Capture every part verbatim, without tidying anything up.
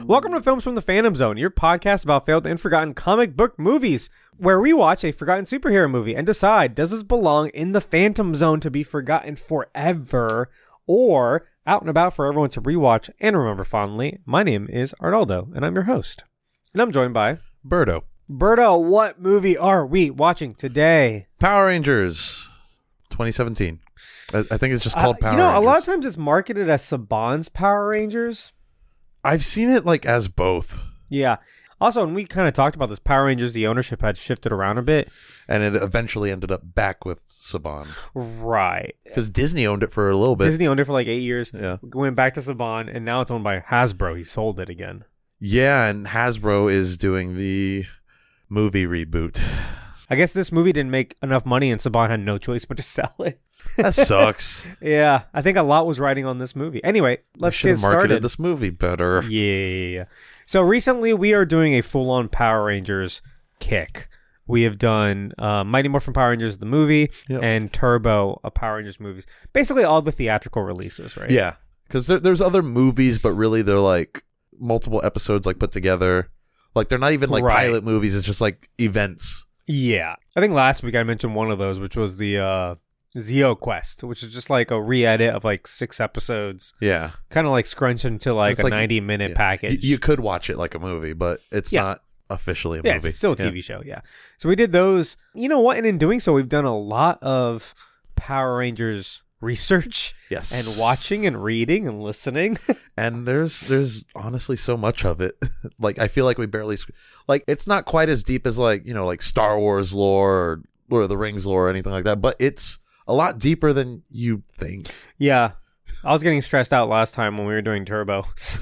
Welcome to Films from the Phantom Zone, your podcast about failed and forgotten comic book movies, where we watch a forgotten superhero movie and decide, does this belong in the Phantom Zone to be forgotten forever, or out and about for everyone to rewatch and remember fondly? My name is Arnaldo, and I'm your host. And I'm joined by... Berto. Berto, what movie are we watching today? Power Rangers twenty seventeen. I, I think it's just called uh, Power You know, Rangers. a lot of times it's marketed as Saban's Power Rangers. I've seen it like as both. Yeah. Also, and we kind of talked about this, Power Rangers, the ownership had shifted around a bit. And it eventually ended up back with Saban. Right. Because Disney owned it for a little bit. Disney owned it for like eight years. Yeah. Went back to Saban, and now it's owned by Hasbro. He sold it again. Yeah, and Hasbro is doing the movie reboot. I guess this movie didn't make enough money, and Saban had no choice but to sell it. That sucks. Yeah, I think a lot was riding on this movie. Anyway, let's should get have marketed started. this movie better. Yeah. So recently, we are doing a full-on Power Rangers kick. We have done uh, Mighty Morphin Power Rangers, the movie, Yep. and Turbo, a Power Rangers movies. Basically, all the theatrical releases, right? Yeah, because there, there's other movies, but really they're like multiple episodes like put together. Like they're not even like Right. pilot movies. It's just like events. Yeah. I think last week I mentioned one of those, which was the uh, Zeo Quest, which is just like a re-edit of like six episodes. Yeah. Kind of like scrunched into like It's a like- ninety-minute Yeah. package. You, you could watch it like a movie, but it's Yeah. not officially a yeah, movie. it's still a T Yeah. V show, yeah. So we did those. You know what? And in doing so, we've done a lot of Power Rangers research Yes. and watching and reading and listening. And there's there's honestly so much of it. Like I feel like we barely sc- like it's not quite as deep as like, you know, like Star Wars lore or Lord of the Rings lore or anything like that, but it's a lot deeper than you think. Yeah. I was getting stressed out last time when we were doing Turbo.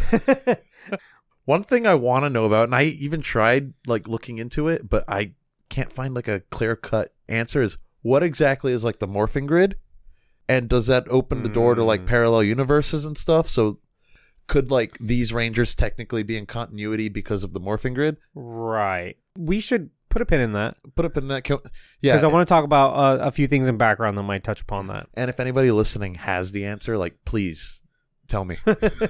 One thing I want to know about, and I even tried like looking into it, but I can't find like a clear-cut answer, is what exactly is like the morphing grid? And does that open the door to like Mm. parallel universes and stuff? So could like these Rangers technically be in continuity because of the morphing grid? Right. We should put a pin in that. Put up in that. Co- yeah. Because I want to talk about uh, a few things in background that might touch upon that. And if anybody listening has the answer, like, please tell me.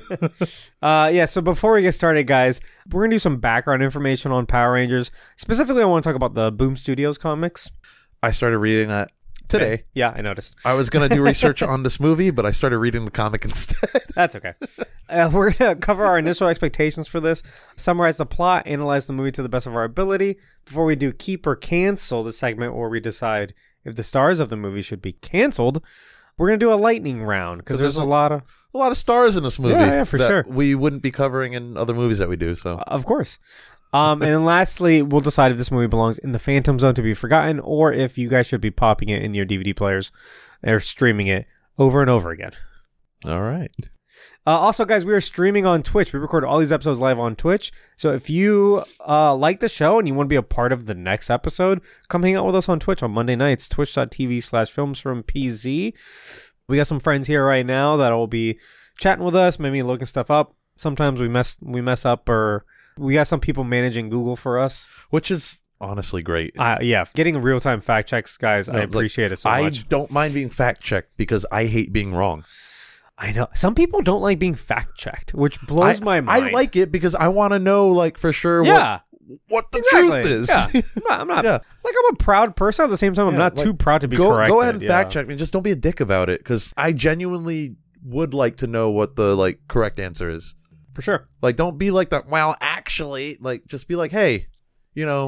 uh, yeah, so before we get started, guys, we're going to do some background information on Power Rangers. Specifically, I want to talk about the Boom Studios comics. I started reading that today. Okay. Yeah, I noticed. I was going to do research on this movie, but I started reading the comic instead. That's okay. Uh, we're going to cover our initial expectations for this, summarize the plot, analyze the movie to the best of our ability, before we do Keep or Cancel, the segment where we decide if the stars of the movie should be canceled. We're going to do a lightning round, because there's, there's a, a lot of... A lot of stars in this movie. Yeah, yeah, for that sure. We wouldn't be covering in other movies that we do, so... Uh, of course. Um, and then lastly, we'll decide if this movie belongs in the Phantom Zone to be forgotten, or if you guys should be popping it in your D V D players or streaming it over and over again. All right. Uh, also, guys, we are streaming on Twitch. We record all these episodes live on Twitch. So if you uh, like the show and you want to be a part of the next episode, come hang out with us on Twitch on Monday nights, twitch.tv slash films from PZ. We got some friends here right now that will be chatting with us, maybe looking stuff up. Sometimes we mess we mess up, or we got some people managing Google for us. Which is honestly great. Uh, yeah, getting real-time fact checks, guys, No, I like, appreciate it so I much. don't mind being fact-checked because I hate being wrong. I know. Some people don't like being fact-checked, which blows I, my mind. I like it because I want to know, like, for sure Yeah. what, what the Exactly. truth is. Yeah. I'm not, I'm not Yeah. like, I'm a proud person. At the same time, I'm Yeah, not like, too proud to be go, corrected. Go ahead and yeah. fact check me. Just don't be a dick about it, because I genuinely would like to know what the like correct answer is. For sure. Like, don't be like that. Well, actually, like, just be like, hey, you know,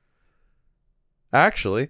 actually.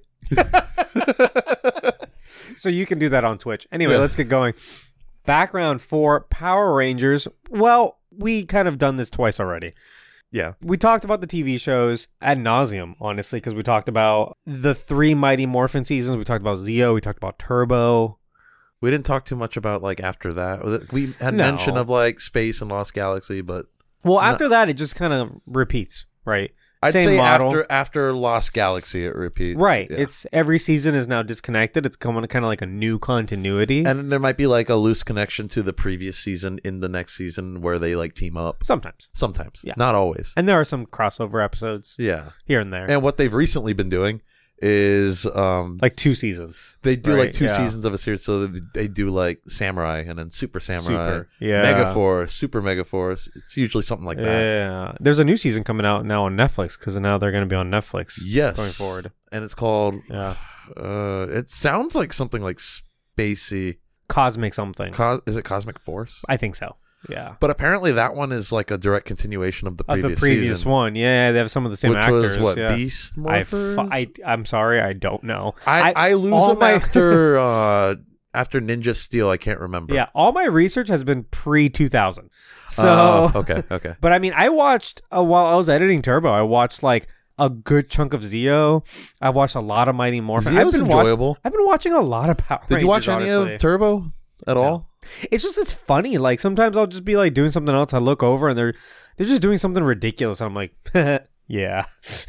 So you can do that on Twitch. Anyway, Yeah. let's get going. Background for Power Rangers. Well, we kind of done this twice already. Yeah. We talked about the T V shows ad nauseum, honestly, because we talked about the three Mighty Morphin seasons. We talked about Zeo. We talked about Turbo. We didn't talk too much about, like, after that. We had No. mention of, like, Space and Lost Galaxy, but... Well, No. after that, it just kind of repeats, right? I'd Same say model. after after Lost Galaxy, it repeats. Right. Yeah. It's every season is now disconnected. It's coming kind of like a new continuity. And then there might be, like, a loose connection to the previous season in the next season where they, like, team up. Sometimes. Sometimes. Yeah. Not always. And there are some crossover episodes Yeah. here and there. And what they've recently been doing is um Like two seasons. they do right, like two yeah. seasons of a series, so they do like Samurai and then Super Samurai, Super, yeah. Mega Force, Super Mega Force. It's usually something like that. Yeah. There's a new season coming out now on Netflix because now they're going to be on Netflix. Yes, Going forward. and it's called. Yeah. Uh, it sounds like something like spacey. Cosmic something. Cos- is it Cosmic Force? I think so. Yeah. But apparently that one is like a direct continuation of the Of previous, the previous season, one. Yeah, they have some of the same which actors. was what yeah. Beast I, Morphers. fu- I, I'm sorry, I don't know. I, I, lose all them my- after uh, after Ninja Steel. I can't remember. Yeah, all my research has been pre two thousand. So, Uh, okay, okay. but I mean, I watched, uh, while I was editing Turbo, I watched like a good chunk of Zeo. I watched a lot of Mighty Morphin. I've Zeo's been wa- enjoyable. I've been watching a lot of Power Did you watch Rangers, any honestly. of Turbo at No. all? It's just it's funny. Like sometimes I'll just be like doing something else. I look over and they're they're just doing something ridiculous. And I'm like, yeah.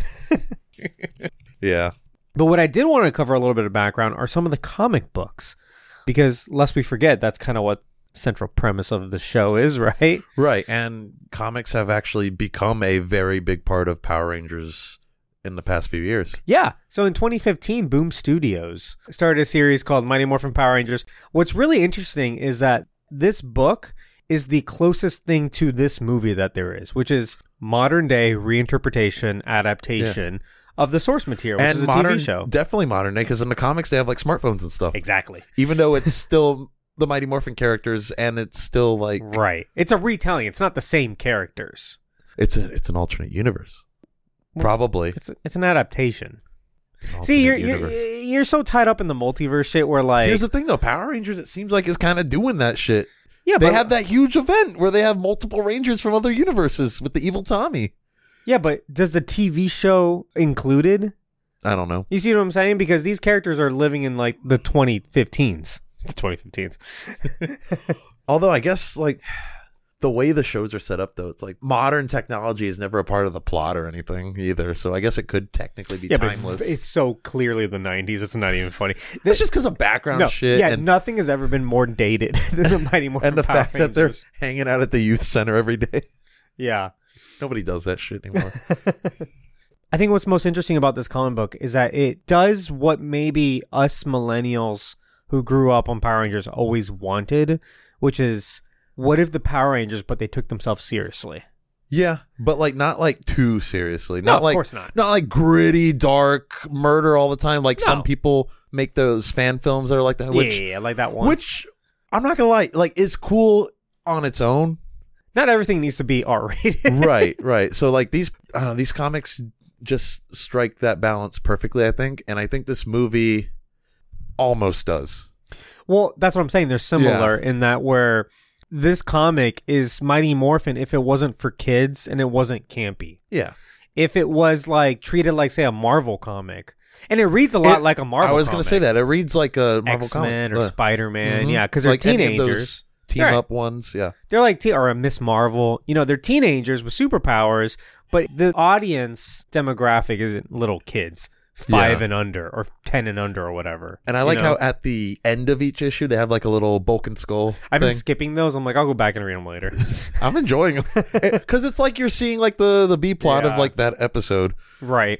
Yeah. But what I did want to cover a little bit of background are some of the comic books, because lest we forget, that's kind of what central premise of the show is, right? Right. And comics have actually become a very big part of Power Rangers in the past few years. Yeah. So in twenty fifteen, Boom Studios started a series called Mighty Morphin Power Rangers. What's really interesting is that this book is the closest thing to this movie that there is, which is modern day reinterpretation, adaptation of the source material, which And is a modern, T V show. definitely modern day, because in the comics they have like smartphones and stuff. Exactly. Even though it's still the Mighty Morphin characters, and it's still like Right. It's a retelling. It's not the same characters. it's a it's an alternate universe. Probably. It's it's an adaptation. It's an See, you're, alternate you're universe. you're so tied up in the multiverse shit where like Here's the thing though, Power Rangers it seems like is kind of doing that shit. yeah, They but, have that huge event where they have multiple Rangers from other universes with the evil Tommy. yeah, but does the T V show included? I don't know. You see what I'm saying? Because these characters are living in like the twenty fifteens. The twenty fifteens. Although I guess like the way the shows are set up though, it's like modern technology is never a part of the plot or anything either. So I guess it could technically be Yeah, but timeless. it's, it's so clearly the nineties. It's not even funny. It's just because of background No, shit. yeah, and, nothing has ever been more dated than the Mighty Morphin and the Power fact that they're Rangers. hanging out at the youth center every day. Yeah. Nobody does that shit anymore. I think what's most interesting about this comic book is that it does what maybe us millennials who grew up on Power Rangers always wanted, which is, what if the Power Rangers, but they took themselves seriously? Yeah, but like not like too seriously. No, Not of like course not. not like gritty, dark murder all the time. Like No. some people make those fan films that are like that. Which, yeah, yeah, like that one. which I'm not gonna lie, like is cool on its own. Not everything needs to be R-rated. Right, right. So like these uh, these comics just strike that balance perfectly, I think, and I think this movie almost does. Well, that's what I'm saying. They're similar in that where this comic is Mighty Morphin if it wasn't for kids and it wasn't campy. Yeah. If it was like treated like, say, a Marvel comic. And it reads a lot It- like a Marvel I was comic. gonna say that it reads like a Marvel X-Men comic or Uh, Spider-Man. mhm. Yeah, because they're like any of teenagers. those team Right. up ones. Yeah. They're like, te- or a Miss Marvel. You know, they're teenagers with superpowers, but the audience demographic isn't little kids. Five Yeah. and under or ten and under or whatever. And I You like know? how at the end of each issue they have like a little Bulk and Skull I've thing. been skipping those. I'm like, I'll go back and read them later. I'm enjoying them because it's like you're seeing like the the B plot Yeah. of like that episode. Right.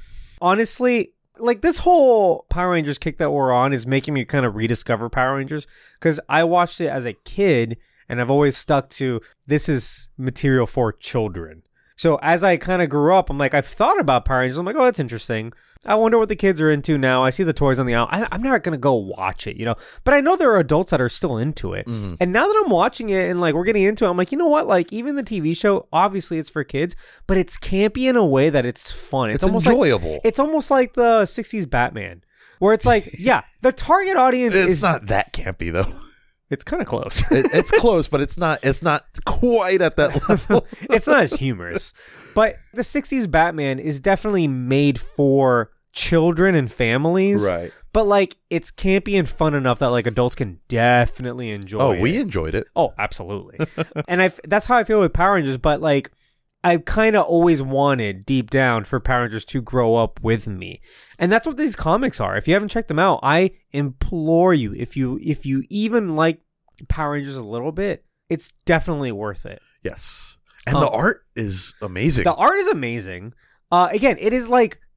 Honestly, like this whole Power Rangers kick that we're on is making me kind of rediscover Power Rangers, because I watched it as a kid and I've always stuck to this is material for children. So as I kind of grew up, I'm like, I've thought about Power Rangers. I'm like, oh, that's interesting. I wonder what the kids are into now. I see the toys on the aisle. I, I'm not going to go watch it, you know, but I know there are adults that are still into it. Mhm. And now that I'm watching it and like we're getting into it, I'm like, you know what? Like even the T V show, obviously it's for kids, but it's campy in a way that it's fun. It's, It's, almost like enjoyable. it's almost like the sixties Batman, where it's like, yeah, the target audience it's is not that campy though. it's kind of close. It, it's close, but it's not. It's not quite at that level. It's not as humorous, but the sixties Batman is definitely made for children and families. Right. But like it's campy and fun enough that like adults can definitely enjoy Oh, it. we enjoyed it. Oh, absolutely. And I that's how I feel with Power Rangers, but like I kind of always wanted deep down for Power Rangers to grow up with me. And that's what these comics are. If you haven't checked them out, I implore you, if you if you even like Power Rangers a little bit, it's definitely worth it. Yes, and Um, the art is amazing. The art is amazing. Uh again, it is like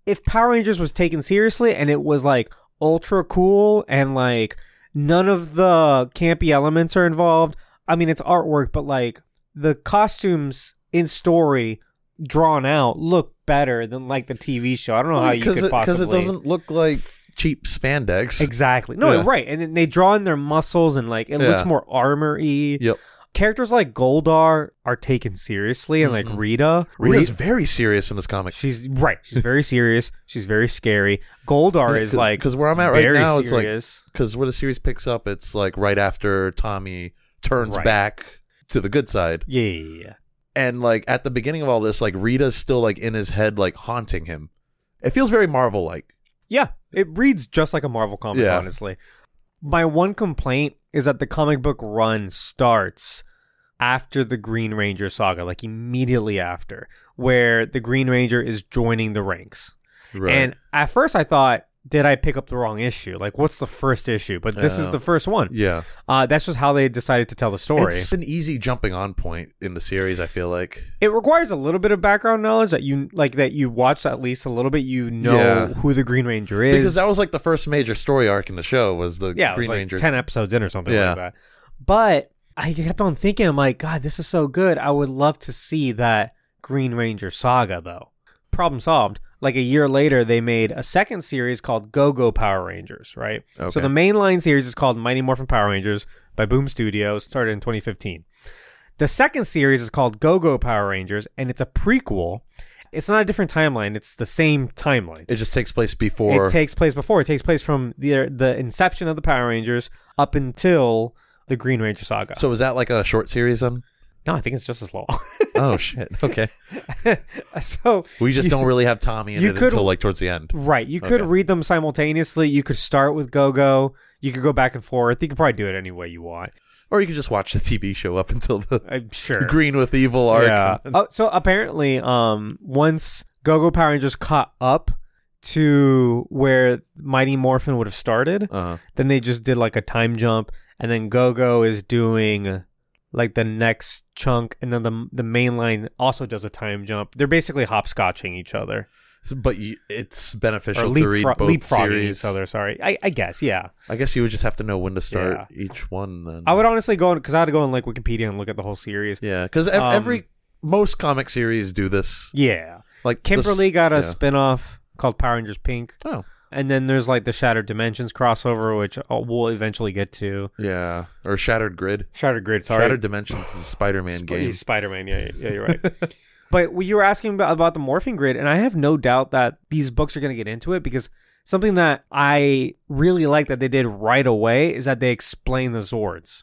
if Power Rangers was taken seriously and it was like ultra cool and like none of the campy elements are involved, I mean, it's artwork, but like the costumes in story drawn out look better than like the T V show. I don't know how you could it, possibly... Because it doesn't look like cheap spandex. Exactly. No, Yeah. right. And then they draw in their muscles and like it Yeah. looks more armor-y. Yep. Characters like Goldar are taken seriously, and like Mhm. Rita. Rita's Ri- very serious in this comic. she's right. She's very serious. She's very scary. Goldar is like because where I'm at right very now is like serious. because where the series picks up, it's like right after Tommy turns Right. back to the good side, Yeah, yeah, yeah. and like at the beginning of all this, like Rita's still like in his head, like haunting him. It feels very Marvel like. Yeah, it reads just like a Marvel comic, Yeah. honestly. My one complaint is that the comic book run starts after the Green Ranger saga, like immediately after, where the Green Ranger is joining the ranks. Right. And at first I thought, did I pick up the wrong issue? Like, what's the first issue? But this is Yeah. the first one. yeah, Uh, that's just how they decided to tell the story. it's an easy jumping on point in the series. I feel like. It requires a little bit of background knowledge that you like that you watched at least a little bit. You know Yeah. who the Green Ranger is Because that was like the first major story arc in the show was the yeah, it was Green like Ranger. ten episodes in or something Yeah. like that. But I kept on thinking, I'm like, God, this is so good. I would love to see that Green Ranger saga, though. Problem solved. Like a year later, they made a second series called Go-Go Power Rangers, right? Okay. So the mainline series is called Mighty Morphin Power Rangers by Boom Studios, started in twenty fifteen. The second series is called Go-Go Power Rangers, and it's a prequel. It's not a different timeline. It's the same timeline. It just takes place before. It takes place before. It takes place from the the inception of the Power Rangers up until the Green Ranger saga. so is that like a short series then? No, I think it's just as long. Oh shit. Okay. So We just you- don't really have Tommy in you it could- until like towards the end. right, you could Okay. read them simultaneously. You could start with Go-Go. You could go back and forth. You could probably do it any way you want. Or you could just watch the T V show up until the I'm sure. Green with Evil arc. Yeah. Oh, so apparently, um, once Go-Go Power Rangers caught up to where Mighty Morphin would have started, Uh-huh. then they just did like a time jump, and then Go-Go is doing like the next chunk, and then the the main line also does a time jump. They're basically hopscotching each other. So- But you, it's Or beneficial to read leapfrog- both leapfrogging series. each other, sorry. I, I guess, yeah. I guess you would just have to know when to start each one then. I would honestly go, because I had to go on like Wikipedia and look at the whole series. Yeah, because Um, every most comic series do this. Yeah. Like Kimberly this- got a yeah. spin-off called Power Rangers Pink. Oh, And then there's like the Shattered Dimensions crossover, which uh, we'll eventually get to. yeah, or Shattered Grid. Shattered Grid, sorry. Shattered Dimensions is a Spider-Man Sp- game. Spider-Man, yeah, yeah, you're right. But you were asking about, about the Morphing Grid, and I have no doubt that these books are going to get into it, because something that I really like that they did right away is that they explain the Zords.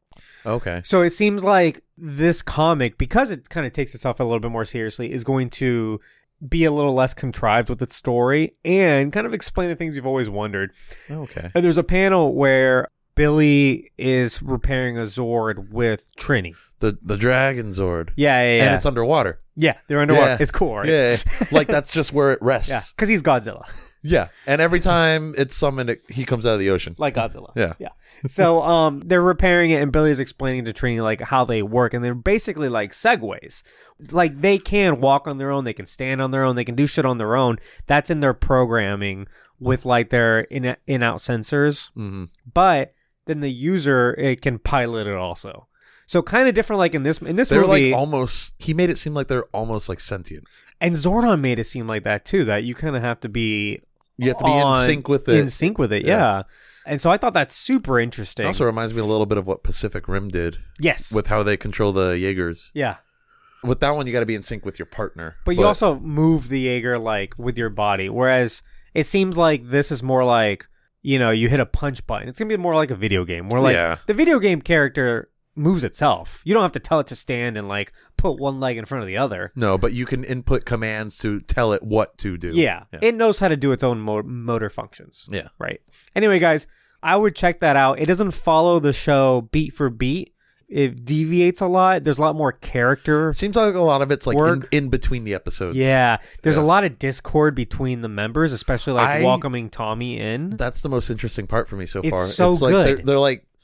Okay. So it seems like this comic, because it kind of takes itself a little bit more seriously, is going to be a little less contrived with its story and kind of explain the things you've always wondered. Okay. And there's a panel where Billy is repairing a Zord with Trini. The the Dragon Zord. Yeah, yeah, yeah. And it's underwater. yeah, they're underwater. Yeah. It's cool, right? Yeah. Like that's just where it rests. Yeah, because he's Godzilla, Yeah. And every time it's summoned, it, he comes out of the ocean. like Godzilla. Yeah. yeah. So, um, they're repairing it, and Billy's explaining to Trini like how they work, and they're basically like segways. Like they can walk on their own, they can stand on their own, they can do shit on their own. That's in their programming with like their in in out sensors. Mm-hmm. But then the user it can pilot it also. So kind of different, like in this in this They're movie, like almost. He made it seem like they're almost like sentient. and Zordon made it seem like that too. That you kind of have to be You have to be in on- sync with it. in sync with it, yeah. Yeah. And so I thought that's super interesting. It also reminds me a little bit of what Pacific Rim did yes, with how they control the Jaegers. yeah. With that one, you got to be in sync with your partner. But you also move the Jaeger like with your body, whereas it seems like this is more like, you know, you hit a punch button. It's gonna be more like a video game. Where like Yeah. the video game character moves itself. You don't have to tell it to stand and like put one leg in front of the other. No, but you can input commands to tell it what to do. Yeah, Yeah. it knows how to do its own mo- motor functions. Yeah. Right. Anyway, guys, I would check that out. It doesn't follow the show beat for beat. It deviates a lot. There's a lot more character. Seems like a lot of it's like in, Work. in between the episodes. Yeah, there's Yeah. a lot of discord between the members, especially like I- welcoming Tommy in. That's the most interesting part for me so It's far. so it's like good. They're, they're like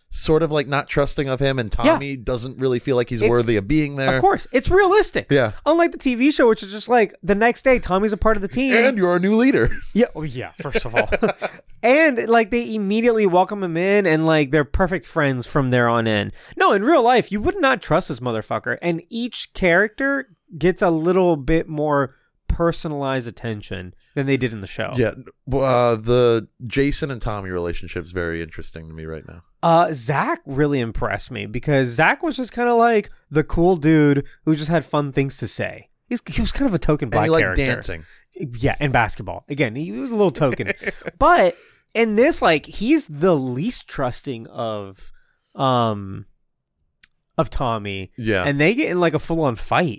sort of like not trusting of him, and Tommy yeah. doesn't really feel like he's it's, worthy of being there. Of course, it's realistic. Yeah, unlike the T V show, which is just like the next day, Tommy's a part of the team, and you're our new leader. Yeah, oh, yeah. First of all, and like they immediately welcome him in, and like they're perfect friends from there on in. No, in real life, you would not trust this motherfucker, and each character gets a little bit more personalized attention than they did in the show. Yeah, uh, the Jason and Tommy relationship is very interesting to me right now. Uh, Zach really impressed me because Zach was just kind of like the cool dude who just had fun things to say. He's, he was kind of a token black and he liked character. dancing. Yeah, and basketball. Again, he was a little token. But in this, like, he's the least trusting of um of Tommy. Yeah. And they get in like a full-on fight.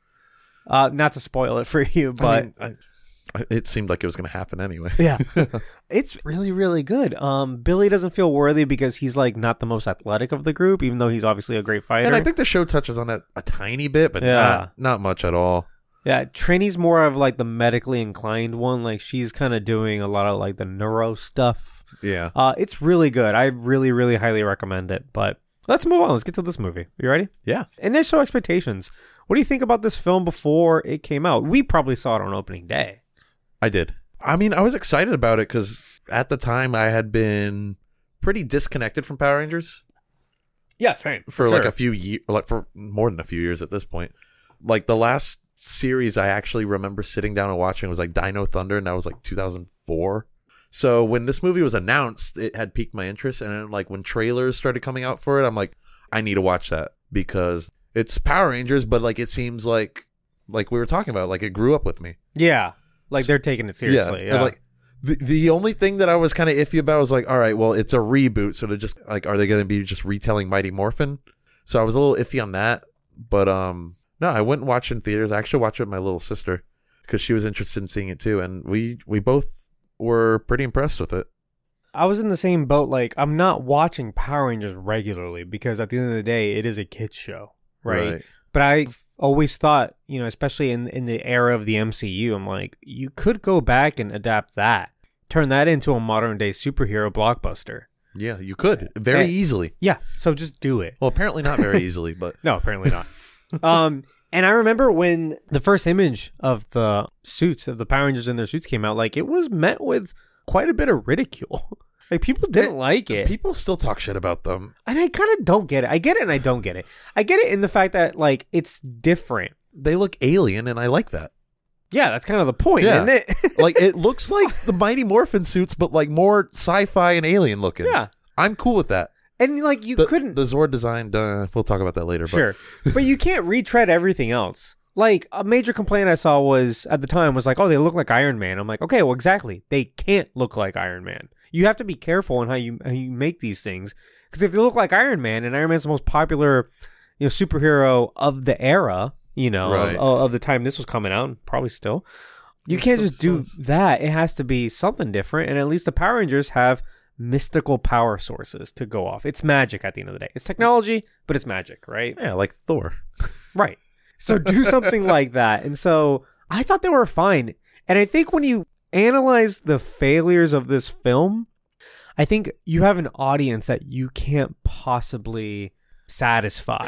Uh, not to spoil it for you, but I mean, I, it seemed like it was going to happen anyway. Yeah. It's really, really good. Um, Billy doesn't feel worthy because he's like not the most athletic of the group, even though he's obviously a great fighter. And I think the show touches on that a tiny bit, but yeah. not, not much at all. Yeah, Trini's more of like the medically inclined one. Like she's kind of doing a lot of like the neuro stuff. Yeah. Uh, it's really good. I really, really highly recommend it. But let's move on. Let's get to this movie. You ready? Yeah. Initial expectations. What do you think about this film before it came out? We probably saw it on opening day. I did. I mean, I was excited about it because at the time I had been pretty disconnected from Power Rangers. Yeah, same. For sure. like a few years, like for more than a few years at this point. Like the last series I actually remember sitting down and watching was like Dino Thunder, and that was like two thousand four. So when this movie was announced, it had piqued my interest, and then like when trailers started coming out for it, I'm like, I need to watch that because it's Power Rangers, but like it seems like like we were talking about, like it grew up with me. Yeah, like they're taking it seriously. Yeah, yeah. And like the the only thing that I was kind of iffy about was like, all right, well, it's a reboot, so they're just like, are they going to be just retelling Mighty Morphin? So I was a little iffy on that, but um, no, I went and watched it in theaters. I actually watched it with my little sister because she was interested in seeing it too, and we we both were pretty impressed with it. I was in the same boat. Like, I'm not watching Power Rangers regularly because at the end of the day, it is a kids show. Right? right. But I've always thought, you know, especially in, in the era of the M C U, I'm like, you could go back and adapt that. Turn that into a modern day superhero blockbuster. Yeah, you could. Very and, easily. Yeah. So just do it. Well, apparently not very easily, but. No, apparently not. um, and I remember when the first image of the suits, of the Power Rangers in their suits came out, like it was met with quite a bit of ridicule. Like, people didn't it, like it. People still talk shit about them. And I kind of don't get it. I get it and I don't get it. I get it in the fact that, like, it's different. They look alien, and I like that. Yeah, that's kind of the point, yeah. isn't it? Like, it looks like the Mighty Morphin suits, but, like, more sci-fi and alien looking. Yeah. I'm cool with that. And, like, you the, couldn't... The Zord design, uh, we'll talk about that later. But. Sure. But you can't retread everything else. Like, a major complaint I saw was, at the time, was like, oh, they look like Iron Man. I'm like, okay, well, exactly. They can't look like Iron Man. You have to be careful in how you how you make these things. Because if they look like Iron Man, and Iron Man's the most popular, you know, superhero of the era, you know, right. of, of the time this was coming out, and probably still, you can't just do that. It has to be something different. And at least the Power Rangers have mystical power sources to go off. It's magic at the end of the day. It's technology, but it's magic, right? Yeah, like Thor. Right. So do something like that. And so I thought they were fine. And I think when you analyze the failures of this film, I think you have an audience that you can't possibly satisfy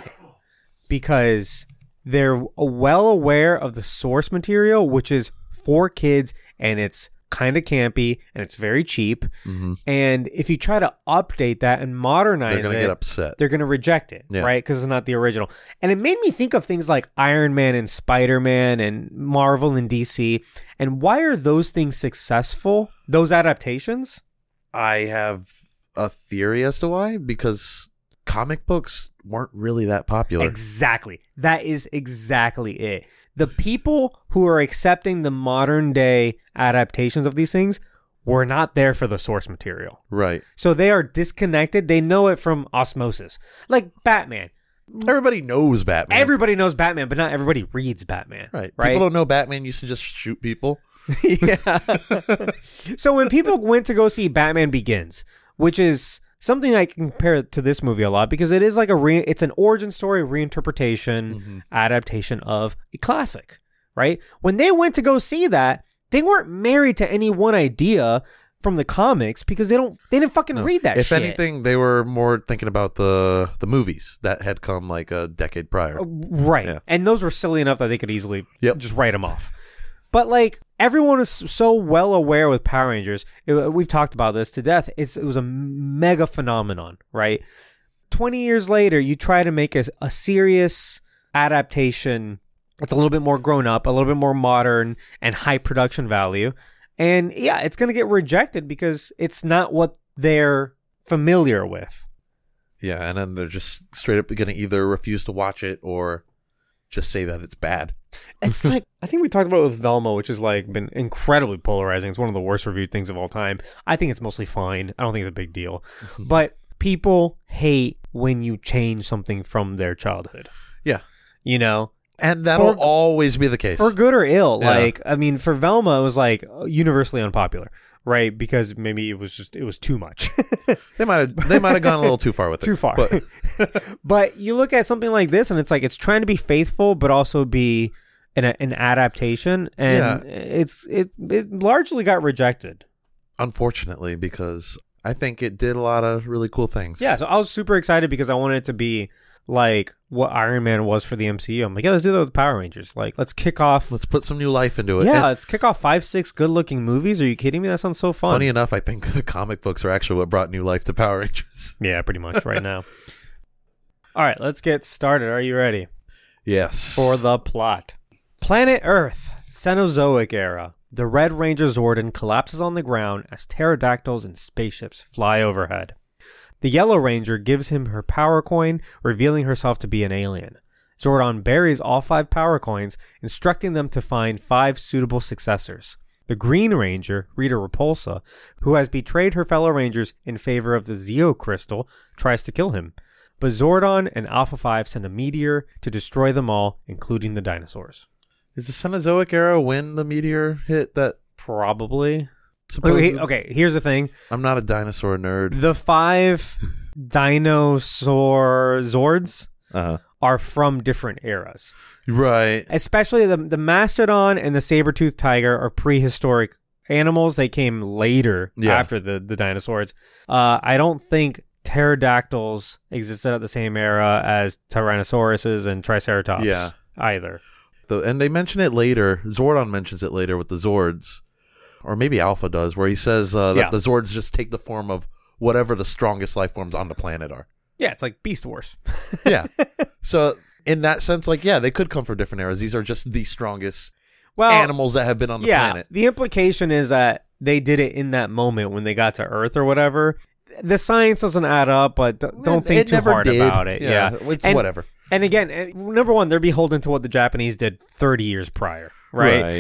because they're well aware of the source material, which is for kids, and it's kind of campy and it's very cheap. Mm-hmm. And if you try to update that and modernize they're gonna it, get upset. They're going to reject it, yeah. right? Because it's not the original. And it made me think of things like Iron Man and Spider-Man and Marvel and D C. And why are those things successful? Those adaptations? I have a theory as to why. Because comic books weren't really that popular. Exactly. That is exactly it. The people who are accepting the modern day adaptations of these things were not there for the source material. Right. So they are disconnected. They know it from osmosis. Like Batman. Everybody knows Batman. Everybody knows Batman, but not everybody reads Batman. Right. Right. People don't know Batman used to just shoot people. Yeah. So when people went to go see Batman Begins, which is something I compare to this movie a lot because it is like a re- it's an origin story reinterpretation, mm-hmm. adaptation of a classic, right? When they went to go see that, they weren't married to any one idea. from the comics because they don't they didn't fucking No. read that If shit. anything, they were more thinking about the the movies that had come like a decade prior. Uh, right. Yeah. And those were silly enough that they could easily Yep. just write them off. But like everyone is so well aware with Power Rangers. It, we've talked about this to death. It's it was a mega phenomenon, right? twenty years later, you try to make a, a serious adaptation. It's a little bit more grown up, a little bit more modern and high production value. And yeah, it's going to get rejected because it's not what they're familiar with. Yeah, and then they're just straight up going to either refuse to watch it or just say that it's bad. It's like, I think we talked about it with Velma, which has like been incredibly polarizing. It's one of the worst reviewed things of all time. I think it's mostly fine. I don't think it's a big deal. But people hate when you change something from their childhood. Yeah. You know? And that'll For- always be the case. For good or ill. Yeah. Like, I mean, for Velma, it was like universally unpopular, right? Because maybe it was just, it was too much. They might have they might have gone a little too far with it. Too far. But But you look at something like this and it's like, it's trying to be faithful, but also be an, an adaptation. And Yeah. it's, it, it largely got rejected. unfortunately, because I think it did a lot of really cool things. Yeah. So I was super excited because I wanted it to be like what Iron Man was for the M C U. I'm like, yeah, let's do that with Power Rangers. Like, let's kick off. Let's put some new life into it. Yeah, And let's kick off five, six good-looking movies. Are you kidding me? That sounds so fun. funny enough, I think the comic books are actually what brought new life to Power Rangers. Yeah, pretty much right now. All right, let's get started. Are you ready Yes. for the plot? Planet Earth, Cenozoic era. The Red Ranger Zordon collapses on the ground as pterodactyls and spaceships fly overhead. The Yellow Ranger gives him her power coin, revealing herself to be an alien. Zordon buries all five power coins, instructing them to find five suitable successors. The Green Ranger, Rita Repulsa, who has betrayed her fellow Rangers in favor of the Zeo Crystal, tries to kill him. But Zordon and Alpha five send a meteor to destroy them all, including the dinosaurs. Is the Cenozoic era when the meteor hit that Probably. supposedly? Okay, okay, here's the thing. I'm not a dinosaur nerd. The five dinosaur Zords Uh-huh. are from different eras. Right. Especially the the Mastodon and the saber-toothed tiger are prehistoric animals. They came later Yeah. after the, the dinosaurs. Uh, I don't think pterodactyls existed at the same era as Tyrannosauruses and Triceratops Yeah. either. The, and they mention it later. Zordon mentions it later with the Zords. Or maybe Alpha does, where he says uh, that Yeah. the Zords just take the form of whatever the strongest life forms on the planet are. Yeah, it's like Beast Wars. Yeah. So in that sense, like, yeah, they could come from different eras. These are just the strongest Well, animals that have been on the yeah, planet. the implication is that they did it in that moment when they got to Earth or whatever. The science doesn't add up, but d- don't It- think it too never hard did. about it. Yeah. It's And- whatever. And again, eh, number one, they're beholden to what the Japanese did thirty years prior, right?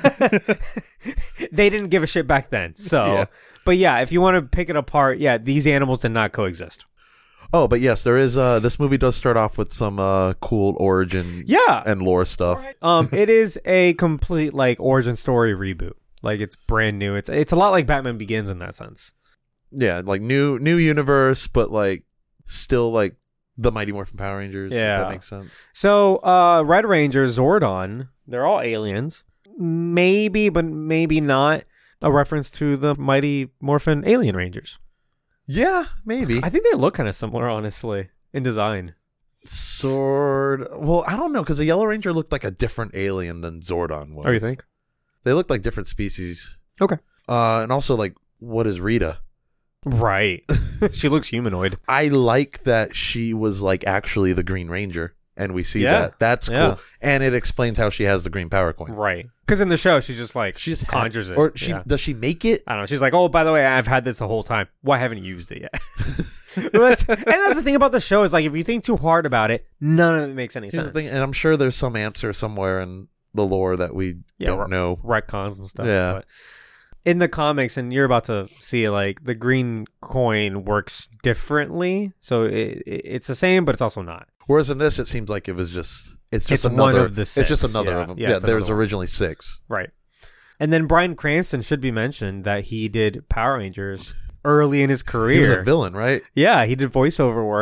They didn't give a shit back then. So, Yeah. but yeah, if you want to pick it apart, yeah, these animals did not coexist. Oh, but yes, there is. Uh, this movie does start off with some uh, cool origin Yeah. and lore stuff. Um, it is a complete like origin story reboot. Like it's brand new. It's it's a lot like Batman Begins in that sense. Yeah, like new new universe, but like still like the Mighty Morphin Power Rangers. Yeah. If that makes sense. So, uh, Red Ranger, Zordon, they're all aliens. Maybe, but maybe not a reference to the Mighty Morphin Alien Rangers. Yeah, maybe. I think they look kind of similar, honestly, in design. Sword. Well, I don't know because the Yellow Ranger looked like a different alien than Zordon was. Oh, you think? They looked like different species. Okay. Uh, and also, like, what is Rita? Right. She looks humanoid. I like that she was like actually the Green Ranger, and we see Yeah. that. That's cool, Yeah. and it explains how she has the green power coin. Right. Because in the show, she just like She just conjures had, it. or she Yeah. does she make it? I don't know. She's like, oh, by the way, I've had this the whole time. Why haven't you used it yet? Well, that's, and that's the thing about the show is like, if you think too hard about it, none of it makes any Here's sense. the thing, and I'm sure there's some answer somewhere in the lore that we Yeah, don't r- know. retcons and stuff. Yeah. But in the comics, and you're about to see, like, the green coin works differently. So it, it, it's the same, but it's also not. Whereas in this, it seems like it was just it's just It's one another of the It's just six, another yeah. of them. Yeah, Yeah, it's there's another one. originally six. Right. And then Bryan Cranston should be mentioned that he did Power Rangers early in his career. He was a villain, right? Yeah, he did voiceover work.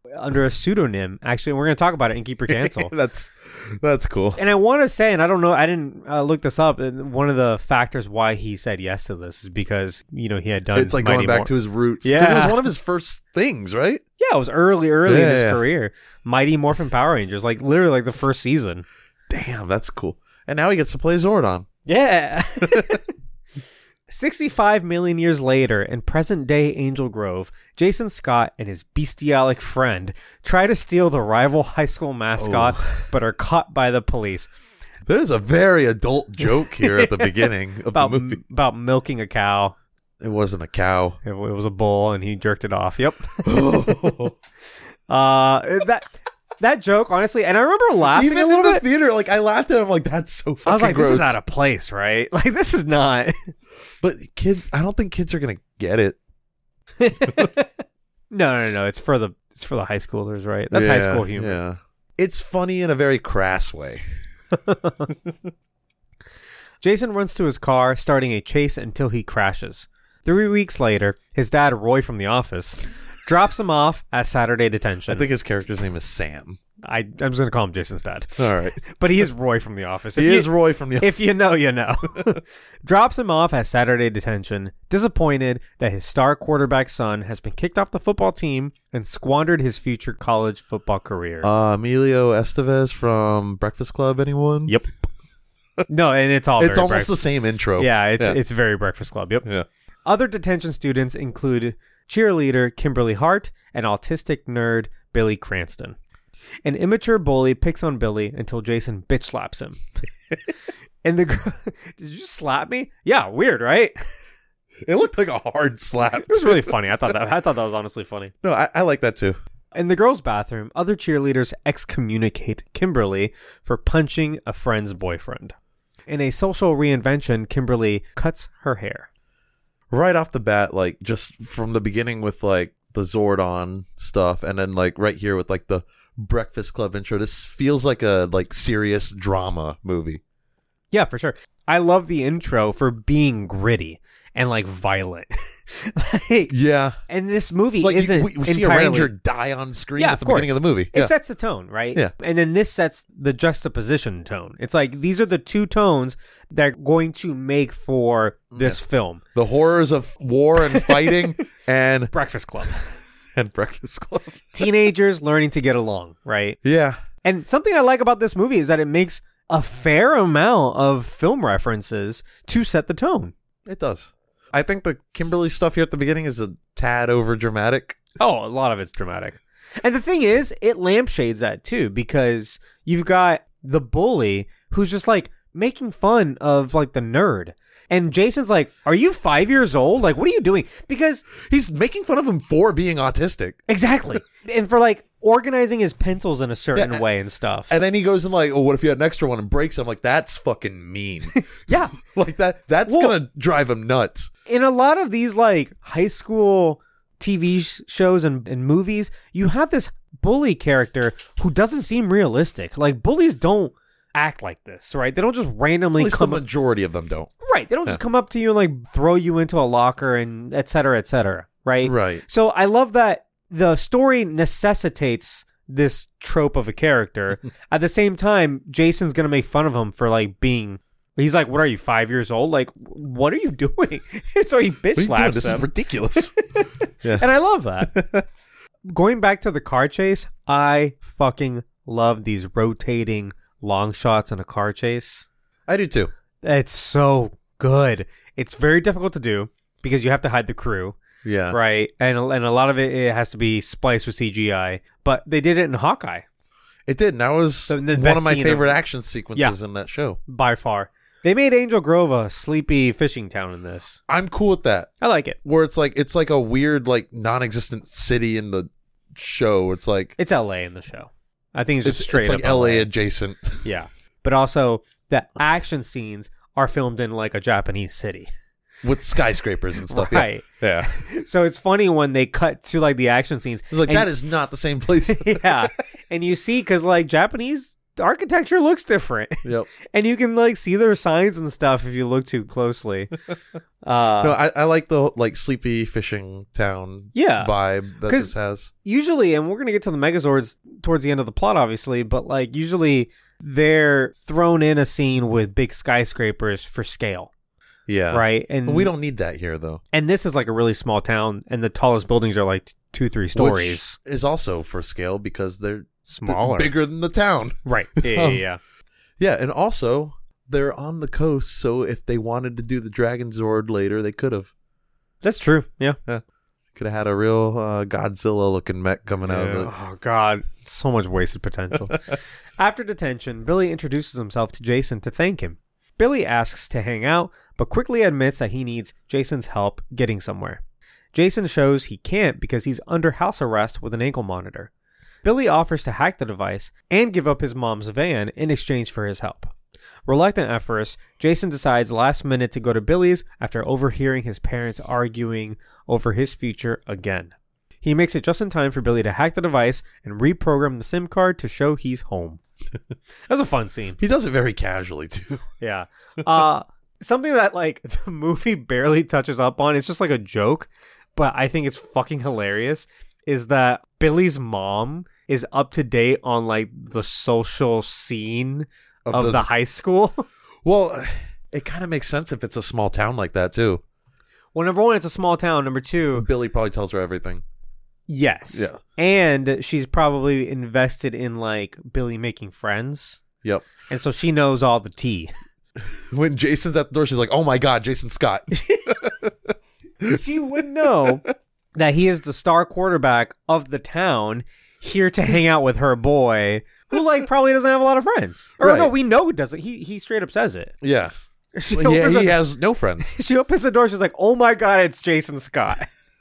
under a pseudonym. Actually, we're going to talk about it in Keep or Cancel. that's that's cool. And I want to say, and I don't know, I didn't uh, look this up. And one of the factors why he said yes to this is because, you know, he had done It's like Mighty going back Mor- to his roots. 'Cause Yeah. it was one of his first things, right? Yeah, it was early, early in Yeah, his yeah. career. Mighty Morphin Power Rangers, like literally like the first season. Damn, that's cool. And now he gets to play Zordon. Yeah. sixty-five million years later, in present-day Angel Grove, Jason Scott and his bestialic friend try to steal the rival high school mascot, Oh. but are caught by the police. There's a very adult joke here at the beginning of About, the movie. about milking a cow. It wasn't a cow. It, it was a bull, and he jerked it off. Yep. uh, that that joke, honestly, and I remember laughing Even a in little the bit. theater, like I laughed at him, like that's so fucking I was like, gross. this is out of place, right? Like, this is not. But kids, I don't think kids are gonna get it. no, no, no. It's for the it's for the high schoolers, right? That's high Yeah, school humor. Yeah, it's funny in a very crass way. Jason runs to his car, starting a chase until he crashes. Three weeks later, his dad, Roy from The Office, drops him off at Saturday detention. I think his character's name is Sam. I, I'm just going to call him Jason's dad. All right, But he is Roy from The Office. If he you- is Roy from the. If you know, you know. Drops him off at Saturday detention, disappointed that his star quarterback son has been kicked off the football team and squandered his future college football career. Uh, Emilio Estevez from Breakfast Club. Anyone? Yep. No, and it's all It's very almost breakfast- the same intro. Yeah, it's Yeah. it's very Breakfast Club. Yep. Yeah. Other detention students include cheerleader Kimberly Hart and autistic nerd Billy Cranston. An immature bully picks on Billy until Jason bitch slaps him. And the girl, did you slap me? Yeah, weird, right? It looked like a hard slap. It was really funny. I thought that I thought that was honestly funny. No, I, I like that too. In the girls' bathroom, other cheerleaders excommunicate Kimberly for punching a friend's boyfriend. In a social reinvention, Kimberly cuts her hair. Right off the bat, like just from the beginning with like the Zordon stuff, and then like right here with like the Breakfast Club intro, this feels like a like serious drama movie. Yeah, for sure. I love the intro for being gritty and like violent. like, Yeah, and this movie like you- isn't we, we see a entirely- ranger die on screen Yeah, at of the beginning course. of the movie. It Yeah. sets the tone, right? Yeah. And then this sets the juxtaposition tone. It's like these are the two tones that are going to make for this film. The horrors of war and fighting and Breakfast Club. and Breakfast Club. Teenagers learning to get along, right? Yeah. And something I like about this movie is that it makes a fair amount of film references to set the tone. It does. I think the Kimberly stuff here at the beginning is a tad over dramatic. Oh, a lot of it's dramatic. And the thing is, it lampshades that too, because you've got the bully who's just like making fun of like the nerd. And Jason's like, are you five years old? Like, what are you doing? Because He's making fun of him for being autistic. exactly. And for like organizing his pencils in a certain Yeah, way and stuff. And then he goes and like, oh, what if you had an extra one and breaks? I'm like, that's fucking mean. yeah. like that. That's Well- gonna drive him nuts. In a lot of these like high school T V sh- shows and, and movies, you have this bully character who doesn't seem realistic. Like bullies don't act like this, right? They don't just randomly At least the come majority of them don't. right. They don't just come up to you and like throw you into a locker and et cetera, et cetera, right? Right. So I love that the story necessitates this trope of a character. At the same time, Jason's gonna make fun of him for like being. He's like, "What are you, five years old? Like, what are you doing?" So he bitch What are you doing? slaps This him. is ridiculous. yeah. And I love that. Going back to the car chase, I fucking love these rotating long shots in a car chase. I do too. It's so good. It's very difficult to do because you have to hide the crew, Yeah. right? And and a lot of it, it has to be spliced with C G I. But they did it in Hawkeye It did. And that was So the one best of my scene favorite of- action sequences in that show. by far. They made Angel Grove a sleepy fishing town in this. I'm cool with that. I like it. Where it's like it's like a weird like non-existent city in the show. It's like It's L A in the show. I think it's it's, just straight it's like up L A adjacent. Yeah. But also the action scenes are filmed in like a Japanese city. with skyscrapers and stuff. Right. Yeah. So it's funny when they cut to like the action scenes. It's like and- that is not the same place. yeah. And you see, because like Japanese the architecture looks different. Yep. And you can like see their signs and stuff if you look too closely. Uh, No, I, I like the like sleepy fishing town Yeah. vibe that 'Cause- this has. usually, and we're gonna get to the Megazords towards the end of the plot, obviously, but like usually they're thrown in a scene with big skyscrapers for scale, Yeah. right? And But we don't need that here, though. And this is like a really small town, and the tallest buildings are like two, three stories. Which is also for scale because they're th- Smaller, bigger than the town. right? Yeah, yeah, yeah. Yeah, and also they're on the coast, so if they wanted to do the Dragon Zord later, they could have. That's true. Yeah. Could have had a real uh, Godzilla-looking mech coming out Yeah. of it. Oh God, so much wasted potential. After detention, Billy introduces himself to Jason to thank him. Billy asks to hang out, but quickly admits that he needs Jason's help getting somewhere. Jason shows he can't because he's under house arrest with an ankle monitor. Billy offers to hack the device and give up his mom's van in exchange for his help. Reluctant at first, Jason decides last minute to go to Billy's after overhearing his parents arguing over his future again. He makes it just in time for Billy to hack the device and reprogram the SIM card to show he's home. That was a fun scene. He does it very casually, too. Yeah. Uh, something that like the movie barely touches up on, it's just like a joke, but I think it's fucking hilarious, is that Billy's mom is up to date on like the social scene of, Of the, the- high school. Well, it kind of makes sense if it's a small town like that, too. Well, number one, it's a small town. Number two, Billy probably tells her everything. yes. Yeah. And she's probably invested in like Billy making friends. Yep. And so she knows all the tea. When Jason's at the door, she's like, oh my God, Jason Scott. She would know that he is the star quarterback of the town, here to hang out with her boy, who like probably doesn't have a lot of friends. Or Right. no, we know he doesn't. He he straight up says it. Yeah. She Yeah, opens, he the, has no friends. she opens the door. She's like, "Oh my God, it's Jason Scott."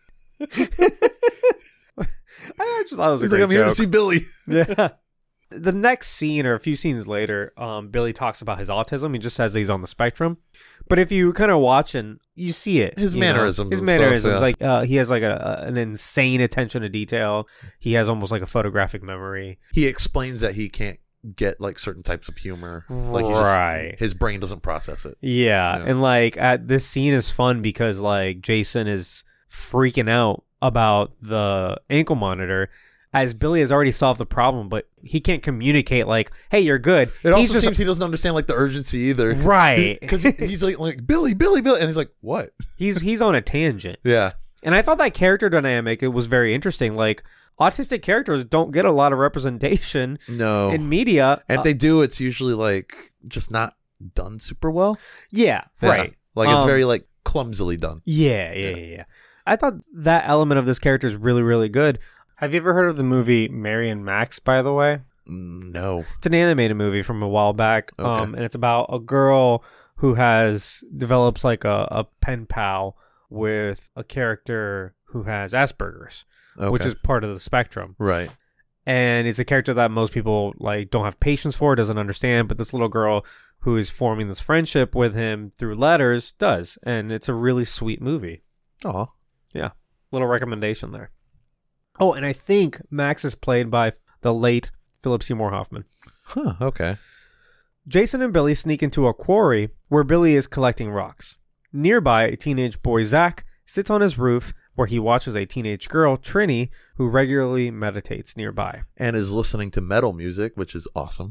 I just thought it was He's a like, I'm great here to joke. see Billy. Yeah. The next scene, or a few scenes later, um, Billy talks about his autism. He just says that he's on the spectrum. But if you kind of watch and you see it, His you know, mannerisms his and stuff, mannerisms, yeah. like uh, he has like a, a an insane attention to detail. He has almost like a photographic memory. He explains that he can't get like certain types of humor. Like he Right. just, his brain doesn't process it. Yeah. Yeah. And like at this scene is fun because like Jason is freaking out about the ankle monitor, as Billy has already solved the problem, but he can't communicate like, "Hey, you're good." It also He's just- seems he doesn't understand like the urgency either. right. Because he, he's like, like, Billy, Billy, Billy. And he's like, what? he's he's on a tangent. Yeah. And I thought that character dynamic, it was very interesting. Like autistic characters don't get a lot of representation No. in media. And if Uh, they do, it's usually like just not done super well. yeah, Yeah. right. Like it's Um, very like clumsily done. Yeah, yeah, yeah, yeah. I thought that element of this character is really, really good. Have you ever heard of the movie Mary and Max, by the way? Mm, No. It's an animated movie from a while back. Okay. Um, and it's about a girl who has develops like a, a pen pal with a character who has Asperger's, Okay. which is part of the spectrum. right. And it's a character that most people like don't have patience for, doesn't understand, but this little girl who is forming this friendship with him through letters does. And it's a really sweet movie. Oh. Little recommendation there. Oh, and I think Max is played by the late Philip Seymour Hoffman. Huh. Okay. Jason and Billy sneak into a quarry where Billy is collecting rocks. Nearby, a teenage boy, Zach, sits on his roof where he watches a teenage girl, Trini, who regularly meditates nearby. And is listening to metal music, which is awesome.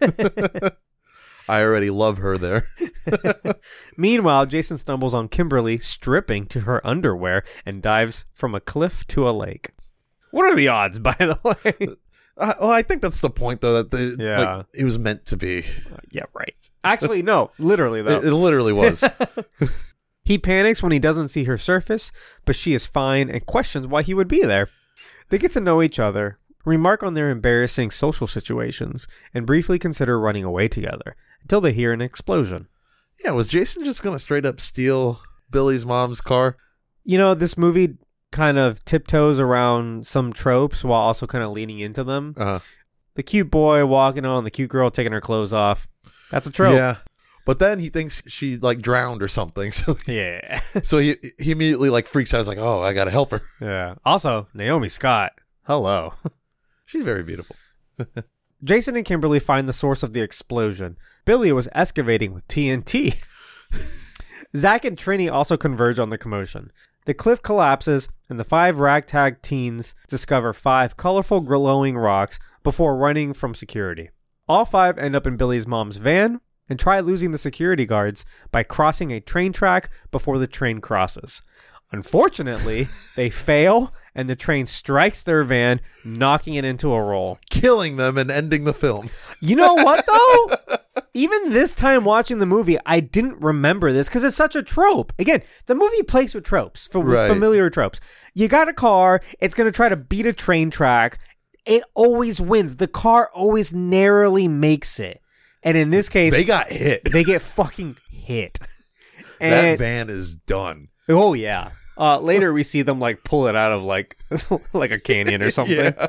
I already love her there. Meanwhile, Jason stumbles on Kimberly stripping to her underwear and dives from a cliff to a lake. What are the odds, by the way? Uh, well, I think that's the point, though, that the, Yeah. like, it was meant to be. Yeah, right. Actually, no. Literally, though. It, it literally was. He panics when he doesn't see her surface, but she is fine and questions why he would be there. They get to know each other, remark on their embarrassing social situations, and briefly consider running away together until they hear an explosion. Yeah, was Jason just going to straight up steal Billy's mom's car? You know, this movie kind of tiptoes around some tropes while also kind of leaning into them. Uh, The cute boy walking on, the cute girl taking her clothes off. That's a trope. yeah. But then he thinks she like drowned or something. So Yeah. so he he immediately like freaks out. He's like, oh, I got to help her. Yeah. Also, Naomi Scott. Hello. She's very beautiful. Jason and Kimberly find the source of the explosion. Billy was excavating with T N T. Zach and Trini also converge on the commotion. The cliff collapses, and the five ragtag teens discover five colorful glowing rocks before running from security. All five end up in Billy's mom's van and try losing the security guards by crossing a train track before the train crosses. Unfortunately, they fail, and the train strikes their van, knocking it into a roll. Killing them and ending the film. You know what, though? Even this time watching the movie, I didn't remember this because it's such a trope. Again, the movie plays with tropes, with Right. familiar tropes. You got a car, it's going to try to beat a train track. It always wins. The car always narrowly makes it. And in this case, They got hit. they get fucking hit. That And, van is done. oh, yeah. Uh, later, we see them like pull it out of like like a canyon or something. Yeah.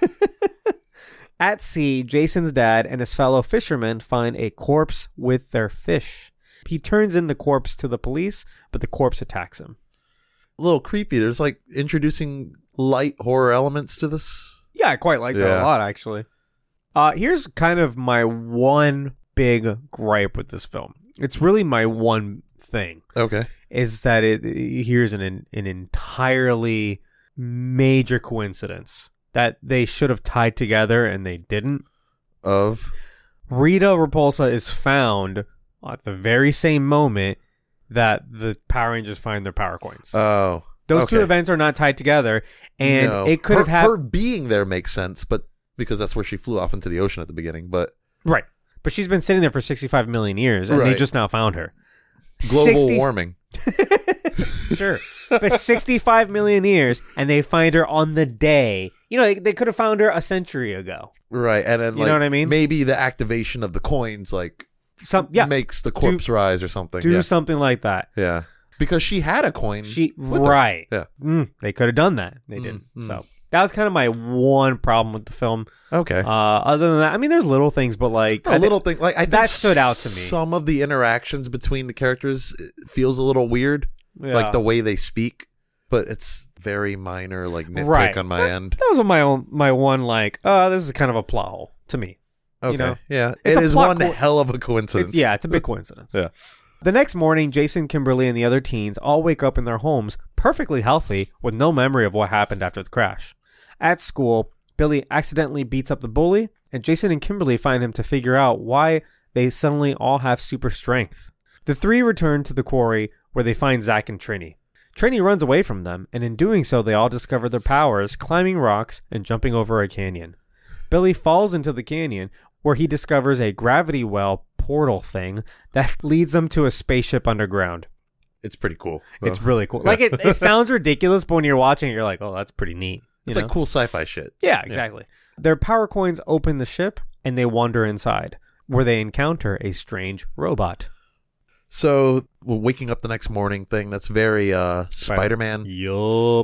At sea, Jason's dad and his fellow fishermen find a corpse with their fish. He turns in the corpse to the police, but the corpse attacks him. A little creepy. There's like introducing light horror elements to this. Yeah, I quite like that Yeah. a lot, actually. Uh, here's kind of my one big gripe with this film. It's really my one thing. Okay. Is that it? Here's an an entirely major coincidence that they should have tied together and they didn't. Of Rita Repulsa is found at the very same moment that the Power Rangers find their power coins. oh, Those okay. two events are not tied together, and No. it could her, have had her being there makes sense, but because that's where she flew off into the ocean at the beginning. But right. But she's been sitting there for sixty-five million years, and they Right. just now found her. global sixty warming. Sure. But sixty-five million years, and they find her on the day. You know, they, they could have found her a century ago. Right, and then You like, know what I mean? Maybe the activation of the coins like Some yeah, makes the corpse rise or something. do yeah. something like that. yeah, because she had a coin. She with her. right. Yeah. Mm, they could have done that. They Mm, didn't. mm. So that was kind of my one problem with the film. Okay. Uh, other than that, I mean, there's little things, but like a I thi- little thing like I think that stood out to me. Some of the interactions between the characters feels a little weird, yeah. like the way they speak, but it's very minor, like nitpick Right. on my end. That was my own my one like. Uh, this is kind of a plot hole to me. Okay, know, yeah, it's it a is plot one co- hell of a coincidence. It's, yeah, it's a big coincidence. Yeah. The next morning, Jason, Kimberly, and the other teens all wake up in their homes perfectly healthy with no memory of what happened after the crash. At school, Billy accidentally beats up the bully, and Jason and Kimberly find him to figure out why they suddenly all have super strength. The three return to the quarry where they find Zach and Trini. Trini runs away from them, and in doing so, they all discover their powers, climbing rocks and jumping over a canyon. Billy falls into the canyon, where he discovers a gravity well portal thing that leads them to a spaceship underground. It's pretty cool. It's though. really cool. Like, it, it sounds ridiculous, but when you're watching it, you're like, oh, that's pretty neat. You It's know? like cool sci-fi shit. Yeah, exactly. Their power coins open the ship, and they wander inside, where they encounter a strange robot. So, well, waking up the next morning thing, that's very uh, Spider-Man. Yup.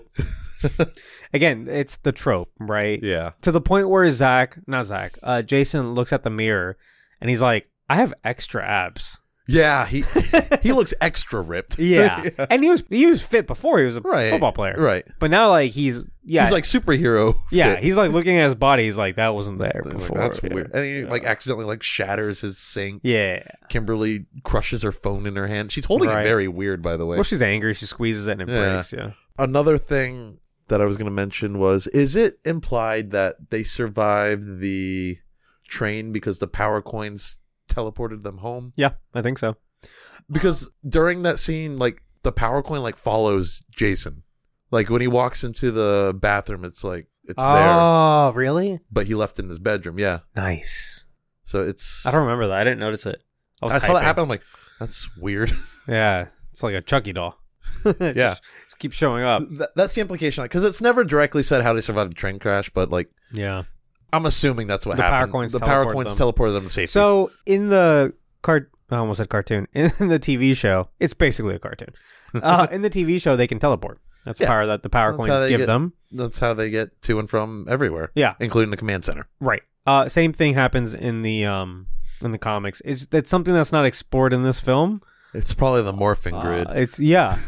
Again, it's the trope, right? Yeah. To the point where Zach, not Zach, uh, Jason looks at the mirror, and he's like, I have extra abs. Yeah, he he looks extra ripped. Yeah. And he was he was fit before he was a Right. football player. Right. But now, like, he's, yeah. He's like superhero. yeah, fit. he's like looking at his body. He's like, that wasn't there Like, before. that's Yeah. weird. And he like accidentally like shatters his sink. Yeah. Kimberly crushes her phone in her hand. She's holding Right. it very weird, by the way. Well, she's angry. She squeezes it and it Yeah. breaks. Yeah. Another thing that I was going to mention was, is it implied that they survived the train because the power coins teleported them home? Yeah, I think so. Because during that scene, like the power coin like follows Jason. Like when he walks into the bathroom, it's like it's there, Oh, really? but he left it in his bedroom. Yeah, Nice. so it's. I don't remember that. I didn't notice it. I, was I saw that typing. happen. I'm like, that's weird. Yeah. It's like a Chucky doll. Yeah. Just, just keep showing up. Th- that's the implication, because it's never directly said how they survived the train crash, but like Yeah. I'm assuming that's what The power happened. coins the power teleport coins them. teleported them to safety. So in the cart, I almost said cartoon. In the T V show, it's basically a cartoon. Uh, in the T V show, they can teleport. That's the Yeah. power that the power That's how coins they give get- them. that's how they get to and from everywhere. Yeah. including the command center. Right. Uh, same thing happens in the um in the comics. Is that something that's not explored in this film? It's probably the morphing grid. Uh, it's yeah.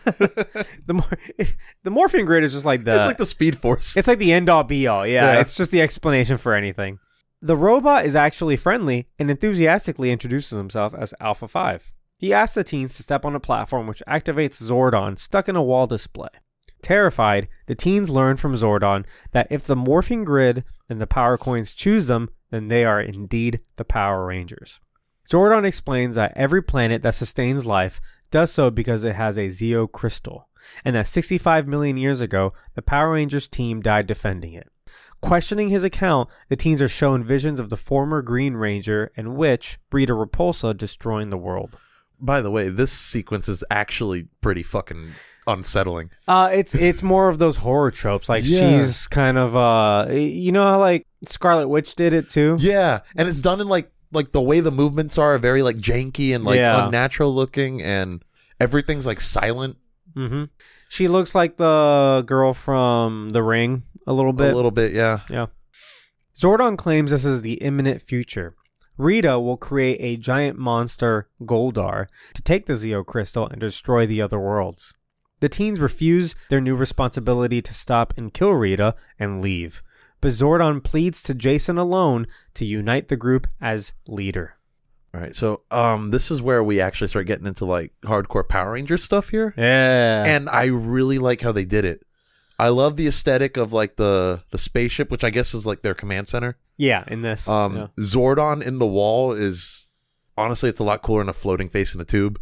the mor- the morphing grid is just like the it's like the Speed Force. it's like the end all be all. Yeah, Yeah. it's just the explanation for anything. The robot is actually friendly and enthusiastically introduces himself as Alpha five. He asks the teens to step on a platform which activates Zordon stuck in a wall display. Terrified, the teens learn from Zordon that if the morphing grid and the power coins choose them, then they are indeed the Power Rangers. Zordon explains that every planet that sustains life does so because it has a Zeo crystal, and that sixty-five million years ago, the Power Rangers team died defending it. Questioning his account, the teens are shown visions of the former Green Ranger and Witch, Rita Repulsa, destroying the world. By the way, this sequence is actually pretty fucking unsettling. Uh, it's it's more of those horror tropes. Like, Yeah. she's kind of, uh, you know how, like, Scarlet Witch did it, too? Yeah, and it's done in, like, like the way the movements are very, like, janky and, like, Yeah. unnatural looking, and everything's, like, silent Mm-hmm. She looks like the girl from The Ring a little bit. a little bit, yeah. Yeah. Zordon claims this is the imminent future. Rita will create a giant monster, Goldar, to take the Zeo Crystal and destroy the other worlds. The teens refuse their new responsibility to stop and kill Rita and leave. But Zordon pleads to Jason alone to unite the group as leader. All right, so um, this is where we actually start getting into, like, hardcore Power Ranger stuff here. Yeah. And I really like how they did it. I love the aesthetic of, like, the, the spaceship, which I guess is, like, their command center. yeah, in this. Um, yeah. Zordon in the wall is, honestly, it's a lot cooler than a floating face in a tube.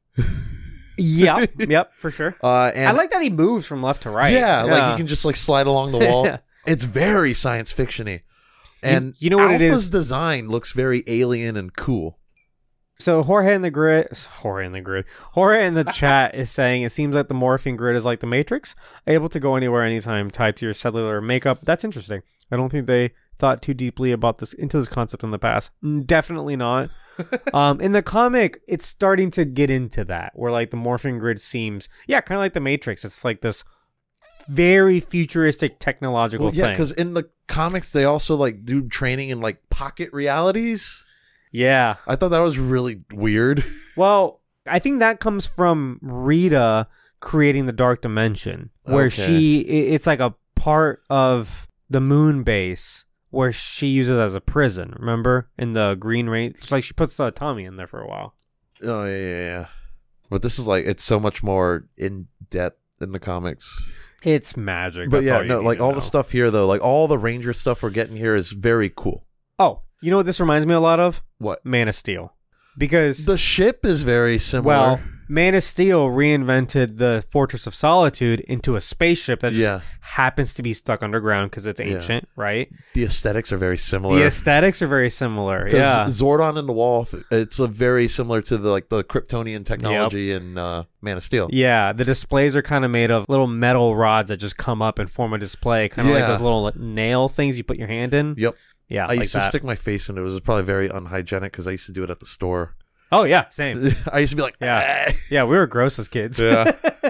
Yep, yep, for sure. Uh, and I like that he moves from left to right. Yeah, like you can just, like, slide along the wall. Yeah. It's very science fiction-y. And you know what it Alpha's is? design looks very alien and cool. So Jorge in the grid, Jorge in the grid, Jorge in the chat is saying it seems like the morphing grid is like the Matrix, able to go anywhere, anytime, tied to your cellular makeup. That's interesting. I don't think they thought too deeply about this into this concept in the past. Mm, Definitely not. um, in the comic, it's starting to get into that, where like the morphing grid seems, yeah, kind of like the Matrix. It's like this very futuristic technological Well, yeah, thing. because in the comics, they also, like, do training in, like, pocket realities. Yeah. I thought that was really weird. Well, I think that comes from Rita creating the Dark Dimension, where Okay. she, i- it's like a part of the moon base where she uses as a prison. Remember? In the Green Rain, it's like she puts uh, Tommy in there for a while. Oh, yeah, yeah, yeah. But this is, like, it's so much more in-depth in the comics. It's magic. But That's yeah, all you no, need like, to all know. the stuff here, though, like, all the Ranger stuff we're getting here is very cool. Oh, you know what this reminds me a lot of? What? Man of Steel. Because, The ship is very similar. well, Man of Steel reinvented the Fortress of Solitude into a spaceship that just Yeah. happens to be stuck underground because it's Yeah. ancient, right? The aesthetics are very similar. The aesthetics are very similar. Because Yeah. Zordon in the wall, it's a very similar to the like the Kryptonian technology in uh, Man of Steel. Yeah, the displays are kind of made of little metal rods that just come up and form a display, kind of like Yeah. those little nail things you put your hand in. Yep. Yeah, I like used to that. stick my face in it. It was probably very unhygienic because I used to do it at the store. Oh yeah, same. I used to be like, Yeah. "Ah." Yeah, we were gross as kids. Yeah.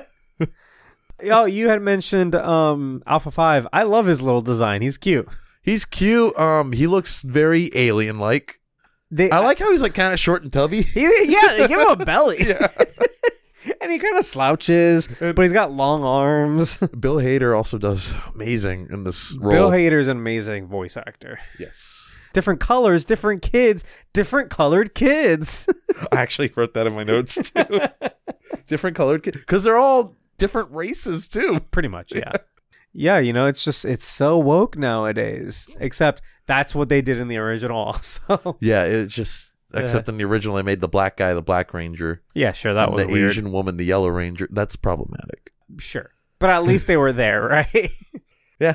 Oh, you had mentioned um, Alpha Five. I love his little design. He's cute. He's cute. Um, he looks very alien-like. They, I like how he's like kind of short and tubby. He, yeah, they give him a belly. Yeah. And he kind of slouches, but he's got long arms. Bill Hader also does amazing in this role. Bill Hader's an amazing voice actor. Yes. Different colors, different kids, different colored kids. I actually wrote that in my notes too. Different colored kids. Because they're all different races too. Pretty much, yeah. Yeah, you know, it's just, it's so woke nowadays. Except that's what they did in the original also. Yeah, it's just, except in the original, they made the black guy the Black Ranger. Yeah, sure, that and was the weird. Asian woman the Yellow Ranger. That's problematic. Sure. But at least they were there, right? Yeah.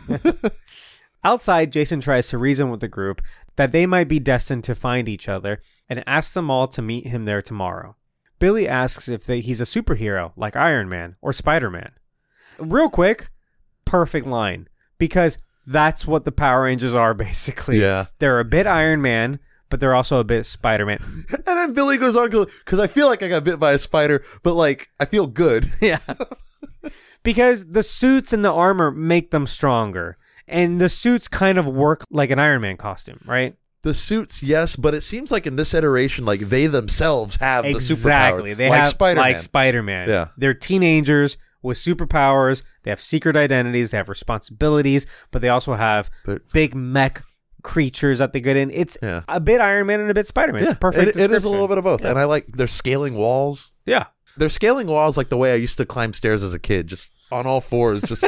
Outside, Jason tries to reason with the group that they might be destined to find each other and asks them all to meet him there tomorrow. Billy asks if they, he's a superhero like Iron Man or Spider-Man. Real quick, perfect line, because that's what the Power Rangers are basically. Yeah. They're a bit Iron Man, but they're also a bit Spider-Man. And then Billy goes on, because I feel like I got bit by a spider, but like, I feel good. Yeah. Because the suits and the armor make them stronger. And the suits kind of work like an Iron Man costume, right? The suits, yes, but it seems like in this iteration, like they themselves have Exactly. the superpower. They like have Spider-Man. like Spider-Man. Yeah. They're teenagers with superpowers. They have secret identities. They have responsibilities, but they also have They're- big mech creatures that they get in. It's Yeah. a bit Iron Man and a bit Spider-Man. Yeah, It's a perfect it, it is a little description. bit of both. Yeah. And I like they're scaling walls. Yeah. They're scaling walls like the way I used to climb stairs as a kid, just on all fours. Just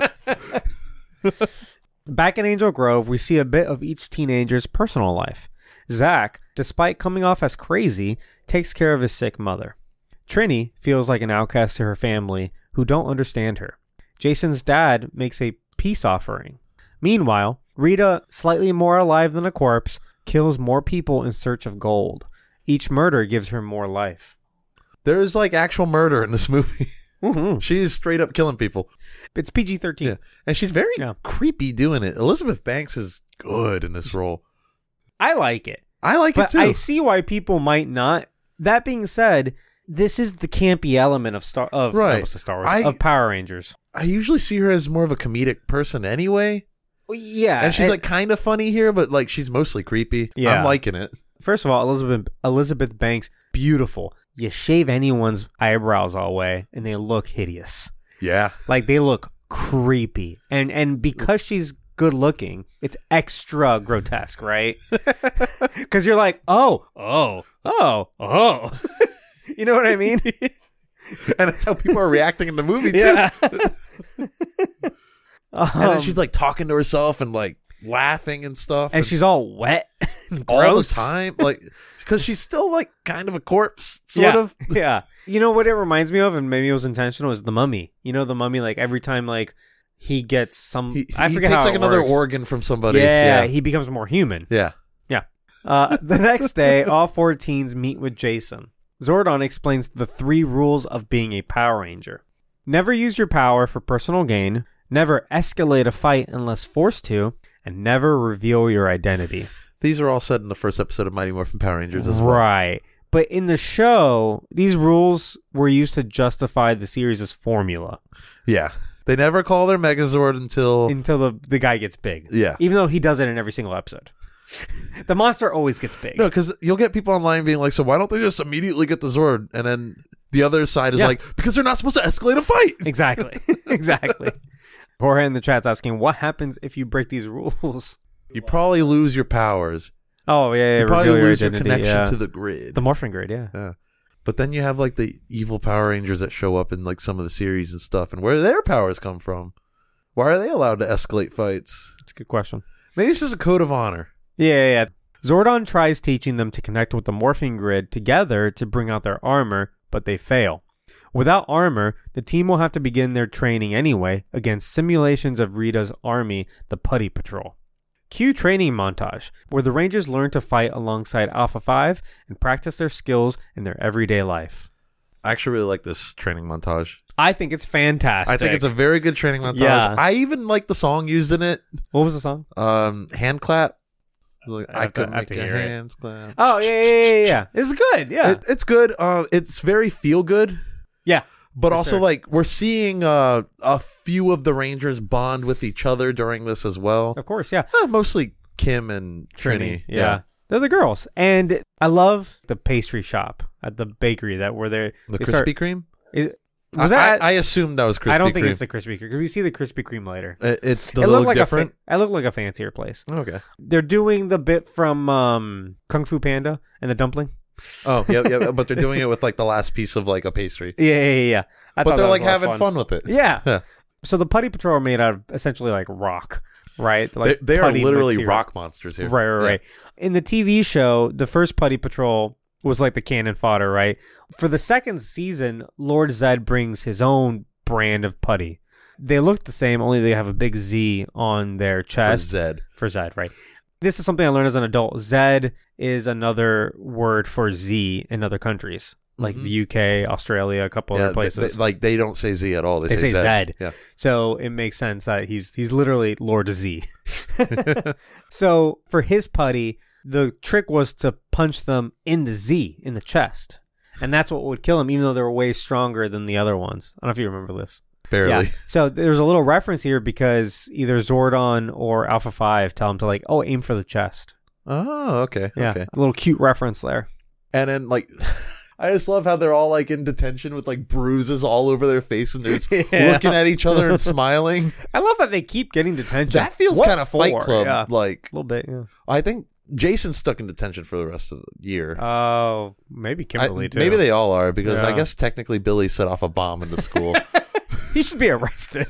Back in Angel Grove, we see a bit of each teenager's personal life. Zach, despite coming off as crazy, takes care of his sick mother. Trini feels like an outcast to her family who don't understand her. Jason's dad makes a peace offering. Meanwhile, Rita, slightly more alive than a corpse, kills more people in search of gold. Each murder gives her more life. there's like actual murder in this movie. Mm-hmm. She's straight up killing people. It's P G thirteen. Yeah, and she's very Yeah. creepy doing it. Elizabeth Banks is good in this role. I like it. I like But it too. I see why people might not. That being said, this is the campy element of Star of Right. I almost said Star Wars I- of Power Rangers. I usually see her as more of a comedic person anyway. Well, yeah, And she's and- like kind of funny here, but like she's mostly creepy. Yeah. I'm liking it. first of all, Elizabeth Elizabeth Banks, beautiful. You shave anyone's eyebrows all away, and they look hideous. Yeah. Like they look creepy, and and because she's good looking, it's extra grotesque, right? Because you're like, oh, oh, oh, oh. You know what I mean? And that's how people are reacting in the movie too. Yeah. And then Um, she's like talking to herself and like laughing and stuff. and she's all wet, and all the gross. time, like because she's still like kind of a corpse, sort yeah. of. Yeah. You know what it reminds me of, and maybe it was intentional, is the Mummy. You know, the Mummy, like every time like he gets some, He, I he forget takes how like it another works. organ from somebody. Yeah, Yeah. he becomes more human. Yeah. Uh, the next day, all four teens meet with Jason. Zordon explains the three rules of being a Power Ranger. Never use your power for personal gain, never escalate a fight unless forced to, and never reveal your identity. These are all said in the first episode of Mighty Morphin Power Rangers as well. Right. But in the show, these rules were used to justify the series' formula Yeah. They never call their Megazord until until the, the guy gets big. yeah. Even though he does it in every single episode. The monster always gets big. No, because you'll get people online being like, so why don't they just immediately get the Zord? And then the other side is Yeah. like, because they're not supposed to escalate a fight. Exactly. Exactly. Jorge in the chat's asking, what happens if you break these rules? You probably lose your powers. Oh, yeah, yeah. You probably reveal lose your identity, connection yeah. to the grid. The Morphin Grid, yeah. But then you have like the evil Power Rangers that show up in like some of the series and stuff, and where do their powers come from? Why are they allowed to escalate fights? That's a good question. Maybe it's just a code of honor. Yeah, yeah, yeah. Zordon tries teaching them to connect with the Morphing Grid together to bring out their armor, but they fail. Without armor, the team will have to begin their training anyway against simulations of Rita's army, the Putty Patrol. Cue training montage, where the Rangers learn to fight alongside Alpha five and practice their skills in their everyday life. I actually really like this training montage. I think it's fantastic. I think it's a very good training montage. Yeah. I even like the song used in it. What was the song? Um, hand clap. Like, I I, have to- could I have make to your hear it. hands clap. Oh, yeah, yeah, yeah, yeah. This is good, yeah. It, it's good. Uh, it's very feel good. Yeah. But For also, sure. like, we're seeing uh, a few of the Rangers bond with each other during this as well. Of course, yeah. Uh, mostly Kim and Trini. yeah. They're the girls. And I love the pastry shop at the bakery that were there. The They Krispy start- Kreme? Is, was I, that? I, I assumed that was Krispy I don't think Kreme. it's the Krispy Kreme because we see the Krispy Kreme later. It- It's the it look looked like different. a fa- it looked like a fancier place. Okay. They're doing the bit from um, Kung Fu Panda and the dumpling. Oh, yeah, yeah. But they're doing it with, like, the last piece of, like, a pastry. Yeah, yeah, yeah. yeah. I But thought they're, that was like, a lot of having fun. with it. Yeah. Yeah. So the Putty Patrol are made out of essentially like rock, right? Like they they are putty literally material. rock monsters here. Right, right, Yeah. right. In the T V show, the first Putty Patrol was like the cannon fodder, right? For the second season, Lord Zed brings his own brand of putty. They look the same, only they have a big Z on their For chest Zed. for Zed, right? This is something I learned as an adult. Zed is another word for Z in other countries, like Mhm. the U K, Australia, a couple Yeah, other they- they- places. like, they don't say Z at all. They, They say Zed. Zed. Yeah. So it makes sense that he's he's literally Lord of Z. So for his putty, the trick was to punch them in the Z, in the chest. And that's what would kill him, even though they were way stronger than the other ones. I don't know if you remember this. Barely. Yeah. So there's a little reference here because either Zordon or Alpha five tell him to like, oh, aim for the chest. Oh, okay. Yeah. Okay. A little cute reference there. And then, like, I just love how they're all like in detention with like bruises all over their face and they're just Yeah. looking at each other and smiling. I love that they keep getting detention. That feels What kind of Fight for? Club Yeah. like. A little bit, yeah. I think Jason's stuck in detention for the rest of the year. Oh, maybe I- Kimberly too. maybe they all are because I Yeah. guess technically Billy set off a bomb in the school. He should be arrested.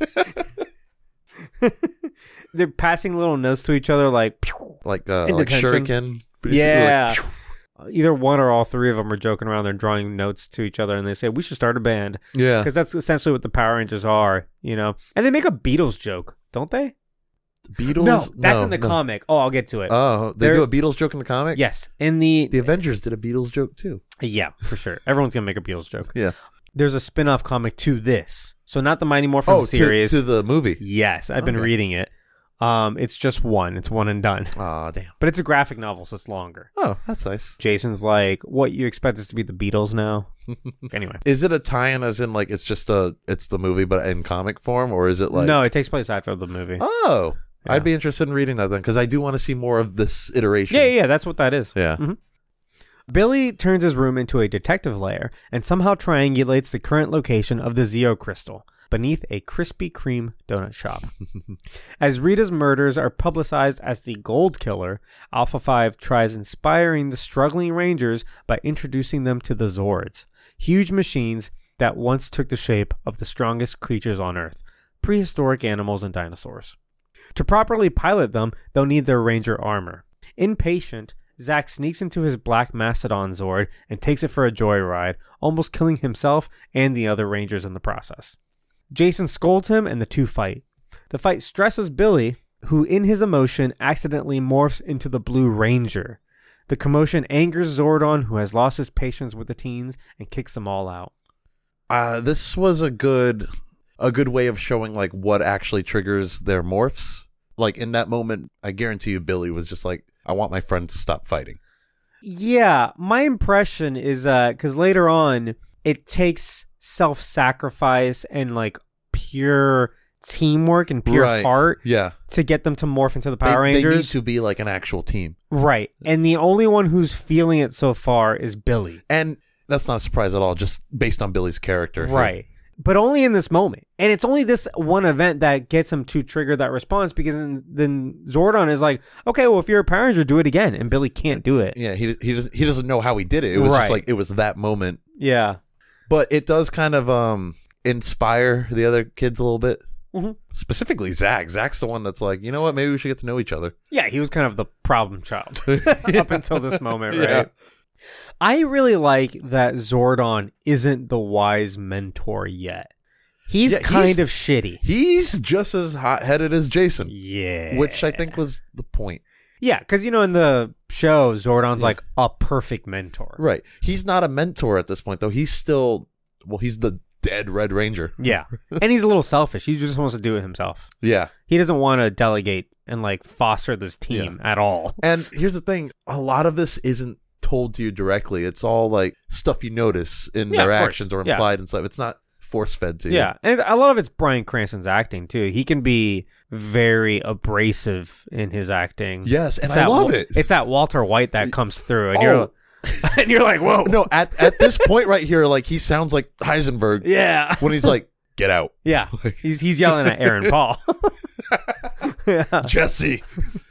They're passing little notes to each other, like, pew. like uh, In like detention. shuriken. basically, Yeah. like, phew. Either one or all three of them are joking around. They're drawing notes to each other, and they say, we should start a band. yeah. Because that's essentially what the Power Rangers are, you know? And they make a Beatles joke, don't they? Beatles. No, that's in the no. comic. Oh, I'll get to it. Oh, they They're- do a Beatles joke in the comic. yes. In the... The Avengers did a Beatles joke too. Yeah, for sure. Everyone's going to make a Beatles joke. Yeah. There's a spin-off comic to this. So not the Mighty Morphin Oh, series. to, to the movie. Yes, I've been Okay. reading it. Um, It's just one. It's one and done. Aw, damn. But it's a graphic novel, so it's longer. Oh, that's nice. Jason's like, what, you expect this to be the Beatles now? Anyway. Is it a tie-in as in like it's just a it's the movie but in comic form, or is it like no, it takes place after the movie. Oh, Yeah. I'd be interested in reading that then because I do want to see more of this iteration. Yeah, yeah, that's what that is. Yeah. Mhm. Billy turns his room into a detective lair and somehow triangulates the current location of the Zeo crystal beneath a Krispy Kreme donut shop. As Rita's murders are publicized as the Gold Killer, Alpha five tries inspiring the struggling Rangers by introducing them to the Zords, huge machines that once took the shape of the strongest creatures on Earth, prehistoric animals and dinosaurs. To properly pilot them, they'll need their Ranger armor. Impatient, Zack sneaks into his black Mastodon Zord and takes it for a joyride, almost killing himself and the other Rangers in the process. Jason scolds him and the two fight. The fight stresses Billy, who in his emotion accidentally morphs into the Blue Ranger. The commotion angers Zordon, who has lost his patience with the teens, and kicks them all out. Uh, this was a good a good way of showing like what actually triggers their morphs. Like in that moment, I guarantee you Billy was just like, I want my friend to stop fighting. Yeah, my impression is uh because later on it takes self-sacrifice and like pure teamwork and pure Right. heart Yeah. to get them to morph into the They, Power they need Rangers. to be like an actual team. Right. And the only one who's feeling it so far is Billy. And that's not a surprise at all, just based on Billy's character. here. Right. But only in this moment. And it's only this one event that gets him to trigger that response because then, then Zordon is like, okay, well, if you're a Power Ranger, do it again. And Billy can't do it. Yeah, he he doesn't he doesn't know how he did it. It was Right. just like it was that moment. Yeah. But it does kind of um inspire the other kids a little bit. Mhm. Specifically Zach. Zach's the one that's like, you know what, maybe we should get to know each other. Yeah, he was kind of the problem child up until this moment, right? Yeah. I really like that Zordon isn't the wise mentor yet. He's Yeah, kind he's- of shitty. He's just as hot headed as Jason. Yeah. Which I think was the point. Yeah, because, you know, in the show, Zordon's Yeah. like a perfect mentor. Right. He's not a mentor at this point, though. He's still, well, he's the dead Red Ranger. Yeah. And he's a little selfish. He just wants to do it himself. Yeah. He doesn't want to delegate and, like, foster this team at all. And here's the thing. A lot of this isn't told to you directly. It's all like stuff you notice in Yeah, their of course. actions or Yeah. implied and stuff. It's not force fed to you. Yeah. And a lot of it's Bryan Cranston's acting, too. He can be very abrasive in his acting. Yes, and It's I that love Wa- it. It's that Walter White that comes through. And, Oh. you're, and you're like, whoa. No, at, at this point right here, like he sounds like Heisenberg Yeah. when he's like, get out. Yeah. He's, he's yelling at Aaron Paul. yeah. Jesse.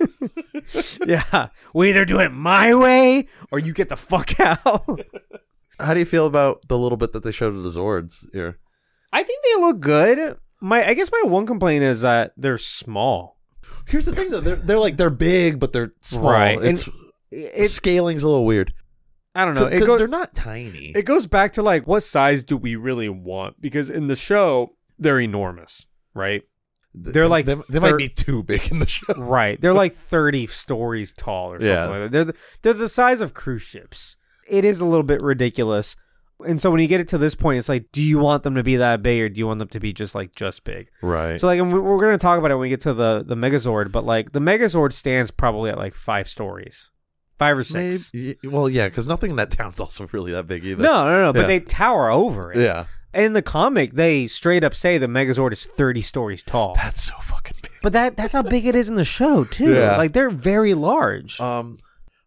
Yeah. We either do it my way or you get the fuck out. How do you feel about the little bit that they showed of the Zords here? I think they look good. My, I guess my one complaint is that they're small. Here's the thing though, they're they're like they're big, but they're small. Right. And It's It's, scaling's a little weird. I don't know. It Because goes, they're not tiny. it goes back to like, what size do we really want? Because in the show, they're enormous, right? They're like they, they thir- might be too big in the show. Right. They're like thirty stories tall or something Yeah. like that. They're the, they're the size of cruise ships. It is a little bit ridiculous. And so when you get it to this point, it's like, do you want them to be that big or do you want them to be just like just big? Right. So like, and we- we're going to talk about it when we get to the, the Megazord, but like the Megazord stands probably at like five stories, five or six. Maybe, well, yeah, because nothing in that town's also really that big either. No, no, no, but Yeah. they tower over it. Yeah. In the comic, they straight up say the Megazord is thirty stories tall. That's so fucking big. But that that's how big it is in the show too. Yeah. Like they're very large. Um,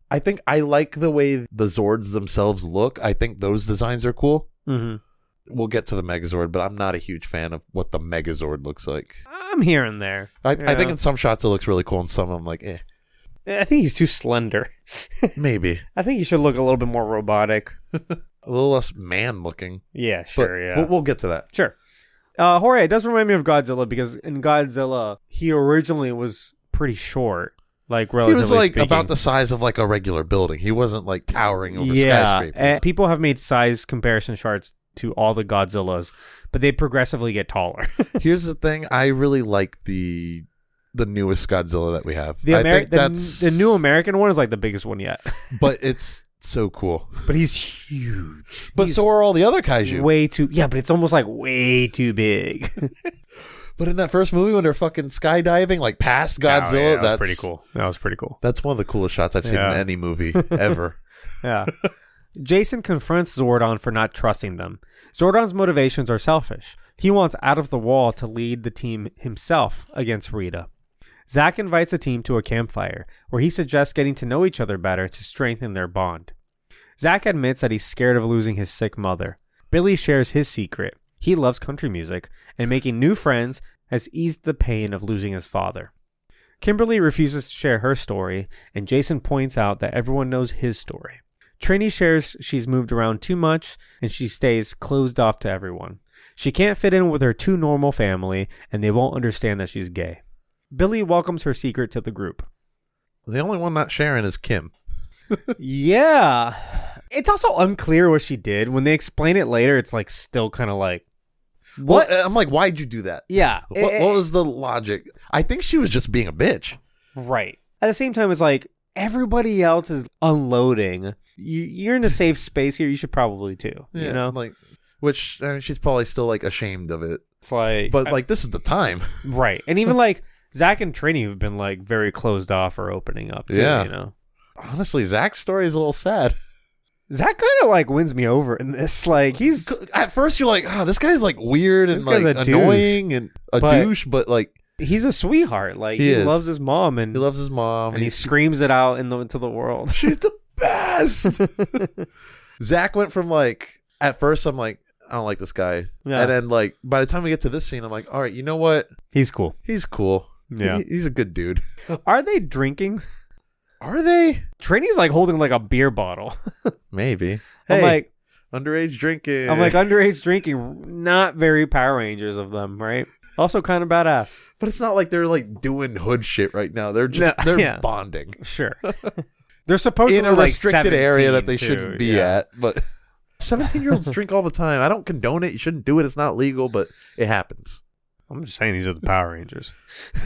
I think I like the way the Zords themselves look. I think those designs are cool. Mm-hmm. We'll get to the Megazord, but I'm not a huge fan of what the Megazord looks like. I'm here and there. I, Yeah. I think in some shots it looks really cool, and some I'm like, eh. I think he's too slender. Maybe. I think he should look a little bit more robotic. A little less man-looking. Yeah, But sure, yeah. We'll, we'll get to that. Sure. Uh, Jorge, it does remind me of Godzilla because in Godzilla, he originally was pretty short. Like, He relatively was like speaking. about the size of like a regular building. He wasn't like towering over yeah, skyscrapers. and people have made size comparison charts to all the Godzillas, but they progressively get taller. Here's the thing: I really like the the newest Godzilla that we have. The, I Ameri- think the, that's the new American one is like the biggest one yet, but it's so cool. but he's huge. But He's so are all the other kaiju. way too. Yeah, but it's almost like way too big. But in that first movie when they're fucking skydiving like past Godzilla, Oh, yeah, that was that's pretty cool. That was pretty cool. That's one of the coolest shots I've seen Yeah. in any movie ever. Yeah. Jason confronts Zordon for not trusting them. Zordon's motivations are selfish. He wants out of the wall to lead the team himself against Rita. Zack invites the team to a campfire, where he suggests getting to know each other better to strengthen their bond. Zack admits that he's scared of losing his sick mother. Billy shares his secret. He loves country music, and making new friends has eased the pain of losing his father. Kimberly refuses to share her story, and Jason points out that everyone knows his story. Trini shares she's moved around too much, and she stays closed off to everyone. She can't fit in with her too normal family, and they won't understand that she's gay. Billy welcomes her secret to the group. The only one not sharing is Kim. Yeah. It's also unclear what she did. When they explain it later, it's like still kind of like, what? Well, I'm like, why'd you do that? Yeah. What, it- what was the logic? I think she was just being a bitch. Right. At the same time, it's like everybody else is unloading. You, you're in a safe space here. You should probably too. Yeah, you know, like, which I mean, she's probably still like ashamed of it. it's like, But like, this is the time. right. And even like Zach and Trini have been like very closed off or opening up too. Yeah. You know, Honestly, Zach's story is a little sad. Zach kind of like wins me over in this. Like he's At first, you're like, oh, this guy's like weird and This guy's like a douche. annoying and a But- douche, but like he's a sweetheart. Like He he, is. loves his mom and he loves his mom. and he screams it out in the into the world. She's the best. Zach went from like, at first I'm like, I don't like this guy. Yeah. And then like, by the time we get to this scene, I'm like, all right, you know what? He's cool. He's cool. Yeah. He- he's a good dude. Are they drinking? Are they? Trini's like holding like a beer bottle. Maybe. I'm Hey, like, underage drinking. I'm like underage drinking. Not very Power Rangers of them, right? Also kind of badass. but it's not like they're like doing hood shit right now. They're just, No, they're yeah. bonding. Sure. They're supposed In to a be like restricted area that they seventeen, shouldn't too. be Yeah. at. But seventeen year olds drink all the time. I don't condone it. You shouldn't do it. It's not legal, but it happens. I'm just saying these are the Power Rangers.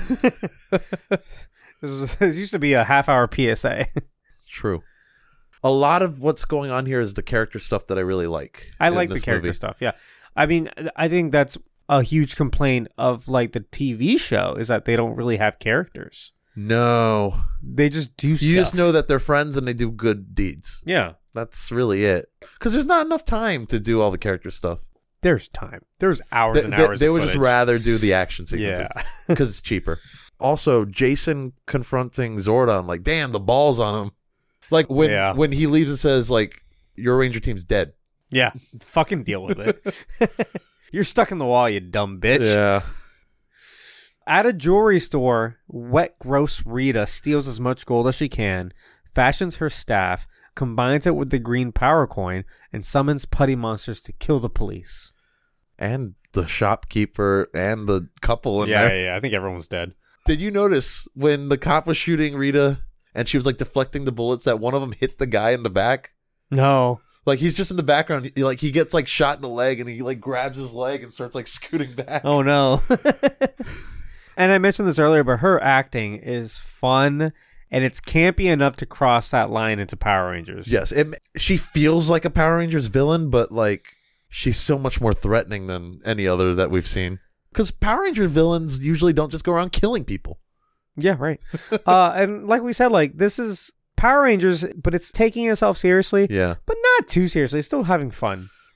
this, is, this used to be a half hour P S A. True. A lot of what's going on here is the character stuff that I really like. I in like the this character movie. stuff. Yeah. I mean, I think that's a huge complaint of like the T V show is that they don't really have characters. No. They just do stuff. You just know that they're friends and they do good deeds. Yeah. That's really it. Because there's not enough time to do all the character stuff. There's time. There's hours They, and they- hours they of would just footage. rather do the action sequences. Yeah. Because it's cheaper. Also, Jason confronting Zordon, like, damn, the balls on him. Like, when, Yeah. when he leaves and says, like, your Ranger team's dead. Yeah. Fucking deal with it. You're stuck in the wall, you dumb bitch. Yeah. At a jewelry store, wet, gross Rita steals as much gold as she can, fashions her staff, combines it with the green power coin, and summons putty monsters to kill the police. And the shopkeeper and the couple in yeah, there. yeah, yeah. I think everyone's dead. Did you notice when the cop was shooting Rita and she was like deflecting the bullets that one of them hit the guy in the back? No. Like he's just in the background. He, like he gets like shot in the leg and he like grabs his leg and starts like scooting back. Oh, no. And I mentioned this earlier, but her acting is fun, and it's campy enough to cross that line into Power Rangers. Yes, it, she feels like a Power Rangers villain, but like she's so much more threatening than any other that we've seen. Because Power Ranger villains usually don't just go around killing people. Yeah, right. uh, and like we said, like this is Power Rangers, but it's taking itself seriously, Yeah. but not too seriously. It's still having fun.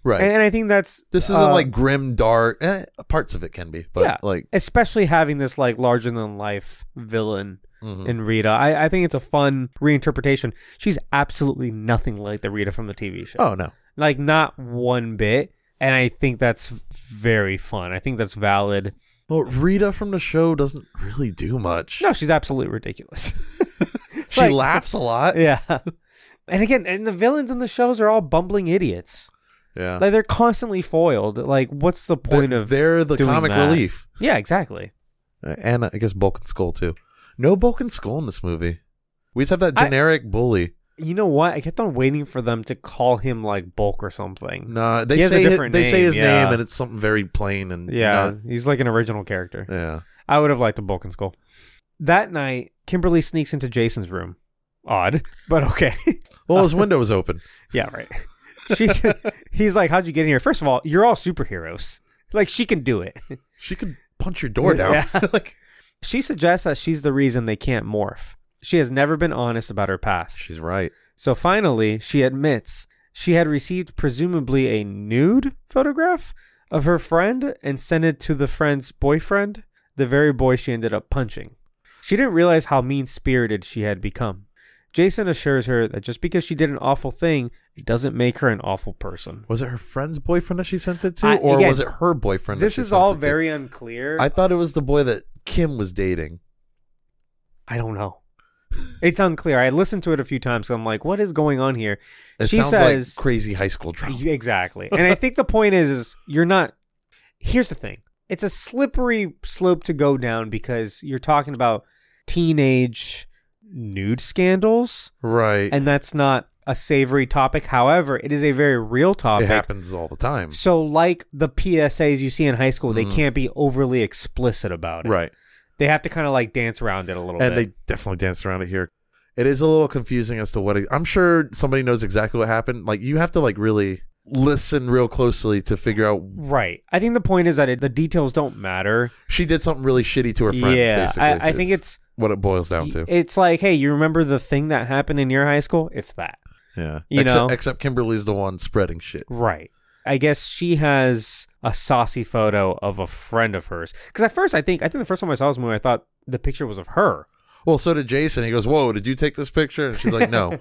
Right. And I think that's This isn't uh, like grim, dark. Eh, parts of it can be, but Yeah. like, especially having this like larger than life villain mhm. in Rita. I, I think it's a fun reinterpretation. She's absolutely nothing like the Rita from the T V show. oh no, Like not one bit. And I think that's very fun. I think that's valid. well, Rita from the show doesn't really do much. No, she's absolutely ridiculous. she like- laughs a lot. Yeah. And again, and the villains in the shows are all bumbling idiots. Yeah, Like they're constantly foiled. Like, what's the point they're, of? they're the doing comic that? relief, Yeah, exactly. and I guess Bulk and Skull too. No Bulk and Skull in this movie. We just have that I- generic bully. You know what? I kept on waiting for them to call him like Bulk or something. No, they He has a say different they say name, his yeah. name, and it's something very plain and Yeah, not- he's like an original character. yeah. I would have liked a Bulk and Skull. That night, Kimberly sneaks into Jason's room. Odd, but okay. Well, his window was open. Yeah, right. She's he's like, "How'd you get in here?" First of all, you're all superheroes. Like she can do it. She could punch your door down. Yeah. Like She suggests that she's the reason they can't morph. She has never been honest about her past. she's right. So finally, she admits she had received presumably a nude photograph of her friend and sent it to the friend's boyfriend, the very boy she ended up punching. She didn't realize how mean-spirited she had become. Jason assures her that just because she did an awful thing, it doesn't make her an awful person. Was it her friend's boyfriend that she sent it to, I- or again, was it her boyfriend? that This she is sent all it to? very unclear. I thought it was the boy that Kim was dating. I don't know. It's unclear. I listened to it a few times, so I'm like, what is going on here? It She sounds says- like crazy high school drama. Exactly. And I think the point is, is you're not. Here's the thing. It's a slippery slope to go down because you're talking about teenage nude scandals, Right. and that's not a savory topic. However, it is a very real it topic. happens all the time. So, like the P S As you see in high school, they Mhm. can't be overly explicit about it. Right. They have to kind of like dance around it a little And bit. they definitely danced around it here. It is a little confusing as to what it, I'm sure somebody knows exactly what happened. Like you have to like really listen real closely to figure out Right. I think the point is that it, the details don't matter. she did something really shitty to her friend. Yeah. basically, I, I think is it's what it boils down to. it's like, hey, you remember the thing that happened in your high school? It's that. Yeah. You except, know? except Kimberly's the one spreading shit. Right. I guess she has a saucy photo of a friend of hers. Because at first, I think I think the first time I saw this movie, I thought the picture was of her. Well, so did Jason. He goes, "Whoa, did you take this picture?" And she's like, "No."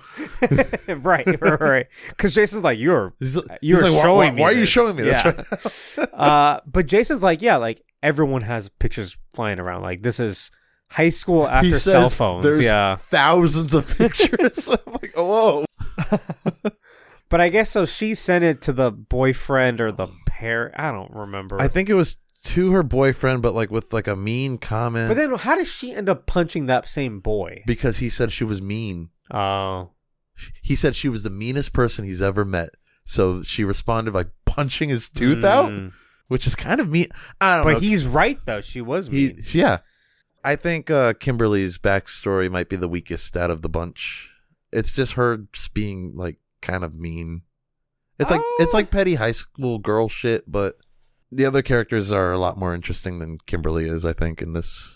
right, right, right. Because Jason's like, you're He's, you're he's like, showing why, me. Why are you this." showing me this? Yeah. Right now? uh, but Jason's like, yeah, like everyone has pictures flying around. Like this is high school after He cell says phones. There's Yeah. thousands of pictures. I'm like, oh, whoa. But I guess so. She sent it to the boyfriend or the pair. I don't remember. I think it was to her boyfriend, but like with like a mean comment. But then, how does she end up punching that same boy? because he said she was mean. Oh, He said she was the meanest person he's ever met. So she responded by punching his tooth out, Mm. which is kind of mean. I don't know. But he's right though. She was He, mean. yeah. I think uh, Kimberly's backstory might be the weakest out of the bunch. It's just her just being like kind of mean. It's like Oh. it's like petty high school girl shit, but the other characters are a lot more interesting than Kimberly is, I think, in this.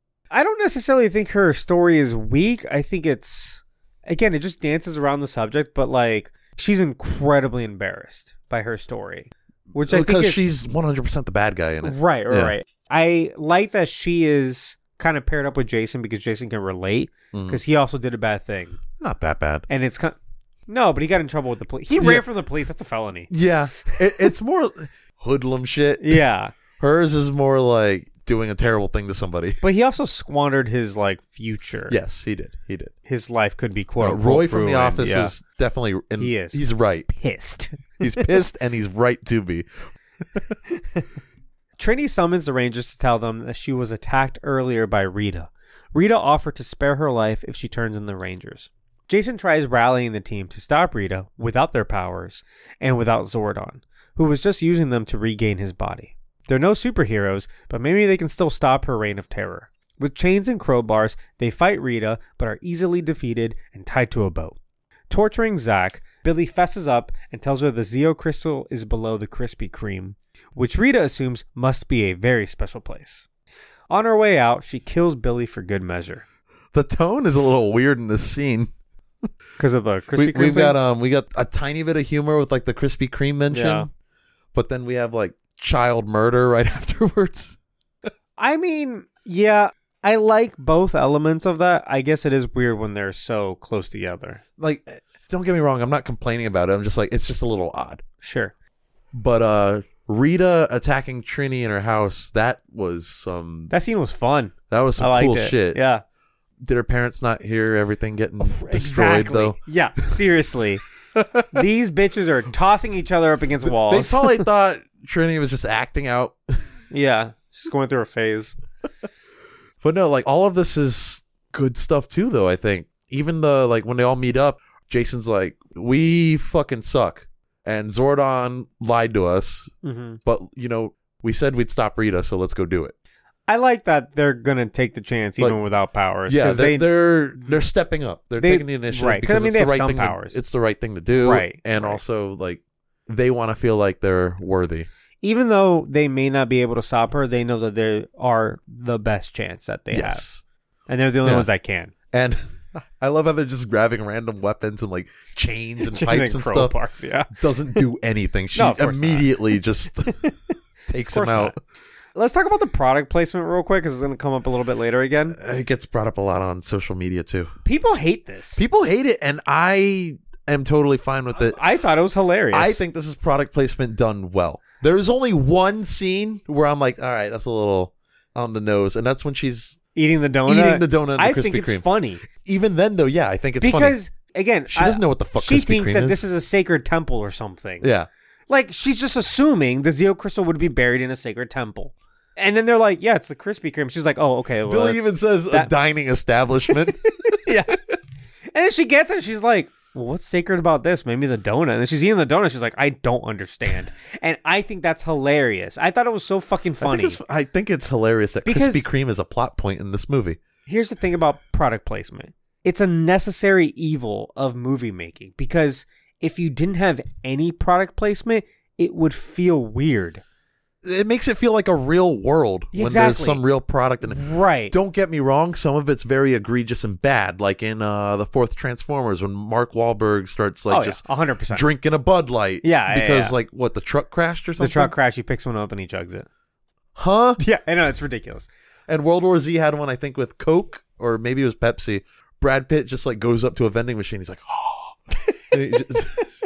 I don't necessarily think her story is weak. I think it's again, it just dances around the subject, but like she's incredibly embarrassed by her story, which I think Because is she's one hundred percent the bad guy in it. right, right, Yeah. right. I like that she is kind of paired up with Jason because Jason can relate Mm. because he also did a bad thing, Not that bad. and it's kind. No, but he got in trouble with the police. He Yeah. ran from the police. That's a felony. Yeah. It, it's more hoodlum shit. Yeah, Hers is more like doing a terrible thing to somebody. but he also squandered his like future. Yes, he did. He did. His life could be quote Uh, unquote Roy from The ruined. Office Yeah. is definitely. In, He is. He's right. pissed. He's pissed and he's right to be. Trini summons the Rangers to tell them that she was attacked earlier by Rita. Rita offered to spare her life if she turns in the Rangers. Jason tries rallying the team to stop Rita without their powers and without Zordon, who was just using them to regain his body. They're no superheroes, but maybe they can still stop her reign of terror. With chains and crowbars, they fight Rita, but are easily defeated and tied to a boat. Torturing Zack, Billy fesses up and tells her the Zeo crystal is below the Krispy Kreme, which Rita assumes must be a very special place. On her way out, she kills Billy for good measure. The tone is a little weird in this scene. Because of the Krispy we, Kreme we've thing? got um we got a tiny bit of humor with like the Krispy Kreme mention, Yeah. but then we have like child murder right afterwards. I mean, yeah, I like both elements of that. I guess it is weird when they're so close together. Like, don't get me wrong, I'm not complaining about it. I'm just like, it's just a little odd. Sure. But uh Rita attacking Trini in her house, that was some That scene was fun. that was I some liked cool it. shit. Yeah. Did her parents not hear everything getting destroyed Exactly. though? Yeah, seriously. These bitches are tossing each other up against walls. They probably thought Trini was just acting out. Yeah, she's going through a phase. But no, like all of this is good stuff too, though. I think even the like when they all meet up, Jason's like, "We fucking suck," and Zordon lied to us. Mm-hmm. But you know, we said we'd stop Rita, so let's go do it. I like that they're gonna take the chance even Like, without powers. Yeah, 'cause they're, they, they're they're stepping up. They're they- taking the initiative right, 'cause, because I mean, it's they the have right some thing. powers. To, it's the right thing to do, Right, And right. also, like they want to feel like they're worthy. even though they may not be able to stop her, they know that they are the best chance that they have, Yes, and they're the only Yeah. ones that can. and I love how they're just grabbing random weapons and like chains and Chains pipes and stuff. crowbars, yeah. Doesn't do anything. She No, of course not. immediately just takes Of him course out. not. Let's talk about the product placement real quick because it's going to come up a little bit later again. It gets brought up a lot on social media too. People hate this. People hate it, and I am totally fine with it. I thought it was hilarious. I think this is product placement done well. There's only one scene where I'm like, all right, that's a little on the nose, and that's when she's eating the donut. eating the donut and the I Krispy think it's Kreme. funny Even then, though, yeah, I think it's funny. because again, She doesn't I- know what the fuck she Krispy thinks Kreme that is. this is a sacred temple or something. Yeah. Like she's just assuming the Zeo crystal would be buried in a sacred temple, and then they're like, "Yeah, it's the Krispy Kreme." She's like, "Oh, okay." Well, Billy even says that- a dining establishment. yeah. And then she gets it. She's like, well, what's sacred about this? Maybe the donut. And then she's eating the donut. She's like, I don't understand. And I think that's hilarious. I thought it was so fucking I funny. think, it's, I think it's hilarious that Because- Krispy Kreme is a plot point in this movie. Here's the thing about product placement. It's a necessary evil of movie making because if you didn't have any product placement, it would feel weird. It makes it feel like a real world when there's Exactly. some real product in it. Right. Don't get me wrong, some of it's very egregious and bad, like in uh, the fourth Transformers when Mark Wahlberg starts like oh, just yeah, one hundred percent. drinking a Bud Light. Yeah, yeah, because yeah. like what the truck crashed or The something. truck crash, he picks one up and he chugs it. huh? Yeah, I know. It's ridiculous. And World War Z had one, I think, with Coke or maybe it was Pepsi. Brad Pitt just like goes up to a vending machine. He's like, oh. And he just-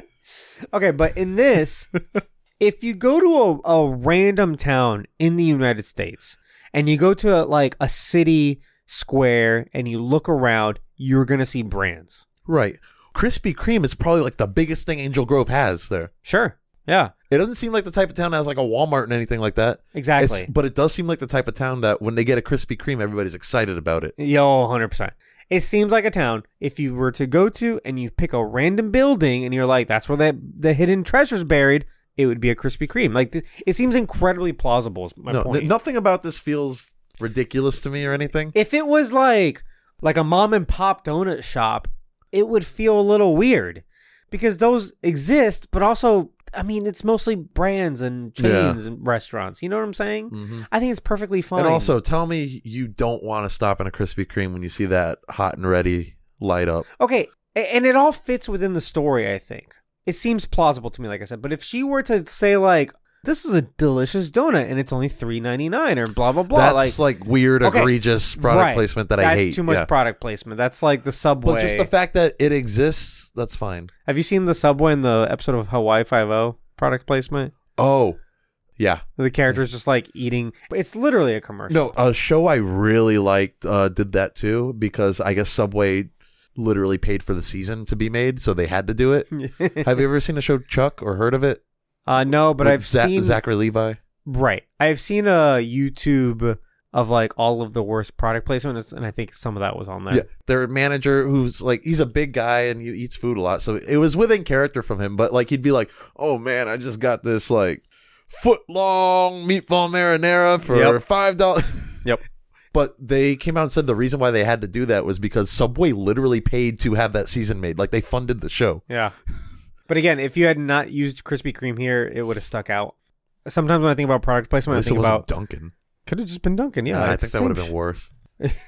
Okay, but in this, if you go to a, a random town in the United States and you go to like a city square and you look around, you're going to see brands. right. Krispy Kreme is probably like the biggest thing Angel Grove has there. Sure. Yeah, It doesn't seem like the type of town that has like a Walmart and anything like that. exactly. It's, but it does seem like the type of town that when they get a Krispy Kreme, everybody's excited about it. Yo, one hundred percent. It seems like a town if you were to go to and you pick a random building and you're like, that's where the, the hidden treasure's buried, it would be a Krispy Kreme. Like, th- it seems incredibly plausible is my no, point. n- nothing about this feels ridiculous to me or anything. If it was like like a mom and pop donut shop, it would feel a little weird because those exist, but also, I mean, it's mostly brands and chains and restaurants. You know what I'm saying? Mm-hmm. I think it's perfectly fine. And also, tell me you don't want to stop in a Krispy Kreme when you see that hot and ready light up. okay, a- and it all fits within the story, I think. It seems plausible to me, like I said. But if she were to say, like, this is a delicious donut and it's only three ninety-nine or blah, blah, blah. That's like, like, weird, Okay, egregious product right. placement that I That's hate. too much Yeah. product placement. That's like the Subway. But just the fact that it exists, that's fine. Have you seen the Subway in the episode of Hawaii Five-O product placement? Oh, yeah. The character's just like eating. It's literally a commercial. No, a show I really liked uh, did that too because I guess Subway literally paid for the season to be made, so they had to do it. Have you ever seen the show Chuck or heard of it? uh, no, but With I've Za- seen Zachary Levi. right. I've seen a YouTube of like all of the worst product placement, and I think some of that was on there. Yeah, their manager, who's like, he's a big guy and he eats food a lot, so it was within character from him. But like, he'd be like, "Oh man, I just got this like foot long meatball marinara for Yep. five dollars." Yep. But they came out and said the reason why they had to do that was because Subway literally paid to have that season made. Like they funded the show. Yeah. But again, if you had not used Krispy Kreme here, it would have stuck out. Sometimes when I think about product At placement, I least it think wasn't about Dunkin'. could have just been Dunkin'. Yeah, Uh, I it's think that the would have same been worse.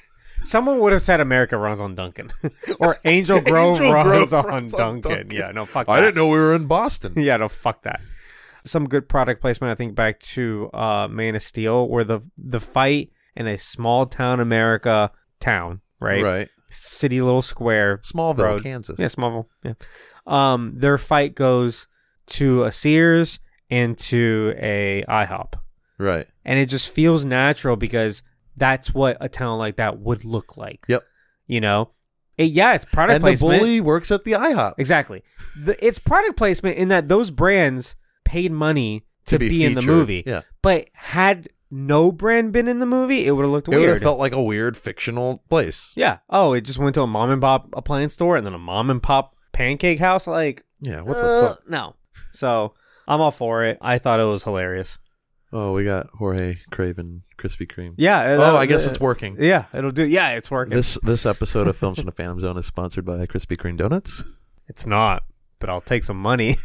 Someone would have said America runs on Duncan. Or Angel Grove Angel runs Grove on runs on Duncan. Duncan. Yeah, no, fuck that. I didn't know we were in Boston. Yeah, no, fuck that. Some good product placement, I think, back to uh, Man of Steel, where the the fight in a small town America town, right? Right. City, little square. Smallville, road. Kansas. Yeah, Smallville. Yeah. Um, their fight goes to a Sears and to a IHOP. Right. And it just feels natural because that's what a town like that would look like. Yep. You know? It, yeah, it's product and placement. the bully works at the IHOP. Exactly. The, it's product placement in that those brands paid money to, To be be, in the featured. movie. Yeah. But had no brand been in the movie, it would have looked It would weird. have felt like a weird fictional place. Yeah. Oh, it just went to a mom and pop appliance store and then a mom and pop pancake house. Like, Yeah, what the uh, fuck? No. So I'm all for it. I thought it was hilarious. Oh, we got Jorge Craven Krispy Kreme. Yeah. Oh, uh, I guess uh, it's working. Yeah, it'll do. Yeah, it's working. This this episode of Films from the Phantom Zone is sponsored by Krispy Kreme Donuts. It's not, but I'll take some money.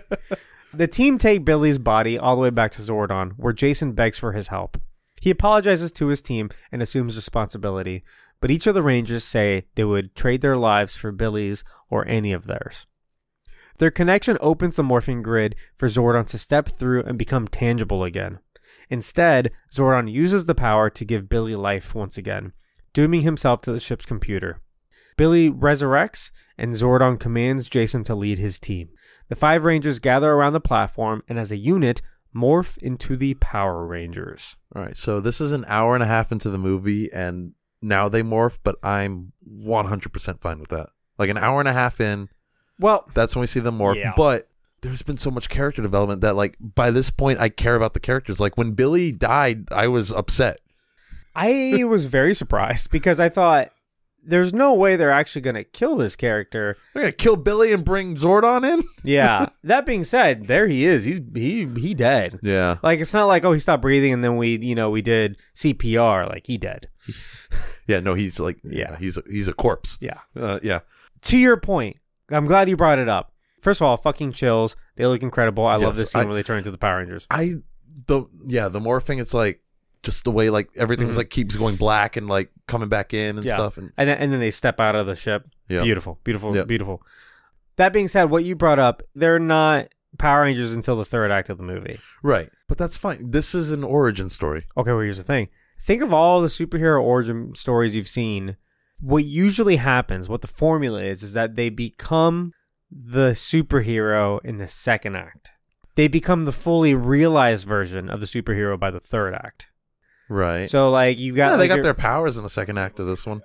The team take Billy's body all the way back to Zordon, where Jason begs for his help. He apologizes to his team and assumes responsibility, but each of the Rangers say they would trade their lives for Billy's or any of theirs. Their connection opens the morphing grid for Zordon to step through and become tangible again. Instead, Zordon uses the power to give Billy life once again, dooming himself to the ship's computer. Billy resurrects, and Zordon commands Jason to lead his team. The five Rangers gather around the platform and as a unit, morph into the Power Rangers. All right, so this is an hour and a half into the movie, and now they morph, but I'm one hundred percent fine with that. Like an hour and a half in, Well, that's when we see them morph. Yeah. But there's been so much character development that, like, by this point, I care about the characters. Like, when Billy died, I was upset. I was very surprised because I thought there's no way they're actually going to kill this character. They're going to kill Billy and bring Zordon in? Yeah. That being said, there he is. He's he he dead. Yeah. Like, it's not like, oh, he stopped breathing and then we, you know, we did C P R. Like, he dead. Yeah, no, he's like, yeah, Yeah. he's a, he's a corpse. Yeah. Uh, yeah. To your point, I'm glad you brought it up. First of all, fucking chills. They look incredible. I love Yes, this scene I- where they turn into the Power Rangers. I, the, yeah, the morphing, it's like, just the way, like, everything's, Mhm. like, keeps going black and, like, coming back in and Yeah. stuff. And And then, and then they step out of the ship. Yeah. Beautiful, beautiful, Yeah. beautiful. That being said, what you brought up, they're not Power Rangers until the third act of the movie. Right. But that's fine. This is an origin story. Okay, well, here's the thing. Think of all the superhero origin stories you've seen. What usually happens, what the formula is, is that they become the superhero in the second act. They become the fully realized version of the superhero by the third act. Right. So, like, you got... yeah, they like, got your- their powers in the second act of this one.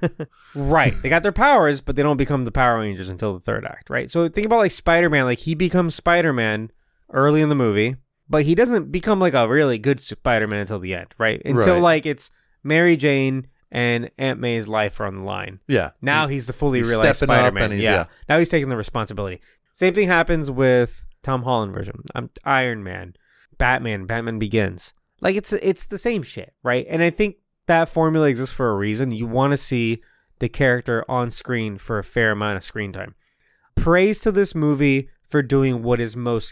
Right. They got their powers, but they don't become the Power Rangers until the third act, right? So think about like Spider-Man. Like he becomes Spider-Man early in the movie, but he doesn't become like a really good Spider-Man until the end, right? Until Right. like it's Mary Jane and Aunt May's life are on the line. Yeah. Now he's the fully He's realized stepping up Spider-Man. and he's- yeah. yeah. Now he's taking the responsibility. Same thing happens with Tom Holland version. I'm Iron Man, Batman, Batman Begins. Like it's it's the same shit, right? And I think that formula exists for a reason. You want to see the character on screen for a fair amount of screen time. Praise to this movie for doing what is most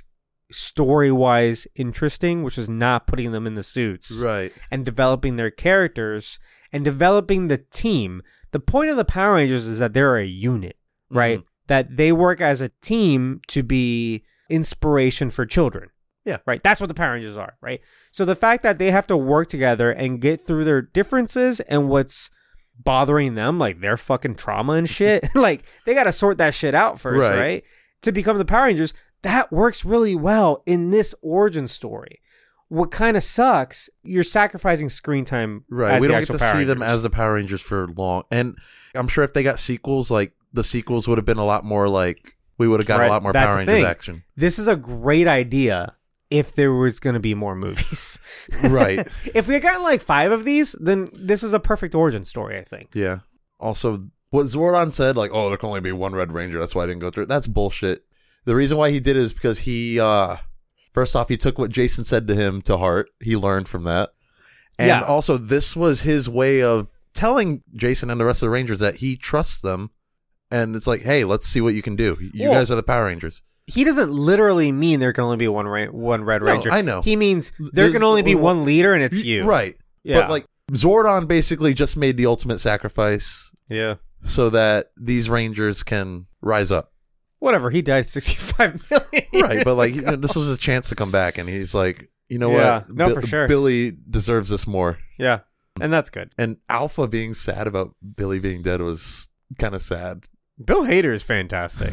story-wise interesting, which is not putting them in the suits Right. and developing their characters and developing the team. The point of the Power Rangers is that they're a unit, right? Mhm. That they work as a team to be inspiration for children. Yeah. Right. That's what the Power Rangers are, right? So the fact that they have to work together and get through their differences and what's bothering them, like their fucking trauma and shit, like they got to sort that shit out first, Right. right? To become the Power Rangers, that works really well in this origin story. What kind of sucks, you're sacrificing screen time. Right. As We the don't get actual to Power see them Rangers. as the Power Rangers for long. And I'm sure if they got sequels, like the sequels would have been a lot more like, we would have got Right. a lot more That's Power the Rangers thing. action. This is a great idea if there was going to be more movies. Right. If we had gotten like five of these, then this is a perfect origin story, I think. Yeah. Also, what Zordon said, like, oh, there can only be one Red Ranger. That's why I didn't go through it. That's bullshit. The reason why he did it is because he, uh, first off, he took what Jason said to him to heart. He learned from that. And Yeah. also, this was his way of telling Jason and the rest of the Rangers that he trusts them. And it's like, hey, let's see what you can do. You Well, guys are the Power Rangers. He doesn't literally mean there can only be one ra- one Red No, Ranger. I know. He means there There's- can only be one leader and it's you. Right. Yeah. But, like, Zordon basically just made the ultimate sacrifice Yeah. so that these Rangers can rise up. Whatever. He died sixty-five million years Right, but like you ago. know, this was a chance to come back, and he's like, you know Yeah. what? No, for sure. Billy deserves this more. Yeah. And that's good. And Alpha being sad about Billy being dead was kind of sad. Bill Hader is fantastic.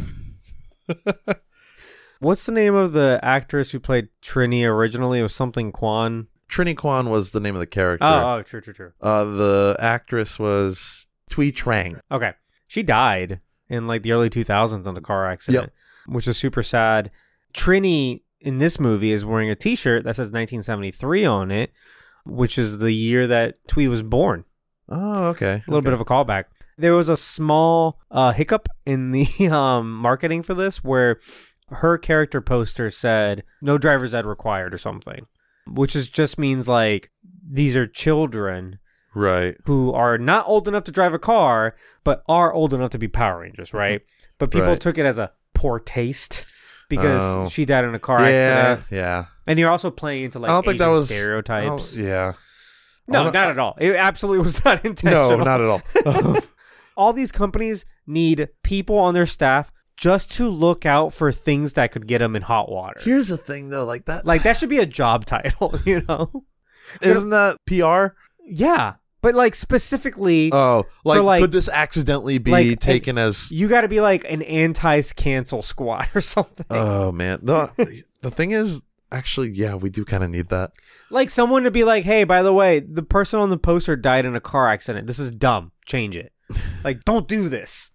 What's the name of the actress who played Trini originally? It was something Kwan. Trini Kwan was the name of the character. Oh, oh, true, true, true. Uh, the actress was Tui Trang. Okay. She died in like the early two thousands in a car accident, which is super sad. Trini in this movie is wearing a t-shirt that says nineteen seventy-three on it, which is the year that Twee was born. Oh, okay. A little okay. bit of a callback. There was a small uh, hiccup in the um, marketing for this where her character poster said no driver's ed required or something, which is just means like these are children Right. who are not old enough to drive a car, but are old enough to be Power Rangers, right? But people Right. took it as a poor taste because Oh. she died in a car Yeah, accident. yeah. And you're also playing into like I don't think Asian that was stereotypes. Oh, yeah. No, I don't- not at all. It absolutely was not intentional. No, not at all. All these companies need people on their staff just to look out for things that could get them in hot water. Here's the thing, though. Like that, Like that should be a job title, you know? isn't that P R? Yeah. But like specifically, Oh, like, like- could this accidentally be like, taken as? you got to be like an anti-cancel squad or something. Oh man, the the thing is, actually, yeah, we do kind of need that. Like someone to be like, hey, by the way, the person on the poster died in a car accident. This is dumb. Change it. Like, don't do this.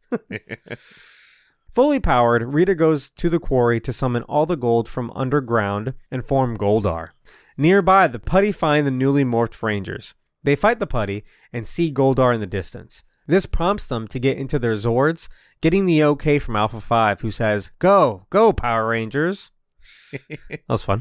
Fully powered, Rita goes to the quarry to summon all the gold from underground and form Goldar. Nearby, the Putty find the newly morphed Rangers. They fight the Putty and see Goldar in the distance. This prompts them to get into their Zords, getting the okay from Alpha five, who says, go, go, Power Rangers. That was fun.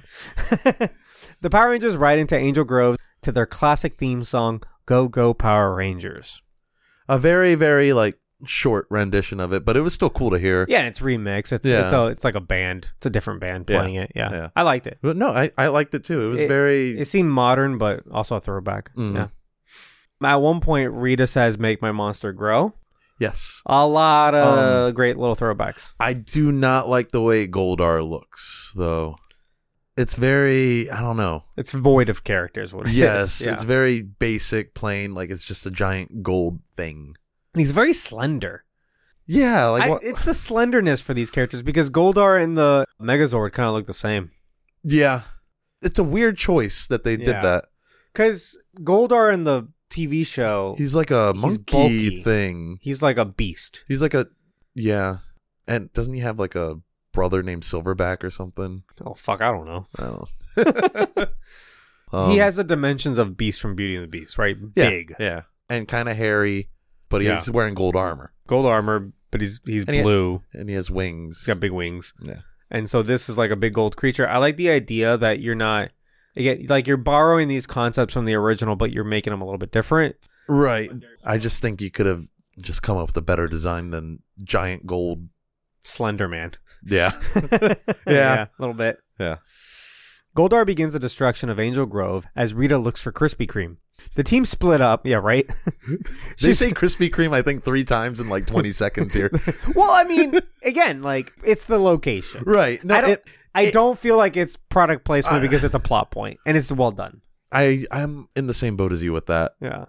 The Power Rangers ride into Angel Grove to their classic theme song, Go, Go, Power Rangers. A very, very like short rendition of it, but it was still cool to hear. Yeah, and it's remix. It's Yeah. it's a it's like a band. It's a different band Yeah. playing it. Yeah. Yeah. I liked it. But no, I, I liked it too. It was It- very. It seemed modern, but also a throwback. Mhm. Yeah. At one point, Rita says, "Make my monster grow." Yes, A lot of Um, great little throwbacks. I do not like the way Goldar looks, though. It's very, I don't know. It's void of characters. What it is. Yes, Yeah. it's very basic, plain. Like it's just a giant gold thing. And he's very slender. Yeah, like I- what? it's the slenderness for these characters because Goldar and the Megazord kind of look the same. Yeah, it's a weird choice that they Yeah. did that. Because Goldar in the T V show, He's like a He's monkey bulky. thing. he's like a beast. He's like a yeah, and doesn't he have like a brother named Silverback or something? Oh fuck, I don't know. I don't know. Um, he has the dimensions of Beast from Beauty and the Beast, right? yeah, Big. yeah, and kind of hairy, but he's Yeah. wearing gold armor Gold armor, but he's he's And he- blue. and he has wings. He's got big wings. Yeah. And so this is like a big gold creature. I like the idea that you're not again, like you're borrowing these concepts from the original, but you're making them a little bit different. Right. I just think you could have just come up with a better design than giant gold. Slender Man. Yeah. yeah. A little bit. Yeah. Goldar begins the destruction of Angel Grove as Rita looks for Krispy Kreme. The team split up. Yeah, right? They She's- say Krispy Kreme, I think, three times in like twenty seconds here. Well, I mean, again, like, it's the location. Right. No, I don't, it, I it- don't feel like it's product placement I- because it's a plot point and it's well done. I, I'm in the same boat as you with that. Yeah.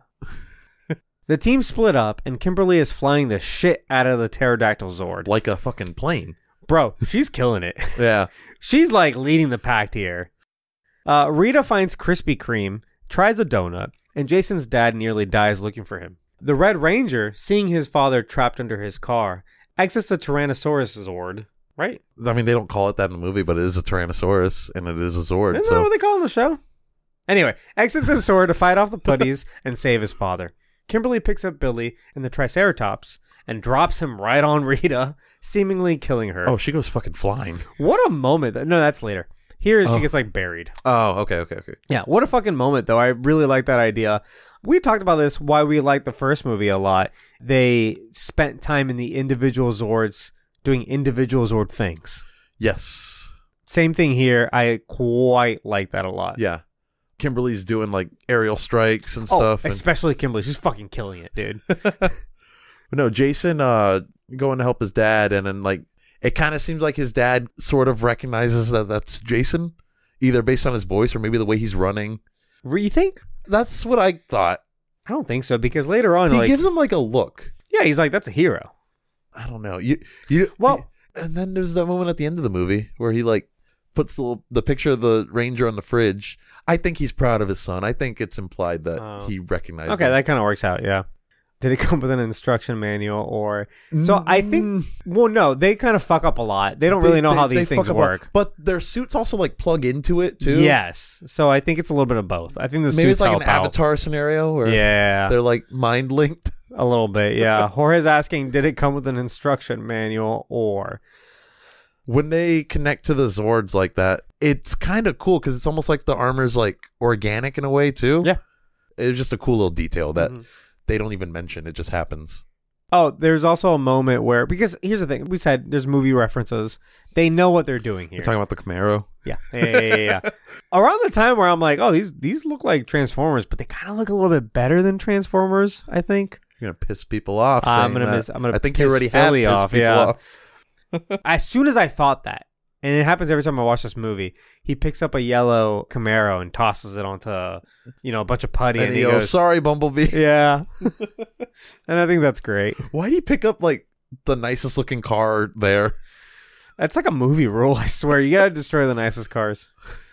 The team split up and Kimberly is flying the shit out of the pterodactyl Zord. Like a fucking plane. Bro, she's killing it. Yeah. She's like leading the pack here. Uh, Rita finds Krispy Kreme, tries a donut, and Jason's dad nearly dies looking for him. The Red Ranger, seeing his father trapped under his car, exits the Tyrannosaurus Zord, right? I mean, they don't call it that in the movie, but it is a Tyrannosaurus and it is a Zord. Isn't so that what they call it in the show? Anyway, exits his sword to fight off the putties and save his father. Kimberly picks up Billy in the Triceratops and drops him right on Rita, seemingly killing her. Oh, she goes fucking flying. What a moment. No, that's later. Here Oh. she gets like buried. Oh, okay, okay, okay. Yeah, what a fucking moment, though. I really like that idea. We talked about this, why we liked the first movie a lot. They spent time in the individual Zords doing individual Zord things. Yes. Same thing here. I quite like that a lot. Yeah. Kimberly's doing like aerial strikes and Oh, stuff. and- especially Kimberly. She's fucking killing it, dude. no, Jason uh, going to help his dad, and then like it kind of seems like his dad sort of recognizes that that's Jason, either based on his voice or maybe the way he's running. You think? That's what I thought. I don't think so because later on, He like, gives him like a look. yeah, he's like, that's a hero. I don't know. You you Well- and then there's that moment at the end of the movie where he like puts the the picture of the ranger on the fridge. I think he's proud of his son. I think it's implied that Oh. he recognized Okay, him. that kind of works out. Yeah. Did it come with an instruction manual or? So I think. Mm, Well, no, they kind of fuck up a lot. They don't really know they- how they these things fuck up a lot. work. But their suits also like plug into it too. Yes. So I think it's a little bit of both. I think the Maybe suits it's like an help out. Avatar scenario where Yeah, they're like mind linked. a little bit. Yeah. Jorge's asking, did it come with an instruction manual or? When they connect to the Zords like that, it's kind of cool because it's almost like the armor's like organic in a way too. Yeah. It's just a cool little detail that Mhm. they don't even mention. It just happens. Oh, there's also a moment where, because here's the thing, we said there's movie references. They know what they're doing here. You're talking about the Camaro? Yeah, yeah, yeah, yeah, yeah. Around the time where I'm like, oh, these these look like Transformers, but they kind of look a little bit better than Transformers. I think. You're gonna piss people off. I'm saying gonna that. miss. I'm gonna. I think you piss already Philly have pissed off. people Yeah. off. As soon as I thought that, and it happens every time I watch this movie, he picks up a yellow Camaro and tosses it onto, you know, a bunch of putty, And and, he he goes, goes, "Sorry, Bumblebee." yeah. And I think that's great. Why do you pick up like the nicest looking car there? That's like a movie rule. I swear, you gotta destroy the nicest cars.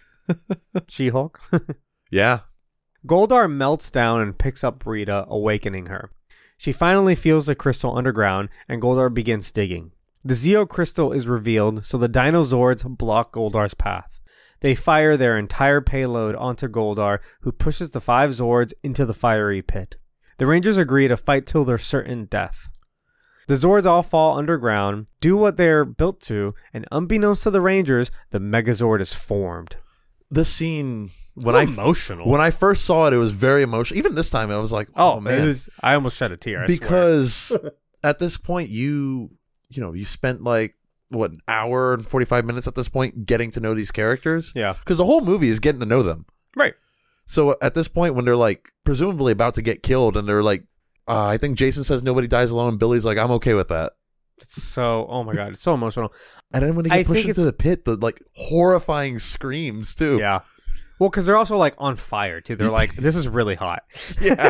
She-Hulk. Yeah. Goldar melts down and picks up Rita, awakening her. She finally feels the crystal underground, and Goldar begins digging. The Zeo crystal is revealed, so the Dinozords block Goldar's path. They fire their entire payload onto Goldar, who pushes the five Zords into the fiery pit. The Rangers agree to fight till their certain death. The Zords all fall underground, do what they're built to, and unbeknownst to the Rangers, the Megazord is formed. The scene when It's I emotional. when I first saw it, it was very emotional. Even this time, I was like, "Oh, Oh, man!" it was, I almost shed a tear. I swear. Because at this point, you you know you spent like what an hour and forty five minutes at this point getting to know these characters. Yeah. Because the whole movie is getting to know them. Right. So at this point, when they're like presumably about to get killed, and they're like, uh, I think Jason says nobody dies alone. Billy's like, I'm okay with that. It's so, oh my God, it's so emotional. And then when they I get pushed think into it's- the pit, the like horrifying screams too. Yeah. Well, because they're also like on fire too. They're like, this is really hot. Yeah.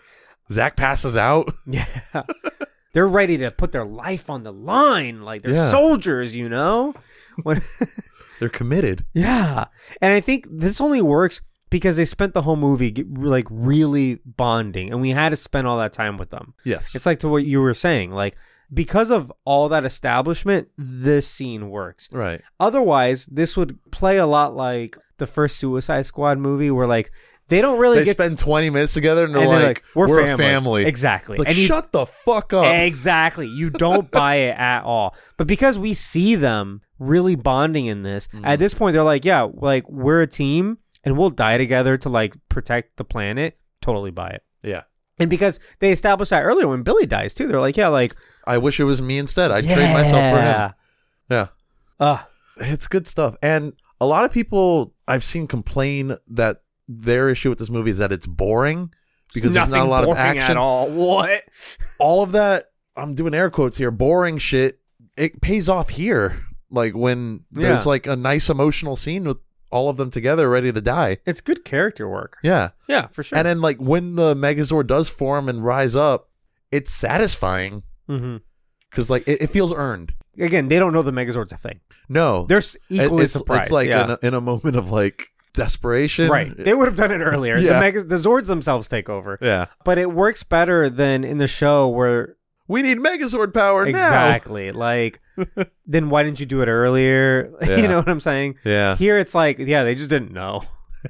Zach passes out. Yeah. They're ready to put their life on the line. Like they're Yeah. soldiers, you know? When, They're committed. yeah. And I think this only works because they spent the whole movie get, like really bonding, and we had to spend all that time with them. Yes. It's like to what you were saying, like because of all that establishment, this scene works. right. Otherwise, this would play a lot like the first Suicide Squad movie, where like they don't really They get spend twenty minutes together and they're, and like, they're like, we're, we're family. a family. Exactly. Like, and you, shut the fuck up. exactly. You don't buy it at all. But because we see them really bonding in this, Mm-hmm. at this point they're like, yeah, like we're a team and we'll die together to like protect the planet. Totally buy it. Yeah. And because they established that earlier when Billy dies too, they're like, yeah, like I wish it was me instead. I'd trade myself for him. Yeah. Uh, It's good stuff. And a lot of people I've seen complain that their issue with this movie is that it's boring because there's not nothing a lot of boring action. at all. What? All of that, I'm doing air quotes here, boring shit, it pays off here. Like when there's Yeah. like a nice emotional scene with all of them together ready to die. It's good character work. Yeah. Yeah, for sure. And then like when the Megazord does form and rise up, it's satisfying mm-hmm. because like it, it feels earned. Again, they don't know the Megazord's a thing. No. They're s- equally it's, surprised. It's like yeah. in, a, in a moment of like desperation. Right. They would have done it earlier. Yeah. The, Mega- the Zords themselves take over. Yeah. But it works better than in the show where We need Megazord power exactly like then why didn't you do it earlier? Yeah. You know what I'm saying? now. Yeah. Here it's like, yeah, they just didn't know.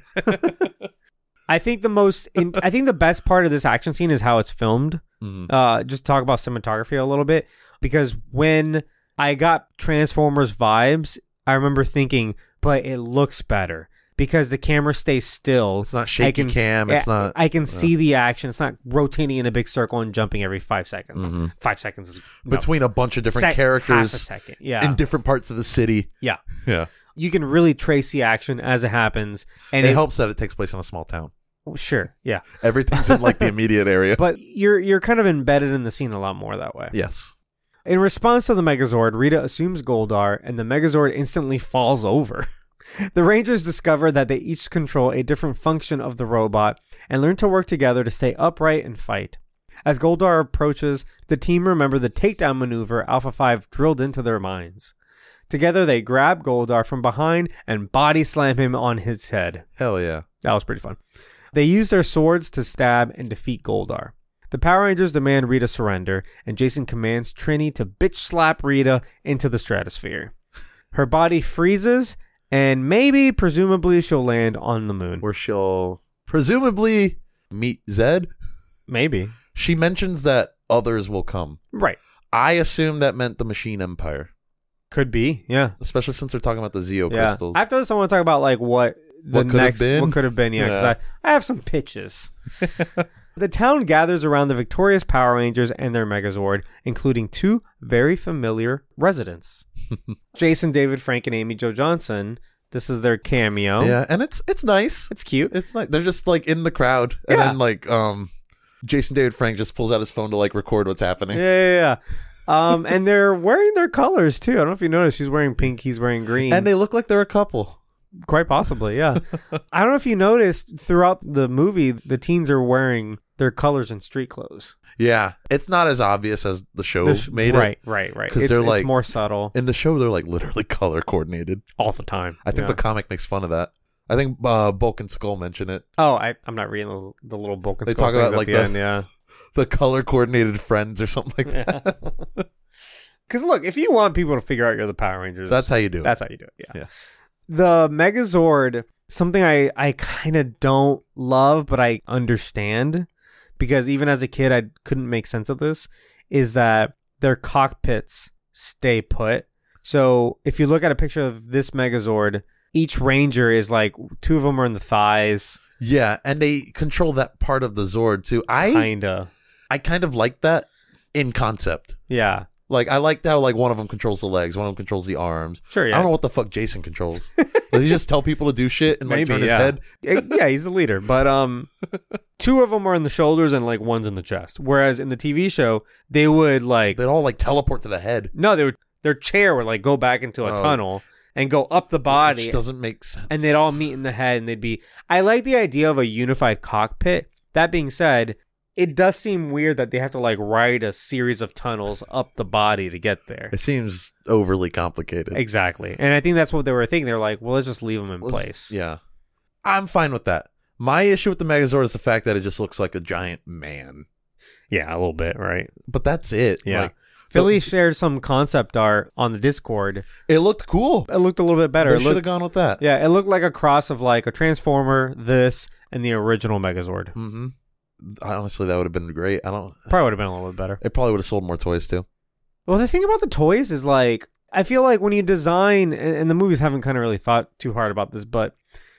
I think the most in, I think the best part of this action scene is how it's filmed. Mhm. Uh just talk about cinematography a little bit, because when I got Transformers vibes, I remember thinking, but it looks better because the camera stays still. It's not I shaky can, cam. It's I, not. I can see the action. It's not rotating in a big circle and jumping every five seconds. Mhm. Five seconds is no. Between a bunch of different Sec- half a characters second. Yeah. in different parts of the city. yeah. Yeah. you can really trace the action as it happens. And it, it, helps that it takes place in a small town. Sure, yeah. Everything's in like the immediate area. But you're you're kind of embedded in the scene a lot more that way. Yes. In response to the Megazord, Rita assumes Goldar, and the Megazord instantly falls over. The Rangers discover that they each control a different function of the robot and learn to work together to stay upright and fight. As Goldar approaches, the team remember the takedown maneuver Alpha five drilled into their minds. Together, they grab Goldar from behind and body slam him on his head. Hell yeah. That was pretty fun. They use their swords to stab and defeat Goldar. The Power Rangers demand Rita surrender, and Jason commands Trini to bitch slap Rita into the stratosphere. Her body freezes, and maybe, presumably, she'll land on the moon. Where she'll presumably meet Zed. Maybe. She mentions that others will come. Right. I assume that meant the Machine Empire. Could be, yeah. Especially since they're talking about the Zeo yeah. crystals. After this, I want to talk about like what the What could have next been? what could have been. Yeah, because Yeah. I, I have some pitches. The town gathers around the victorious Power Rangers and their Megazord, including two very familiar residents: Jason David Frank and Amy Jo Johnson. This is their cameo. Yeah, and it's it's nice. It's cute. It's like they're just like in the crowd, and Yeah. then like um, Jason David Frank just pulls out his phone to like record what's happening. Yeah, yeah, yeah. Um, and they're wearing their colors too. I don't know if you noticed. She's wearing pink. He's wearing green. And they look like they're a couple. Quite possibly, yeah. I don't know if you noticed throughout the movie, the teens are wearing their colors and street clothes. Yeah, it's not as obvious as the show The sh- made right, it. right, right. 'Cause It's, they're it's like- more subtle In the show, they're like literally color coordinated. all the time. I think Yeah. the comic makes fun of that. I think uh, Bulk and Skull mention it. Oh, I, I'm not reading the, the little book and They skull talk things about, at like, the, the- end, yeah. The color coordinated friends or something like that. Because look, if you want people to figure out you're the Power Rangers, That's how you do it. that's how you do it. Yeah. Yeah. The Megazord, something I, I kind of don't love, but I understand, because even as a kid, I couldn't make sense of this, is that their cockpits stay put. So if you look at a picture of this Megazord, each Ranger is like, two of them are in the thighs. Yeah, and they control that part of the Zord too. I Kinda. I kind of like that in concept. Yeah. Like I liked how like one of them controls the legs, one of them controls the arms. Sure, yeah. I don't know what the fuck Jason controls. Does he just tell people to do shit and like Maybe, turn his yeah. head? Eh, yeah, he's the leader. But um, two of them are in the shoulders and like one's in the chest. Whereas in the T V show, they would like They'd all like teleport to the head. no, they would their chair would like go back into a Oh. tunnel and go up the body, Which doesn't make sense. and they'd all meet in the head, and they'd be. I like the idea of a unified cockpit. That being said, it does seem weird that they have to like ride a series of tunnels up the body to get there. It seems overly complicated. Exactly, and I think that's what they were thinking. They're like, well, let's just leave them in Let's- place. Yeah. I'm fine with that. My issue with the Megazord is the fact that it just looks like a giant man. Yeah, a little bit, right? But that's it. Yeah. Like, Philly shared some concept art on the Discord. it looked cool. It looked a little bit better. They It should have looked, gone with that. yeah, it looked like a cross of like a Transformer, this, and the original Megazord. Mm-hmm. Honestly, that would have been great. I don't. Probably would have been a little bit better. It probably would have sold more toys too. Well, the thing about the toys is like, I feel like when you design, and, and the movies haven't kind of really thought too hard about this, but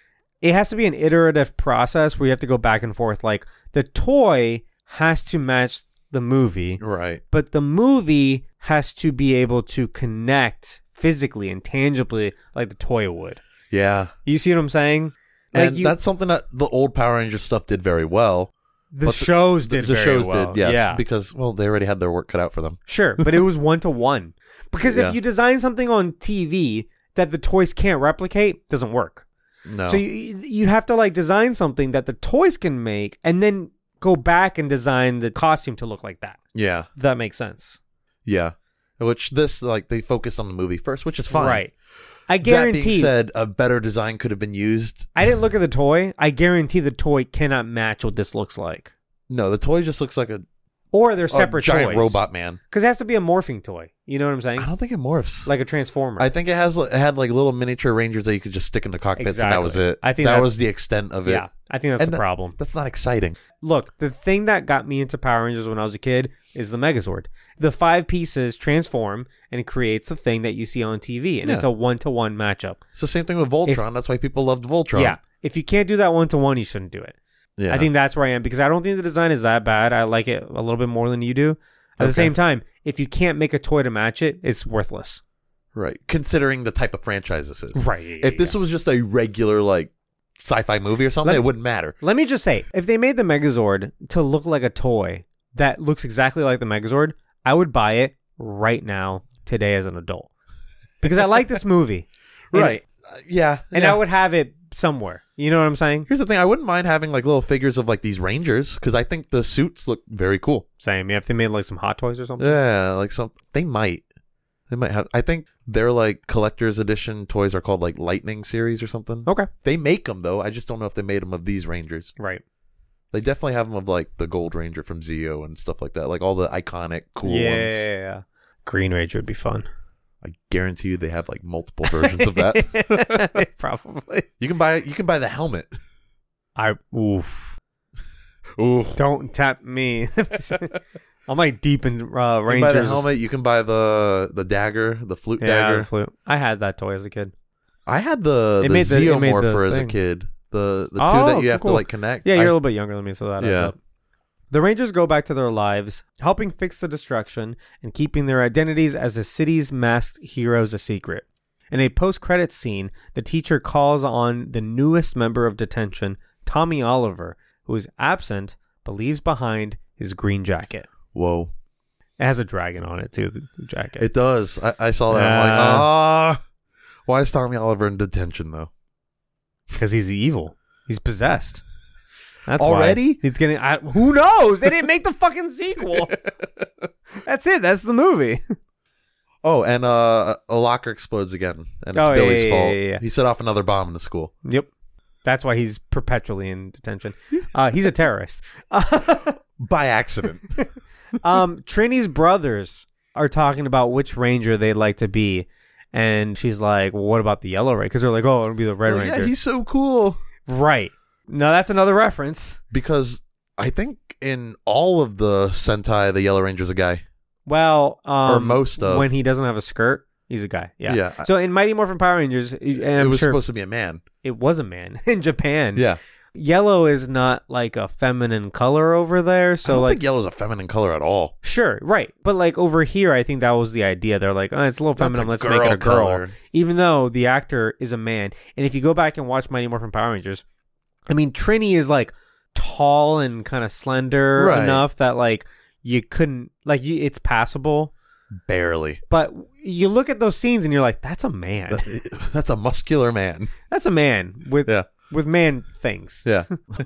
it has to be an iterative process where you have to go back and forth. Like the toy has to match the movie, Right. but the movie has to be able to connect physically and tangibly like the toy would. Yeah. You see what I'm saying? Like And you, that's something that the old Power Rangers stuff did very well. the but the- shows The, did the very shows well. did, yes. Yeah, Because, well, they already had their work cut out for them. sure, but it was one to one. Because Yeah. if you design something on T V that the toys can't replicate, it doesn't work. No. So you you have to like design something that the toys can make, and then go back and design the costume to look like that. yeah. If that makes sense, Yeah. Which this, like, they focused on the movie first, which is fine. right? I That guarantee. being said, a better design could have been used. I didn't look at the toy. I guarantee the toy cannot match what this looks like, No, the toy just looks like a, or they're a separate giant toys. robot man. Because it has to be a morphing toy. You know what I'm saying? I don't think it morphs. Like a transformer. I think it has it had like little miniature Rangers that you could just stick in the cockpits, and that was Exactly. it. I think that that's- was the extent of it. yeah, I think that's And the problem. That's not exciting. Look, the thing that got me into Power Rangers when I was a kid is the Megazord. The five pieces transform and it creates the thing that you see on T V, and Yeah. it's a one-to-one matchup. It's the same thing with Voltron. That's why people loved Voltron. Yeah, if you can't do that one-to-one, you shouldn't do it. yeah. I think that's where I am, because I don't think the design is that bad. I like it a little bit more than you do. At the Okay. same time, if you can't make a toy to match it, it's worthless. Right. Considering the type of franchise this is. Right. Yeah, If this yeah. was just a regular, like, sci-fi movie or something, Let- it wouldn't matter. Let me just say, if they made the Megazord to look like a toy that looks exactly like the Megazord, I would buy it right now, today as an adult. Because I like this movie. And, Right. Uh, yeah. And yeah. I would have it somewhere. You know what I'm saying? Here's the thing. I wouldn't mind having, like, little figures of, like, these Rangers, because I think the suits look very cool. Same. Yeah, if they made like some Hot Toys or something. Yeah, like some... They might. They might have... I think their, like, collector's edition toys are called, like, Lightning series or something. Okay. They make them, though. I just don't know if they made them of these Rangers. Right. They definitely have them of, like, the Gold Ranger from Zeo and stuff like that. Like, all the iconic, cool yeah, ones. yeah, yeah. Green Ranger would be fun. I guarantee you they have, like, multiple versions of that. Probably. You can buy you can buy the helmet. I oof. Ooh. Don't tap me. I'm like deep in uh, You can Rangers. buy the helmet. You can buy the the dagger, the flute Yeah, dagger. the flute. I had that toy as a kid. I had the, It the made the- it made the Zeomorpher as thing. a kid. The the two Oh, that you have cool. to like connect. Yeah, you're I- a little bit younger than me, so that adds Yeah. up. The Rangers go back to their lives, helping fix the destruction and keeping their identities as the city's masked heroes a secret. In a post-credits scene, the teacher calls on the newest member of detention, Tommy Oliver, who is absent but leaves behind his green jacket. Whoa. It has a dragon on it, too, the the jacket. It does. I, I saw that. I'm like, Uh, ah. Why is Tommy Oliver in detention though? Because he's evil. He's possessed. That's Already? why. He's getting. I, who knows? They didn't make the fucking sequel. That's it. That's the movie. Oh, and uh, a locker explodes again, and it's Oh, yeah, Billy's yeah, yeah, fault. yeah, yeah. He set off another bomb in the school. Yep. That's why he's perpetually in detention. Uh, he's a terrorist. By accident. um, Trini's brothers are talking about which ranger they'd like to be. And she's like, well, what about the yellow ranger? Because they're like, oh, it'll be the red Well, ranger. yeah, he's so cool. Right. No, that's another reference. Because I think in all of the Sentai, the Yellow Ranger's a guy. Well, um, Or most of. when he doesn't have a skirt, he's a guy. Yeah. Yeah. So in Mighty Morphin Power Rangers, and it I'm was sure supposed to be a man. it was a man in Japan. Yeah. Yellow is not like a feminine color over there. I So don't like, think yellow's a feminine color at all. sure, right. But like over here, I think that was the idea. They're like, oh, it's a little That's feminine. a Let's make it a girl girl. color. Even though the actor is a man. And if you go back and watch Mighty Morphin Power Rangers, I mean, Trini is like tall and kind of slender Right. enough that like you couldn't, like you, it's passable. Barely. But you look at those scenes and you're like, that's a man. That's a muscular man. That's a man with Yeah. with man things. Yeah.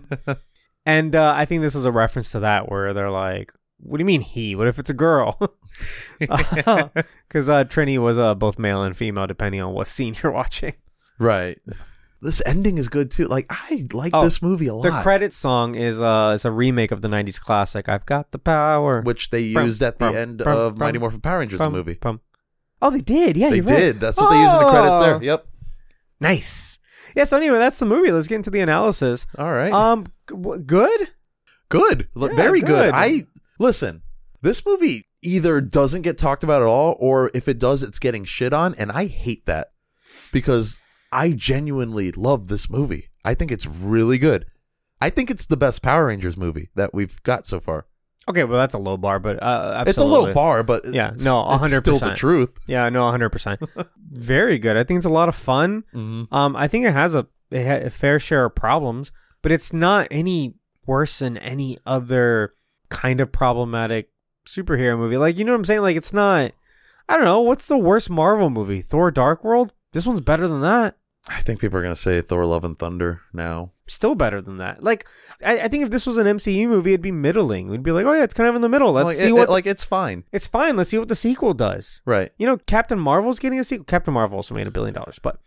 And uh, I think this is a reference to that where they're like, what do you mean he? What if it's a girl? Because uh, Trini was uh, both male and female depending on what scene you're watching. Right. This ending is good too. Like I like Oh, this movie a lot. The credit song is uh, is a remake of the nineties classic, I've Got the Power. which they Brum, used at the brum, end brum, of brum, Mighty Morphin Power Rangers the Pum, movie. pum. Oh, they did. Yeah, They you're right. did. That's what they used in the credits Oh. there. Yep. Nice. Yeah, so anyway, that's the movie. Let's get into the analysis. All right. Um, g- w- good? Good. Look, Yeah, very good. good. I listen. This movie either doesn't get talked about at all, or if it does, it's getting shit on, and I hate that because I genuinely love this movie. I think it's really good. I think it's the best Power Rangers movie that we've got so far. Okay, well, that's a low bar, but uh, absolutely. It's a low bar, but Yeah, it's, no, one hundred percent. It's still the truth. Yeah, no, one hundred percent. Very good. I think it's a lot of fun. Mm-hmm. Um, I think it has a, it ha- a fair share of problems, but it's not any worse than any other kind of problematic superhero movie. Like, you know what I'm saying? Like, it's not, I don't know, what's the worst Marvel movie? Thor Dark World? This one's better than that. I think people are going to say Thor Love and Thunder now. Still better than that. Like, I, I think if this was an M C U movie, it'd be middling. We'd be like, oh yeah, it's kind of in the middle. Let's like, see it- what, it- like it's fine. it's fine. Let's see what the sequel does. Right. You know, Captain Marvel's getting a sequel. Captain Marvel also made a billion dollars, but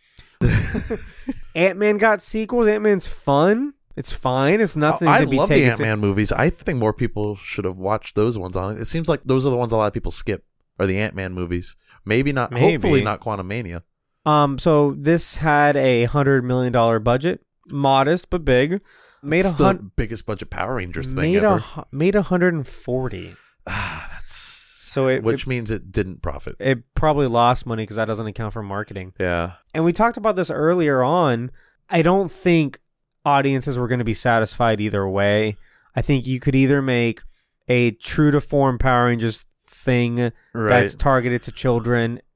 Ant-Man got sequels. Ant-Man's fun. It's fine. It's nothing I to be love the taken. Ant-Man movies. I think more people should have watched those ones on it. It seems like those are the ones a lot of people skip, are the Ant-Man movies. Maybe not, Maybe. hopefully not Quantumania. Um, so this had a hundred million dollar budget, modest but big. Made It's a the hun- biggest budget Power Rangers thing made a ever. hu- made a hundred and forty. Ah, that's So it which it, means it didn't profit. it probably lost money because that doesn't account for marketing. Yeah. And we talked about this earlier on. I don't think audiences were going to be satisfied either way. I think you could either make a true to form Power Rangers thing Right. that's targeted to children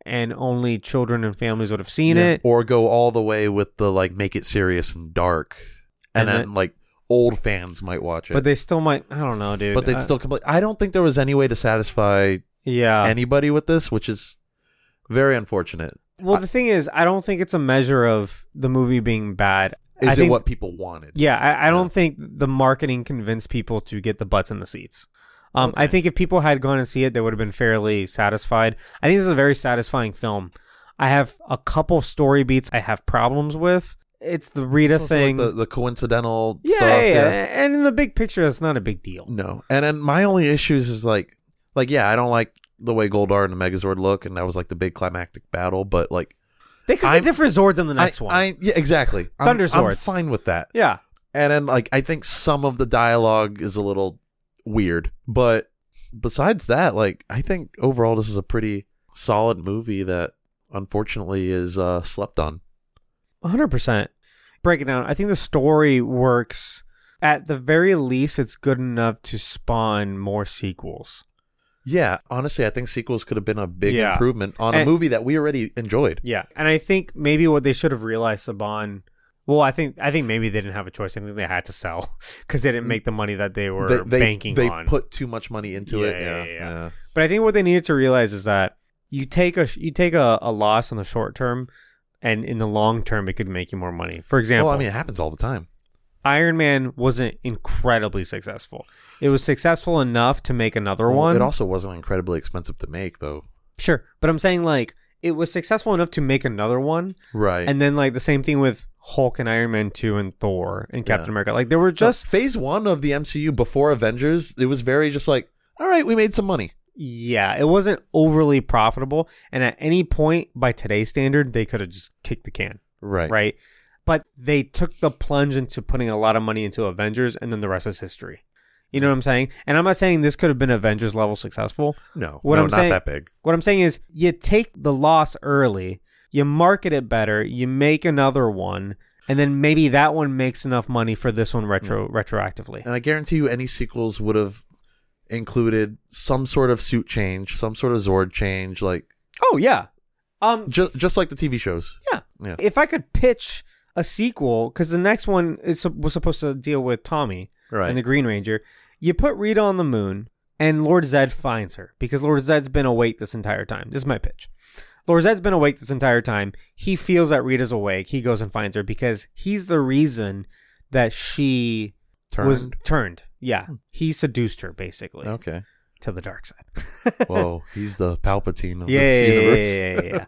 and only children and families would have seen Yeah. it. Or go all the way with the like make it serious and dark, and, And then then- like old fans might watch it, But they still might. I don't know, dude. but they'd I- still complete. I don't think there was any way to satisfy Yeah. anybody with this, which is very unfortunate. Well, the thing is, I don't think it's a measure of the movie being bad. Is I it think, what people wanted? Yeah, I, I don't Yeah. think the marketing convinced people to get the butts in the seats. Um, Okay. I think if people had gone and see it, they would have been fairly satisfied. I think this is a very satisfying film. I have a couple story beats I have problems with. It's the Rita So- so, like, thing. the, the coincidental yeah, stuff. yeah, Yeah. and in the big picture, it's not a big deal. No. And then my only issues is like, like yeah, I don't like the way Goldar and the Megazord look, and that was like the big climactic battle. But like, They could I'm- get different Zords in the next I, one. I yeah, exactly. I'm- Thunder I'm swords. fine with that. yeah. And then like, I think some of the dialogue is a little weird, but besides that, like, I think overall this is a pretty solid movie that unfortunately is uh, slept on. one hundred percent. Break it down. I think the story works. At the very least, it's good enough to spawn more sequels. Yeah, honestly, I think sequels could have been a big Yeah. improvement on a And- movie that we already enjoyed. Yeah, and I think maybe what they should have realized, Saban. Well, I think I think maybe they didn't have a choice. I think they had to sell because they didn't make the money that they were They, they, banking they on. put too much money into Yeah, it. yeah, Yeah, yeah. yeah. But I think what they needed to realize is that you take a you take a, a loss in the short term, and in the long term, it could make you more money. For example, Well, I mean, it happens all the time. Iron Man wasn't incredibly successful. It was successful enough to make another Well, one. It also wasn't incredibly expensive to make, though. Sure, but I'm saying like it was successful enough to make another one, Right. and then like the same thing with Hulk and Iron Man two and Thor and Captain Yeah. America. Like they were just No, phase one of the M C U before Avengers, it was very just like, all right, we made some money. yeah, it wasn't overly profitable, and at any point by today's standard, they could have just kicked the can, Right. right? But they took the plunge into putting a lot of money into Avengers, and then the rest is history. You know what I'm saying? And I'm not saying this could have been Avengers level successful. No, What no, I'm not saying- that big. What I'm saying is you take the loss early, you market it better, you make another one, and then maybe that one makes enough money for this one retro retroactively. And I guarantee you any sequels would have included some sort of suit change, some sort of Zord change, like Oh yeah. Um just just like the T V shows. yeah. Yeah. If I could pitch a sequel, because the next one is was supposed to deal with Tommy Right. and the Green Ranger, you put Rita on the moon and Lord Zed finds her because Lord Zed's been awake this entire time. This is my pitch. Lord Zed's been awake this entire time. He feels that Rita's awake. He goes and finds her because he's the reason that she was Turned. turned. Yeah. He seduced her basically Okay. to the dark side. Whoa, he's the Palpatine of yeah, this yeah, universe. yeah, yeah, yeah, yeah.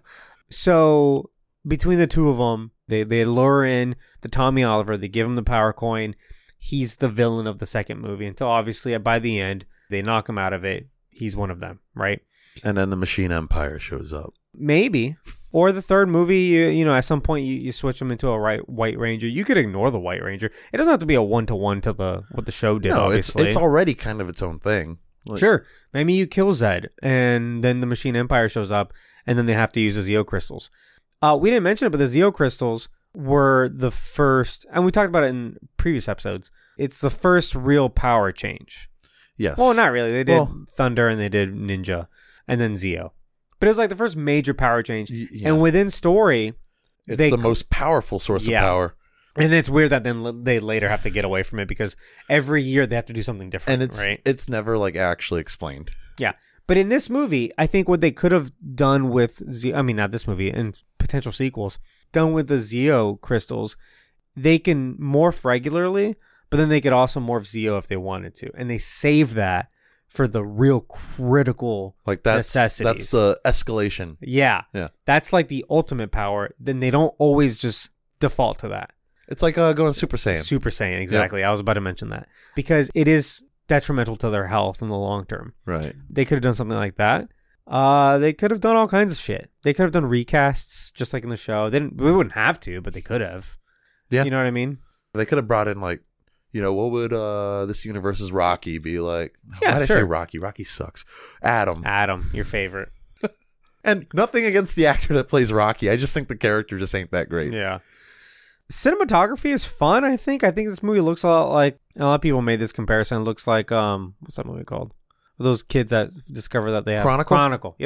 So between the two of them, they, they lure in the Tommy Oliver. They give him the power coin. He's the villain of the second movie until obviously by the end, they knock him out of it. He's one of them, right? And then the Machine Empire shows up. Maybe. Or the third movie, you, you know, at some point you, you switch them into a right White Ranger. You could ignore the White Ranger. It doesn't have to be a one-to-one to the what the show did, no, it's obviously. it's already kind of its own thing. Like, Sure. Maybe you kill Zed, and then the Machine Empire shows up, and then they have to use the Zeo crystals. Uh, we didn't mention it, but the Zeo crystals were the first, and we talked about it in previous episodes. It's the first real power change. Yes. Well, not really. They did Well- Thunder, and they did Ninja, and then Zeo. But it was like the first major power change. Y- yeah. And within story, it's they the cl- most powerful source Yeah. of power. and it's weird that then l- they later have to get away from it because every year they have to do something different, And it's right? it's never like actually explained. Yeah. But in this movie, I think what they could have done with Z- I mean, not this movie, and potential sequels, done with the Zeo crystals, they can morph regularly, but then they could also morph Zeo if they wanted to. And they save that for the real critical Like that's that's necessities. the escalation. Yeah. Yeah. That's like the ultimate power. Then they don't always just default to that. It's like uh, going Super Saiyan. Super Saiyan, exactly. I was about to mention that. Because it is detrimental to their health in the long term. Right. They could have done something like that. Uh, they could have done all kinds of shit. They could have done recasts, just like in the show. They didn't. We wouldn't have to, but they could have. Yeah. You know what I mean? They could have brought in like, you know, what would uh this universe's Rocky be like? Yeah, Why did I sure. say Rocky? Rocky sucks. Adam. Adam, your favorite. And nothing against the actor that plays Rocky. I just think the character just ain't that great. Yeah. Cinematography is fun, I think. I think this movie looks a lot like, a lot of people made this comparison. It looks like, um, what's that movie called? Those kids that discover that they have Chronicle? Chronicle. Yep.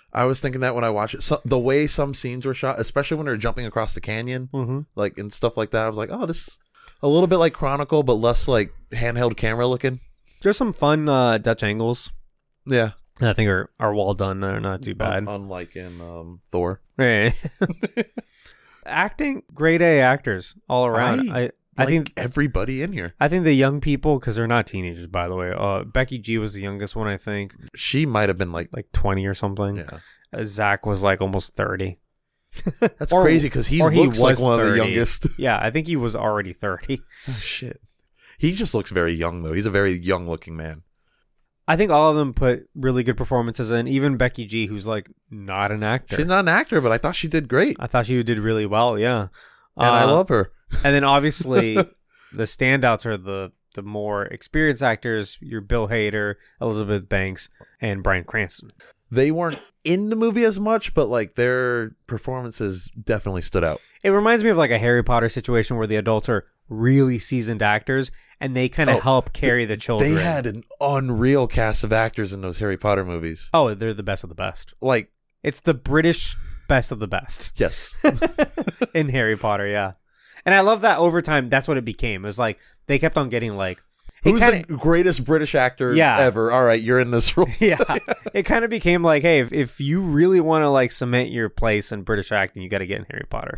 I was thinking that when I watched it. So, the way some scenes were shot, especially when they're jumping across the canyon, Mm-hmm. like and stuff like that, I was like, oh, this is a little bit like Chronicle, but less like handheld camera looking. There's some fun uh, Dutch angles Yeah. that I think are, are well done. They're not too bad. Un- unlike in um, Thor. Right. Acting, grade A actors all around. I- I I Like think everybody in here. I think the young people, because they're not teenagers, by the way. Uh, Becky G was the youngest one, I think, She might have been like, like twenty or something. yeah. Uh, Zach was like almost thirty. That's Or- crazy because he or he looks like was one of the thirty. youngest. Yeah, I think he was already thirty. Oh, shit. He just looks very young, though. He's a very young looking man. I think all of them put really good performances in. Even Becky G, who's like not an actor. She's not an actor, but I thought she did great. I thought she did really well. Yeah, And I Uh, love her. And then obviously the standouts are the the more experienced actors. Your Bill Hader, Elizabeth Banks, and Bryan Cranston. They weren't in the movie as much, but like their performances definitely stood out. It reminds me of like a Harry Potter situation where the adults are really seasoned actors and they kind of Oh, help carry the children. They had an unreal cast of actors in those Harry Potter movies. Oh, they're the best of the best. Like, It's the British best of the best yes. in Harry Potter, yeah. And I love that over time, that's what it became. It was like they kept on getting like it Who's kinda, the greatest British actor Yeah. ever? All right, you're in this role. yeah. It kind of became like, hey, if, if you really want to like cement your place in British acting, you got to get in Harry Potter.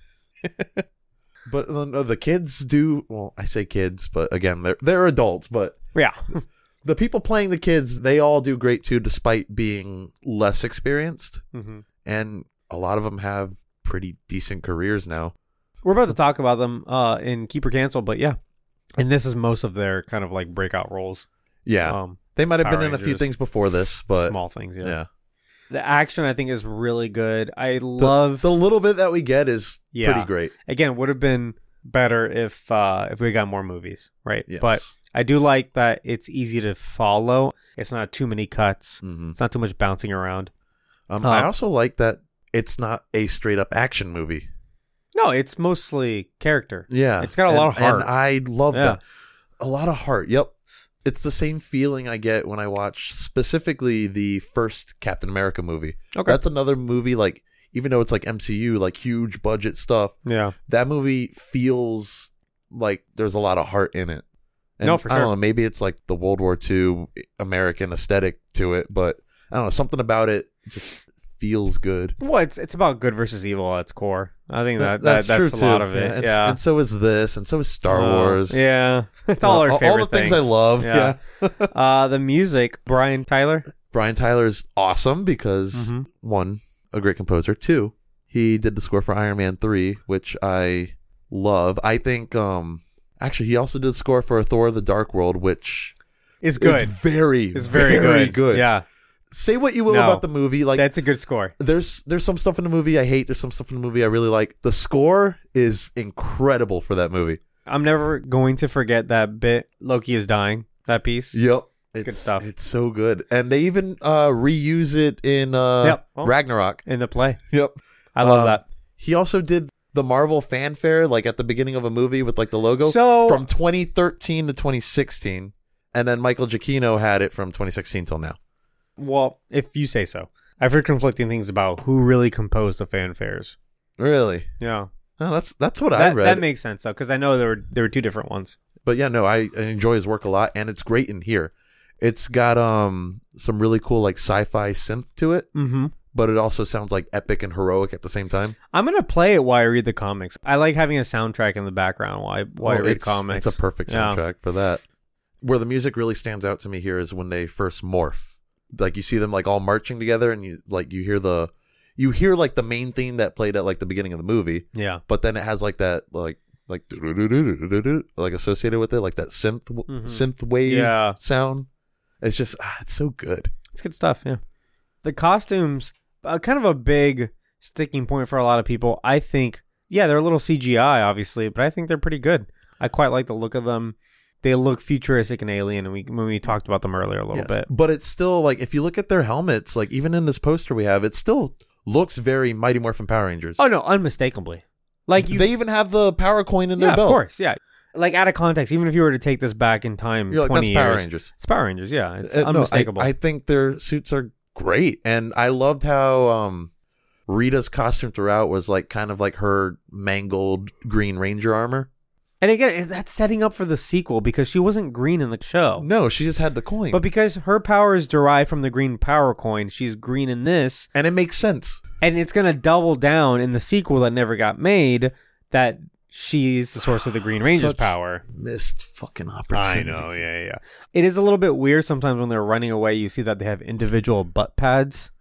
But uh, no, the kids do. Well, I say kids, but again, they're they're adults. But Yeah. the people playing the kids, they all do great too, despite being less experienced. Mm-hmm. And a lot of them have pretty decent careers now. We're about to talk about them uh, in Keep or Cancel, but yeah. And this is most of their kind of like breakout roles. Yeah, Um, they might have Power been in a few Rangers. things before this, but small things, yeah. yeah, The action, I think, is really good. I the, love... the little bit that we get is Yeah. pretty great. Again, would have been better if uh, if we got more movies, right? Yes. But I do like that it's easy to follow. It's not too many cuts. Mhm. It's not too much bouncing around. Um, Uh, I also like that it's not a straight up action movie. No, it's mostly character. Yeah, It's got a and, lot of heart. and I love Yeah. that. A lot of heart. Yep, it's the same feeling I get when I watch specifically the first Captain America movie. Okay. That's another movie, like, even though it's like M C U, like huge budget stuff, Yeah. that movie feels like there's a lot of heart in it. And No, for I don't sure. know, maybe it's like the World War Two American aesthetic to it, but I don't know, something about it just feels good. Well, it's it's about good versus evil at its core. I think that, that that's that's, true a too. lot of it. and, Yeah. and so is this, and so is Star Uh, Wars. Yeah. It's all our all, favorite all the things, I love. Yeah. Yeah. uh, the music, Brian Tyler. Brian Tyler's awesome because Mhm. one, a great composer. Two, he did the score for Iron Man three, which I love. I think um actually he also did the score for Thor the Dark World, which Is good. is very It's very, very good. good. Yeah. Say what you will No. about the movie, like That's a good score. there's there's some stuff in the movie I hate, there's some stuff in the movie I really like. The score is incredible for that movie. I'm never going to forget that bit. Loki is dying. That piece. Yep. It's good stuff. It's so good. And they even uh reuse it in uh Yep. Oh. Ragnarok. In the play. Yep. I love Um, that. He also did the Marvel fanfare, like at the beginning of a movie with like the logo, So from twenty thirteen to twenty sixteen, and then Michael Giacchino had it from twenty sixteen till now. well, if you say so. I've heard conflicting things about who really composed the fanfares. Really? Yeah. Oh, that's that's what I That, read. that makes sense though, because I know there were there were two different ones. but yeah, no, I, I enjoy his work a lot, and it's great in here. It's got um some really cool like sci-fi synth to it, Mm-hmm. but it also sounds like epic and heroic at the same time. I'm gonna play it while I read the comics. I like having a soundtrack in the background while I, while I Oh, read it's, comics. It's a perfect Yeah. soundtrack for that. Where the music really stands out to me here is when they first morph. Like you see them like all marching together, and you like you hear the you hear like the main theme that played at like the beginning of the movie, Yeah. but then it has like that like like doo-doo-doo-doo-doo-doo-doo, like associated with it, like that synth Mhm. synth wave Yeah. sound. It's just ah, it's so good. It's good stuff, yeah. The costumes, uh, kind of a big sticking point for a lot of people. I think, yeah, they're a little C G I, obviously, but I think they're pretty good. I quite like the look of them. They look futuristic and alien, and we when we talked about them earlier a little Yes. bit. But it's still like if you look at their helmets, like even in this poster we have, it still looks very Mighty Morphin Power Rangers. Oh no, unmistakably. Like you, they even have the power coin in yeah, their belt. of course, yeah. Like out of context, even if you were to take this back in time, You're like, twenty that's Power years, Rangers. it's Power Rangers. Yeah, it's Uh, no, I- unmistakable. I, think their suits are great. And I loved how um, Rita's costume throughout was like kind of like her mangled Green Ranger armor. And again, that's setting up for the sequel because she wasn't green in the show. No, she just had the coin. But because her power is derived from the green power coin, she's green in this. And it makes sense. And it's going to double down in the sequel that never got made that she's the source of the Green Ranger's Such power. Missed fucking opportunity. I know, yeah, yeah. It is a little bit weird sometimes when they're running away. You see that they have individual butt pads.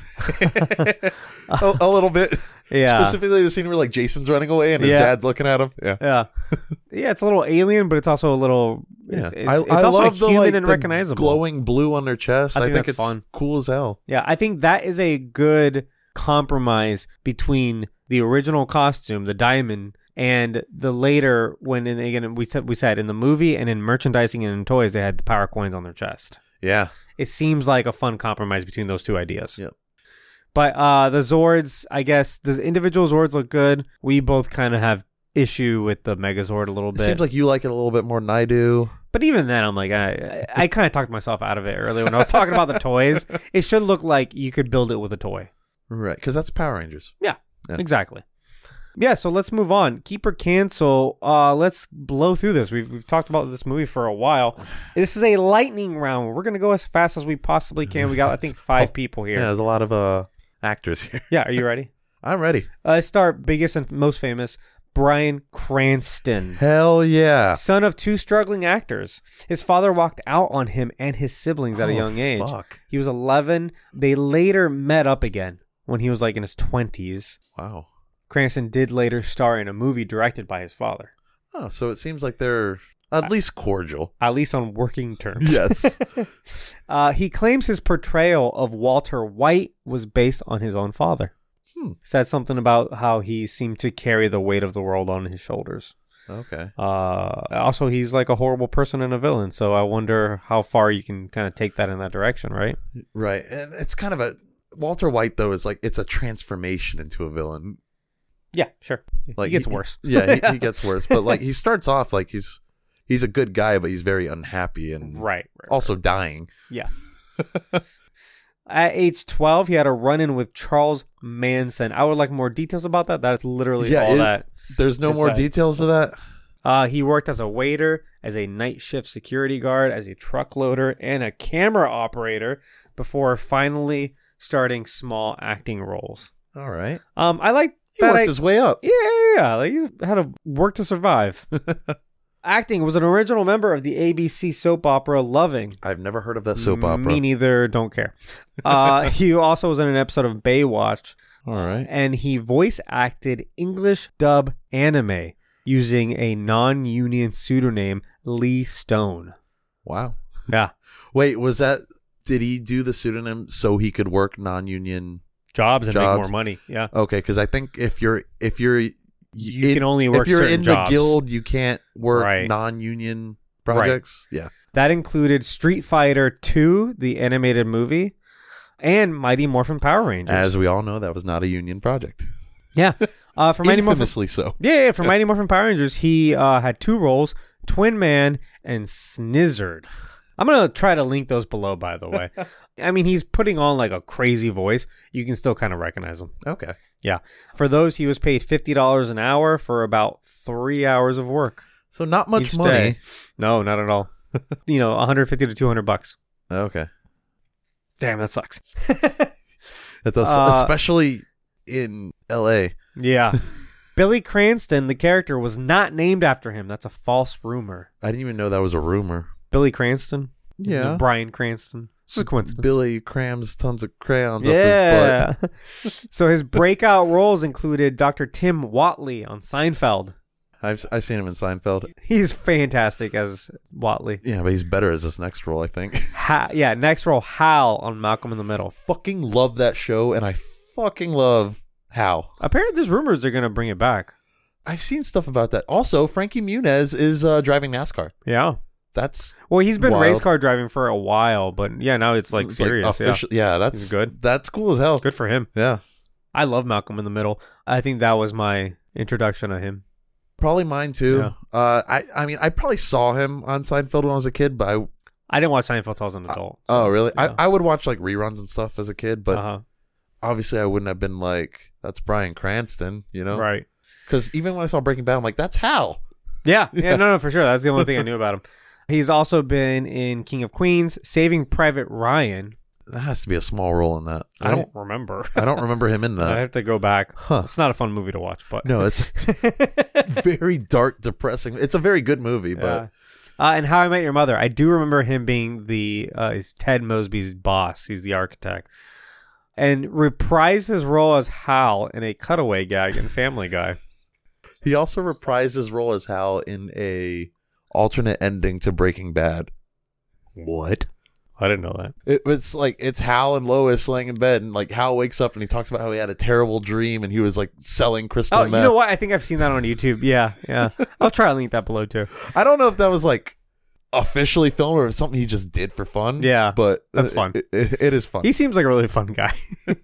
a, a little bit. Yeah. Specifically the scene where like Jason's running away and his Yeah. dad's looking at him. Yeah. Yeah. Yeah, it's a little alien, but it's also a little... Yeah. It's, I, it's I also love the, human like, and the recognizable. glowing blue on their chest. I I think think, that's it's fun. cool as hell. Yeah, I think that is a good compromise between the original costume, the diamond, and the later when in, again we said we said in the movie and in merchandising and in toys they had the power coins on their chest. Yeah. It seems like a fun compromise between those two ideas. Yep. But uh, the Zords, I guess, the individual Zords look good. We both kind of have issue with the Megazord a little It bit. seems like you like it a little bit more than I do. But even then, I'm like, I, I kind of talked myself out of it earlier when I was talking about the toys. It should look like you could build it with a toy. Right. Because that's Power Rangers. Yeah, Yeah. exactly. Yeah, so let's move on. Keep or cancel. Uh, let's blow through this. We've, we've talked about this movie for a while. This is a lightning round. We're going to go as fast as we possibly can. We got, I think, five people here. Yeah, there's a lot of uh actors here. Yeah, are you ready? I'm ready. Uh, let's start. Biggest and most famous, Bryan Cranston. Hell yeah. Son of two struggling actors. His father walked out on him and his siblings at a Oh, young age. Fuck. He was eleven. They later met up again when he was like in his twenties. Wow. Cranston did later star in a movie directed by his father. Oh, so it seems like they're at least cordial. At least on working terms. Yes. uh, he claims his portrayal of Walter White was based on his own father. Hmm. Said something about how he seemed to carry the weight of the world on his shoulders. Okay. Uh, also, he's like a horrible person and a villain, so I wonder how far you can kind of take that in that direction, right? Right. And it's kind of a Walter White though is like it's a transformation into a villain. Yeah, sure. Like he gets he- worse. Yeah, he, he gets worse. But like he starts off like he's he's a good guy, but he's very unhappy and Right. right also dying. Yeah. At age twelve, he had a run-in with Charles Manson. I would like more details about that. That's literally Yeah, all it- that. There's no It's more like- details of that. Uh, he worked as a waiter, as a night shift security guard, as a truck loader, and a camera operator before finally starting small acting roles. All right. Um, I like He that. worked I- his way up. yeah, yeah, yeah. Like he's had to work to survive. Acting was an original member of the A B C soap opera Loving. I've never heard of that soap opera. Me neither. Don't care. Uh, he also was in an episode of Baywatch. All right. And he voice acted English dub anime using a non-union pseudonym, Lee Stone. Wow. Yeah. Wait, was that? Did he do the pseudonym so he could work non-union? Jobs and Jobs. make more money. Yeah. Okay, because I think if you're if you're You in- can only work if you're certain in jobs. the guild, you can't work Right. non-union projects. Yeah. That included Street Fighter two, the animated movie, and Mighty Morphin Power Rangers. As we all know, that was not a union project. yeah. Uh, for Mighty Morphin Infamously so. Yeah, yeah, for Mighty Morphin Power Rangers, he uh, had two roles, Twin Man and Snizzard. I'm going to try to link those below, by the way. I mean, he's putting on like a crazy voice. You can still kind of recognize him. Okay. Yeah. For those, he was paid fifty dollars an hour for about three hours of work. So not much Each money. day. No, not at all. you know, one hundred fifty to two hundred bucks. Okay. Damn, that sucks. That does, Uh, especially in L A. Yeah. Billy Cranston, the character, was not named after him. That's a false rumor. I didn't even know that was a rumor. Billy Cranston? Yeah. Brian Cranston. This is a coincidence. Billy crams tons of crayons Yeah. up his butt. So his breakout roles included Doctor Tim Watley on Seinfeld. I've I've seen him in Seinfeld. He's fantastic as Watley. Yeah, but he's better as this next role, I think. Ha- yeah, next role, Hal on Malcolm in the Middle. Fucking love that show, and I fucking love Hal. Apparently, there's rumors they're going to bring it back. I've seen stuff about that. Also, Frankie Muniz is uh, driving NASCAR. Yeah. That's Well, he's been Wild. race car driving for a while, but yeah, now it's like it's serious. yeah. official. Yeah, that's He's good. That's cool as hell. Good for him. Yeah, I love Malcolm in the Middle. I think that was my introduction to him. probably mine too. Yeah. Uh, I I mean, I probably saw him on Seinfeld when I was a kid, but I I didn't watch Seinfeld until I was an adult. Oh, really? yeah. I, I would watch like reruns and stuff as a kid, but uh-huh. obviously I wouldn't have been like, that's Bryan Cranston, you know? Right. Because even when I saw Breaking Bad, I'm like, that's Hal. Yeah. Yeah. No, no, for sure. That's the only thing I knew about him. He's also been in King of Queens, Saving Private Ryan. That has to be a small role in that. I right? don't remember. I don't remember him in I that. have to go back. Huh. It's not a fun movie to watch, but No, it's very dark, depressing. It's a very good movie, but yeah. Uh, and How I Met Your Mother. I do remember him being the uh, is Ted Mosby's boss. He's the architect, and reprised his role as Hal in a cutaway gag in Family Guy. he also reprised his role as Hal in a alternate ending to Breaking Bad. What? I didn't know that. It was like it's Hal and Lois laying in bed, and like Hal wakes up and he talks about how he had a terrible dream and he was like selling crystal Oh, meth. you know what? I think I've seen that on YouTube. Yeah, yeah. I'll try to link that below too. I don't know if that was like officially filmed or something he just did for fun. Yeah, but that's it- fun. It, it, it is fun. He seems like a really fun guy.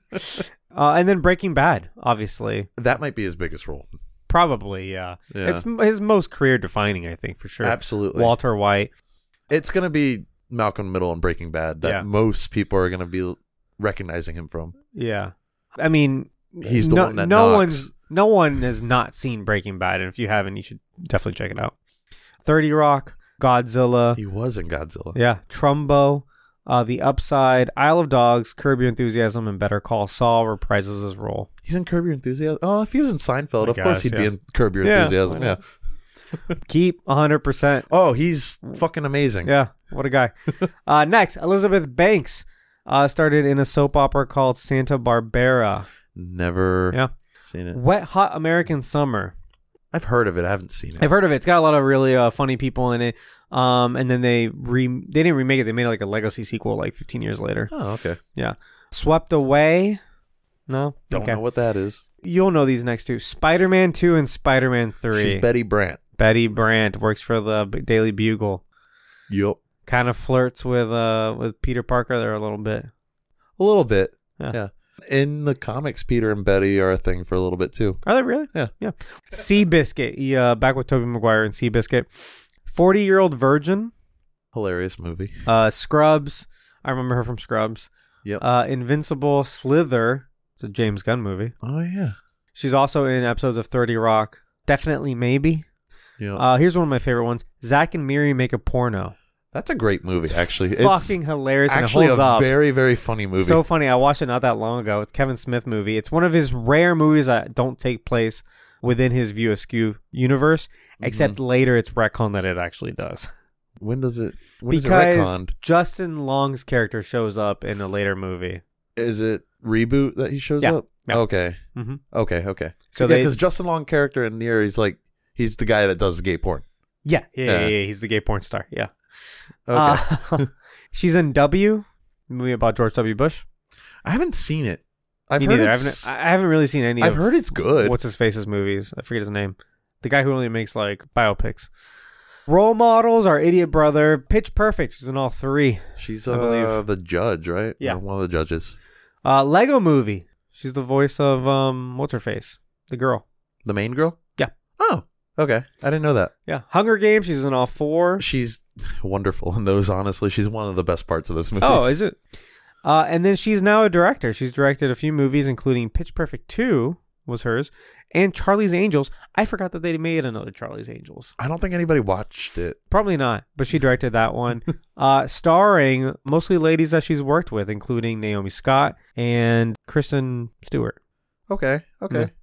uh, and then Breaking Bad, obviously, that might be his biggest role. probably. Yeah, Yeah. it's m- his most career defining, I think, for sure. Absolutely. Walter White. It's gonna be Malcolm Middle and Breaking Bad that Yeah. most people are gonna be recognizing him from. Yeah, I mean, He's the no, one that no knocks. one's no one has not seen Breaking Bad, and if you haven't, you should definitely check it out. thirty Rock, Godzilla, He was in Godzilla. yeah, Trumbo, uh, The Upside, Isle of Dogs, Curb Your Enthusiasm, and Better Call Saul reprises his role. He's in Curb Your Enthusiasm. Oh, if he was in Seinfeld, I of course guess, he'd be yeah. in Curb Your Yeah, Enthusiasm. why Yeah. not? Keep one hundred percent. Oh, he's fucking amazing. Yeah, what a guy. uh, next, Elizabeth Banks uh, started in a soap opera called Santa Barbara. Never Yeah. seen it. Wet Hot American Summer. I've heard of it. I haven't seen it. I've heard of it. It's got a lot of really uh, funny people in it. Um, and then they re they didn't remake it. They made like a legacy sequel like fifteen years later. Oh, okay. Yeah. Swept Away. No? Don't Okay. know what that is. You'll know these next two. Spider-Man two and Spider-Man three. She's Betty Brant. Betty Brant works for the B- Daily Bugle. Yup. Kind of flirts with uh with Peter Parker there a little bit. A little bit. Yeah. Yeah. In the comics, Peter and Betty are a thing for a little bit too. Are they really? Yeah. Yeah. Seabiscuit. He, uh, back with Tobey Maguire and Seabiscuit. forty-Year-Old Virgin. Hilarious movie. Uh, Scrubs. I remember her from Scrubs. Yep. Uh, Invincible. Slither. It's a James Gunn movie. Oh yeah. She's also in episodes of thirty Rock. Definitely Maybe. Yeah. Uh, here's one of my favorite ones. Zach and Miri Make a Porno. That's a great movie. Actually, Fucking hilarious, and it actually holds a up. very very funny movie. So funny. I watched it not that long ago. It's a Kevin Smith movie. It's one of his rare movies that don't take place within his View Askew universe, except later it's retconned that it actually does. when does it? When because is it retconned? Justin Long's character shows up in a later movie. Is it reboot that he shows Yeah. up? Yeah. Okay. Mm-hmm. Okay. Okay. So yeah, they- because Justin Long character in Nier, he's like he's the guy that does gay porn. Yeah, yeah, yeah, Yeah. yeah. He's the gay porn star. Yeah. Okay. Uh, she's in W, a movie about George W. Bush. I haven't seen it. I've Me heard neither. I it's, haven't, I haven't really seen any. I've of heard it's good. What's his face's movies? I forget his name. The guy who only makes like biopics. Role models, our idiot brother, Pitch Perfect. She's in all three. She's I uh, believe. the judge, right? Yeah. Or one of the judges. Uh, Lego Movie. She's the voice of um, what's her face? The girl. The main girl? Yeah. Oh, okay. I didn't know that. Yeah. Hunger Games. She's in all four. She's wonderful in those, honestly. She's one of the best parts of those movies. Oh, is it? Uh, and then she's now a director. She's directed a few movies, including Pitch Perfect two was hers, and Charlie's Angels. I forgot that they made another Charlie's Angels. I don't think anybody watched it. Probably not, but she directed that one, uh, starring mostly ladies that she's worked with, including Naomi Scott and Kristen Stewart. Okay. Okay. Yeah.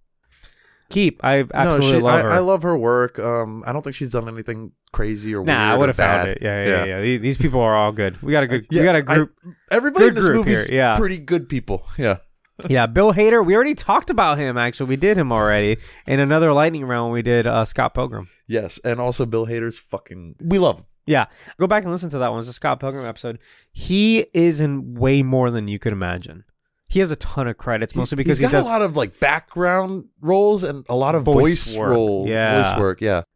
Keep. I absolutely no, she, love I, her. I love her work. Um, I don't think she's done anything crazy or weird. Nah, I would have or bad. found it. Yeah, yeah, yeah. yeah. These- These people are all good. We got a good. Yeah, we got a group. I- everybody good in this group movie's here, yeah. pretty good people. Yeah. Yeah, Bill Hader. We already talked about him. Actually, we did him already in another lightning round. We did uh, Scott Pilgrim. Yes, and also Bill Hader's fucking. We love him. Yeah, go back and listen to that one. It's a Scott Pilgrim episode. He is in way more than you could imagine. He has a ton of credits, mostly because He's he got does a lot of like background roles and a lot of voice, Voice work. role, Yeah. voice work. Yeah.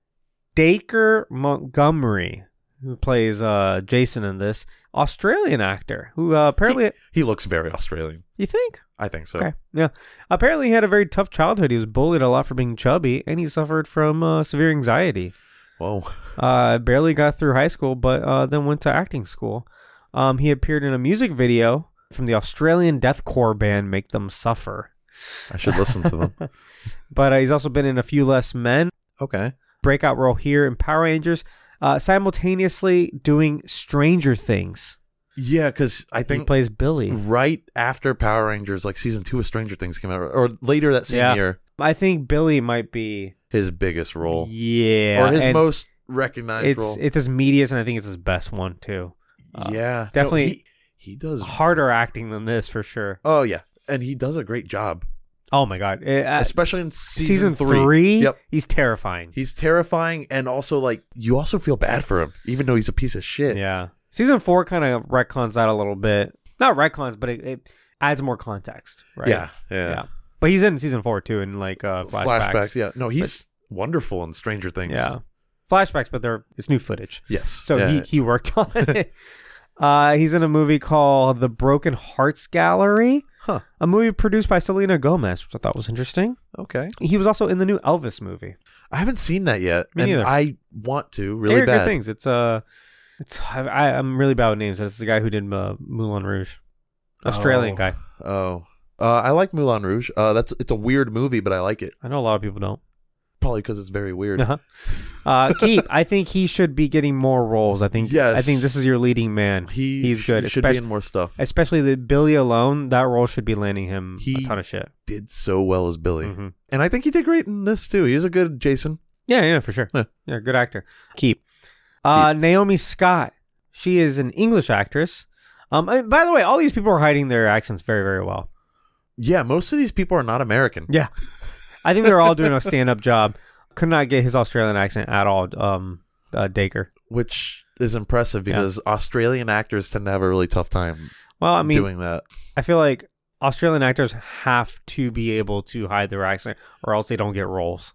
Dacre Montgomery, who plays uh, Jason in this, Australian actor who uh, apparently He looks very Australian. you think. I think so. Okay. Yeah. Apparently, he had a very tough childhood. He was bullied a lot for being chubby, and he suffered from uh, severe anxiety. Whoa. Uh, barely got through high school, but uh, then went to acting school. Um, he appeared in a music video from the Australian deathcore band Make Them Suffer. I should listen to them. But uh, he's also been in A Few Less Men, Okay. breakout role here in Power Rangers, uh, simultaneously doing Stranger Things. Yeah, because I He think plays Billy. right after Power Rangers, like season two of Stranger Things came out, or later that same Yeah. year, I think Billy might be his biggest role. yeah, or his and most recognized It's role. it's his meatiest, and I think it's his best one too. Uh, yeah. definitely- No, he, he does. Harder acting than this for sure. Oh, yeah. And he does a great job, Oh my god, It- uh, especially in season, season three. three. Yep. He's terrifying. He's terrifying, and also, like, you also feel bad for him, even though he's a piece of shit. Yeah. Season four kind of retcons that a little bit. Not retcons, but it, it adds more context, right? Yeah, yeah. Yeah. But he's in season four too, in like uh, flashbacks. yeah. No, he's wonderful in Stranger Things. Yeah. Flashbacks, but they're it's new footage. Yes. So yeah. he, he worked on it. Uh, he's in a movie called The Broken Hearts Gallery, Huh. a movie produced by Selena Gomez, which I thought was interesting. Okay. He was also in the new Elvis movie. I haven't seen that yet, Me and neither. I want to really They are bad. good things. It's uh, it's I, I, I'm really bad with names. It's the guy who did uh, Moulin Rouge, Australian Oh. guy. Oh, uh, I like Moulin Rouge. Uh, that's it's a weird movie, but I like it. I know a lot of people don't. Probably because it's very weird. Uh-huh. Uh, Keith, I think he should be getting more roles. I think. Yes. I think this is your leading man. He He's good, He should be especially- in more stuff. Especially the Billy alone, that role should be landing him He- a ton of shit. Did so well as Billy, Mhm. and I think he did great in this too. He was a good Jason. Yeah, yeah, for sure. Yeah. Yeah, good actor. Keep. Uh, Naomi Scott. She is an English actress. Um, and by the way, all these people are hiding their accents very, very well. Yeah, most of these people are not American. Yeah. I think they're all doing a stand-up job. Could not get his Australian accent at all, um, uh, Dacre. Which is impressive because Australian actors tend to have a really tough time Well, I mean, doing that. I feel like Australian actors have to be able to hide their accent or else they don't get roles.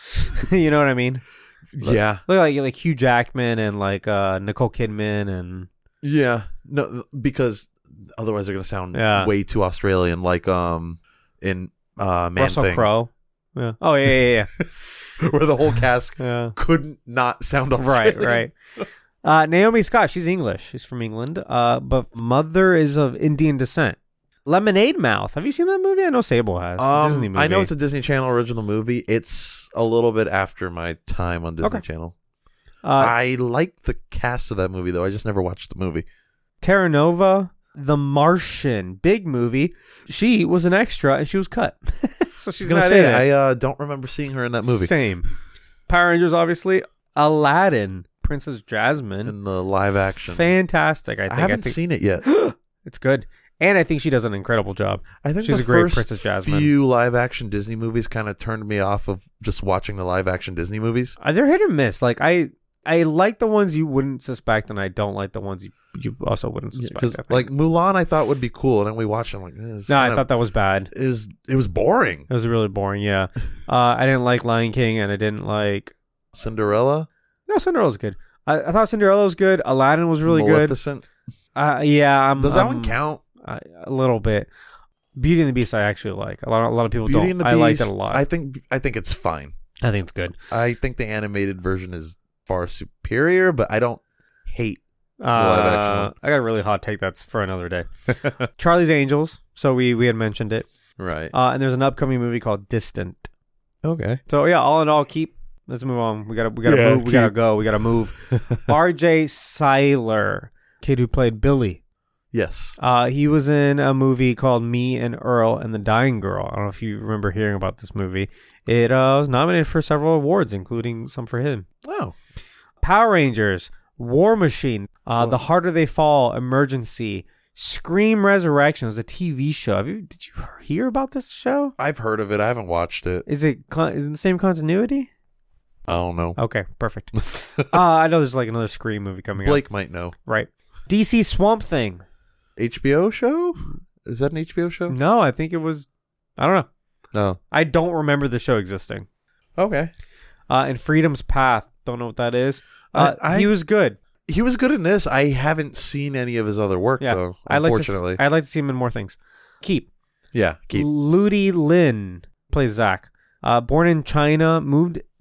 You know what I mean? Look- Yeah, Look like like Hugh Jackman and like uh, Nicole Kidman and yeah. No, because otherwise they're gonna sound Yeah. way too Australian, like um in uh Man Russell Thing, Crowe. Yeah. Oh yeah, yeah, yeah. where the whole cast yeah. couldn't not sound Right, Australian. right. Uh, Naomi Scott, she's English. She's from England, uh, but mother is of Indian descent. Lemonade Mouth. Have you seen that movie? I know Sable has. Um, Disney movie. I know it's a Disney Channel original movie. It's a little bit after my time on Disney Okay. Channel. uh, I like the cast of that movie, though. I just never watched the movie. Terra Nova, The Martian, big movie. She was an extra and she was cut, so she's I was gonna not say, in it. I uh, don't remember seeing her in that movie. Same. Power Rangers, obviously. Aladdin, Princess Jasmine. In the live action. Fantastic. I I, think. haven't I think seen it yet. it's good, and I think she does an incredible job. I think She's the a great first Princess Jasmine. few live action Disney movies kind of turned me off of just watching the live action Disney movies. Uh, they're hit or miss. Like I, I like the ones you wouldn't suspect, and I don't like the ones you you also wouldn't suspect. Because I think. like Mulan, I thought would be cool, and then we watched it. I'm like, eh, it's no, I kinda- thought that was bad. it was it was boring. It was really boring. Yeah, uh, I didn't like Lion King, and I didn't like. Cinderella, No, Cinderella's good. I, I thought Cinderella was good. Aladdin was really Maleficent. good. Uh, yeah, I'm, Does that I'm- one count? I, a little bit. Beauty and the Beast, I actually like. A lot. A lot of people Beauty don't. and the I Beast. liked it a lot. I I, think I think it's fine. think it's good. I think the animated version is far superior, but I don't hate. Uh, live action one. I got a really hot take. That's for another day. Charlie's Angels. So we we had mentioned it. Right. Uh, and there's an upcoming movie called Distant. Okay. So yeah, all in all, keep. Let's move on. We gotta we gotta Yeah, move. We gotta keep. go. We gotta move. R J Seiler, kid who played Billy. Yes. Uh, he was in a movie called Me and Earl and the Dying Girl. I don't know if you remember hearing about this movie. It uh, was nominated for several awards, including some for him. Oh. Power Rangers, War Machine, uh, Oh. The Harder They Fall, Emergency, Scream Resurrection was a T V show. Have you, did you hear about this show? I've heard of it. I haven't watched it. Is it con- is it the same continuity? I don't know. Okay, perfect. uh, I know there's like another Scream movie coming out. Blake might know. Right. D C Swamp Thing. H B O show? Is that an H B O show? No, I think it was. I don't know. No. I don't remember the show existing. Okay. Uh, and Freedom's Path. Don't know what that is. Uh, I- I- he was good. He was good in this. I haven't seen any of his other work Yeah, though. I like to. Unfortunately. s- I'd like to see him in more things. Keep. yeah. Keep. Ludi Lin plays Zach. Uh, born in China, moved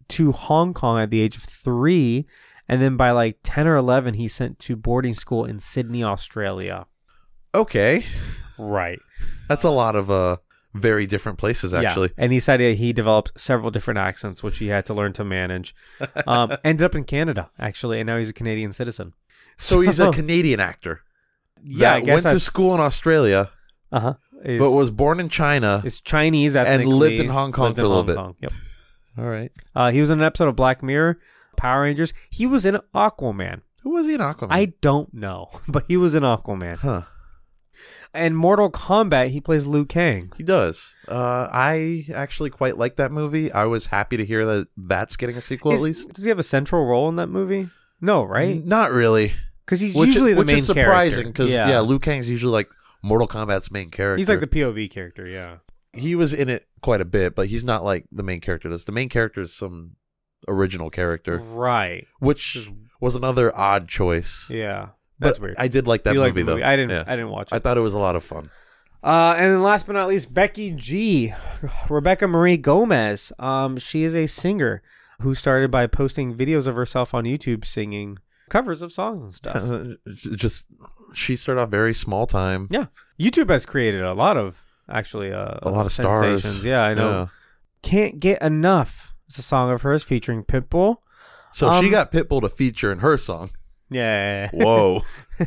to Hong Kong at the age of three. And then by like ten or eleven, he's sent to boarding school in Sydney, Australia. Okay. Right. That's a lot of uh, very different places, actually. Yeah. And he said he developed several different accents, which he had to learn to manage. Um, ended up in Canada, actually, and now he's a Canadian citizen. So he's a Canadian actor. Yeah, I that guess went to that's- school in Australia, Uh-huh. Is, but was born in China. is Chinese ethnically. And lived in Hong Kong lived for in a little Hong bit. Kong. Yep. All right. Uh, he was in an episode of Black Mirror, Power Rangers. He was in Aquaman. Who was he in Aquaman? I don't know, but he was in Aquaman. Huh. And Mortal Kombat, he plays Liu Kang. He does. Uh, I actually quite like that movie. I was happy to hear that that's getting a sequel Is- at least. Does he have a central role in that movie? No, right? Not really. Because he's Which, usually the which main is surprising character. because, yeah. Liu Kang's usually like Mortal Kombat's main character. He's like the P O V character, yeah. He was in it quite a bit, but he's not like the main character does. The main character is some original character, Right. which was another odd choice. Yeah. That's but weird. I did like that You movie, like the movie. though. I didn't Yeah. I didn't watch it. I thought it was a lot of fun. Uh, and then last but not least, Becky G, Rebecca Marie Gomez. Um, she is a singer who started by posting videos of herself on YouTube singing covers of songs and stuff. Just she started off very small time. Yeah, YouTube has created a lot of actually uh, A lot of sensations. stars. Yeah, I know. Yeah. Can't Get Enough. It's a song of hers featuring Pitbull. So Um, she got Pitbull to feature in her song. Yeah. Whoa.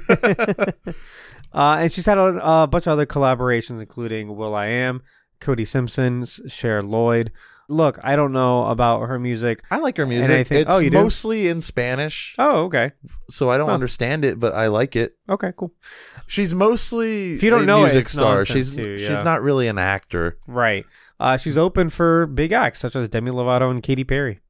Uh, and she's had a, a bunch of other collaborations, including Will I Am, Cody Simpson's, Cher Lloyd. Look, I don't know about her music. I like her music. And I think- it's oh, you do? mostly in Spanish, Oh, okay. so I don't Huh. understand it, but I like it. Okay, cool. She's mostly If you don't a know it, music it's star. nonsense She's too, yeah. she's not really an actor. Right. Uh, she's open for big acts such as Demi Lovato and Katy Perry.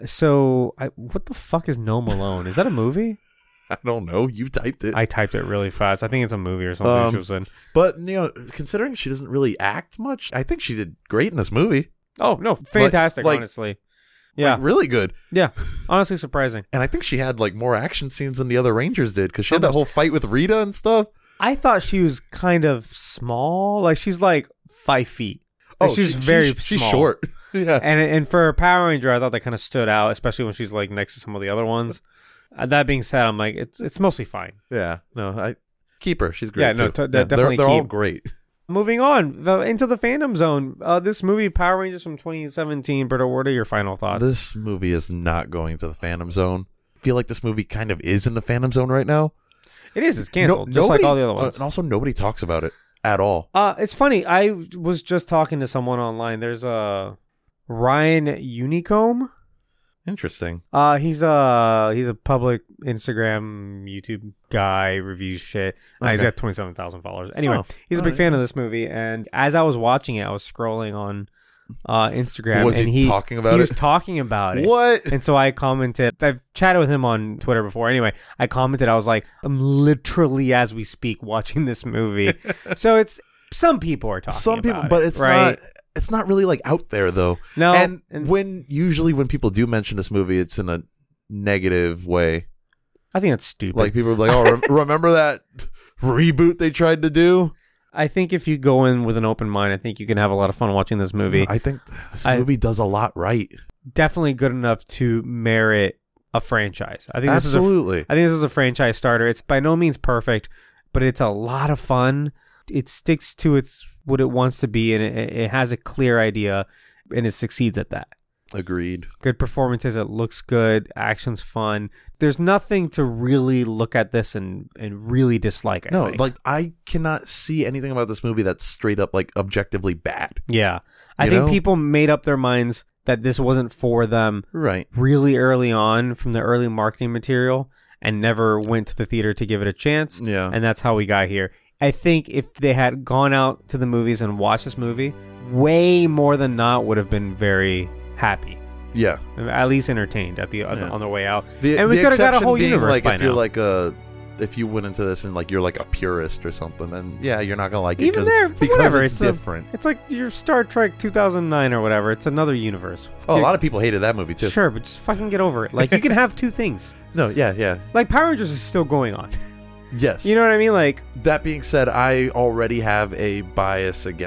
So, I, what the fuck is No Malone? Is that a movie? I don't know. You typed it. I typed it really fast. I think it's a movie or something Um, she was in. But, you know, considering she doesn't really act much, I think she did great in this movie. Oh, no. Fantastic, like- honestly. Yeah. Like, really good. Yeah. Honestly surprising. And I think she had, like, more action scenes than the other Rangers did, because she How had that much? whole fight with Rita and stuff. I thought she was kind of small. Like, she's like five feet. Like, she's she- very she's, she's small. short. Yeah. And and for a Power Ranger, I thought that kind of stood out, especially when she's like next to some of the other ones. Uh, that being said, I'm like, it's it's mostly fine. Yeah. No, I keep her. She's great. Yeah, no, too. to- Yeah, definitely They're, they're all keep. great. Moving on the, into the fandom zone. Uh, this movie, Power Rangers from twenty seventeen. Berto, what are your final thoughts? This movie is not going to the Phantom Zone. I feel like this movie kind of is in the Phantom Zone right now. It is. It's canceled, No- just like nobody- all the other uh, ones. and also, nobody talks about it at all. Uh, it's funny. I was just talking to someone online. There's a Ryan Unicomb. Interesting. Uh, he's a he's a public Instagram, YouTube guy, reviews shit. Uh, he's Okay. got twenty-seven thousand followers. Anyway, Oh, he's a big alright. fan of this movie, and as I was watching it, I was scrolling on uh, Instagram. Was and he he talking about he it? was talking about it. What? And so I commented. I've chatted with him on Twitter before. Anyway, I commented. I was like, I'm literally, as we speak, watching this movie. So it's some people are talking. Some people, about but it, it's right? not. It's not really like out there though. No, and, and- when usually when people do mention this movie, it's in a negative way. I think that's stupid. Like people are like, "Oh, rem- remember that reboot they tried to do?" I think if you go in with an open mind, I think you can have a lot of fun watching this movie. I think this I- movie does a lot right. Definitely good enough to merit a franchise. I think this is a, Absolutely. I think this is a franchise starter. It's by no means perfect, but it's a lot of fun. It sticks to its what it wants to be, and it, it has a clear idea, and it succeeds at that. Agreed. Good performances. It looks good. Action's fun. There's nothing to really look at this and, and really dislike. I No, think. like I cannot see anything about this movie that's straight up like objectively bad. yeah, I You think know? people made up their minds that this wasn't for them Right. really early on from the early marketing material and never went to the theater to give it a chance. Yeah. And that's how we got here. I think if they had gone out to the movies and watched this movie, way more than not would have been very happy. Yeah. At least entertained at the Yeah. on their way out. The, And we the could have got a exception whole being, universe like by if you're now. like a if you went into this and like you're like a purist or something, then yeah, you're not gonna like it Even 'cause- there, because whatever. it's, It's a- different. It's like your Star Trek two thousand nine or whatever. It's another universe. Oh, a Get- lot of people hated that movie too. Sure, but just fucking get over it. Like, you can have two things. No, yeah, yeah, Like, Power Rangers is still going on. yes. You know what I mean? Like, That being said, I already have a bias against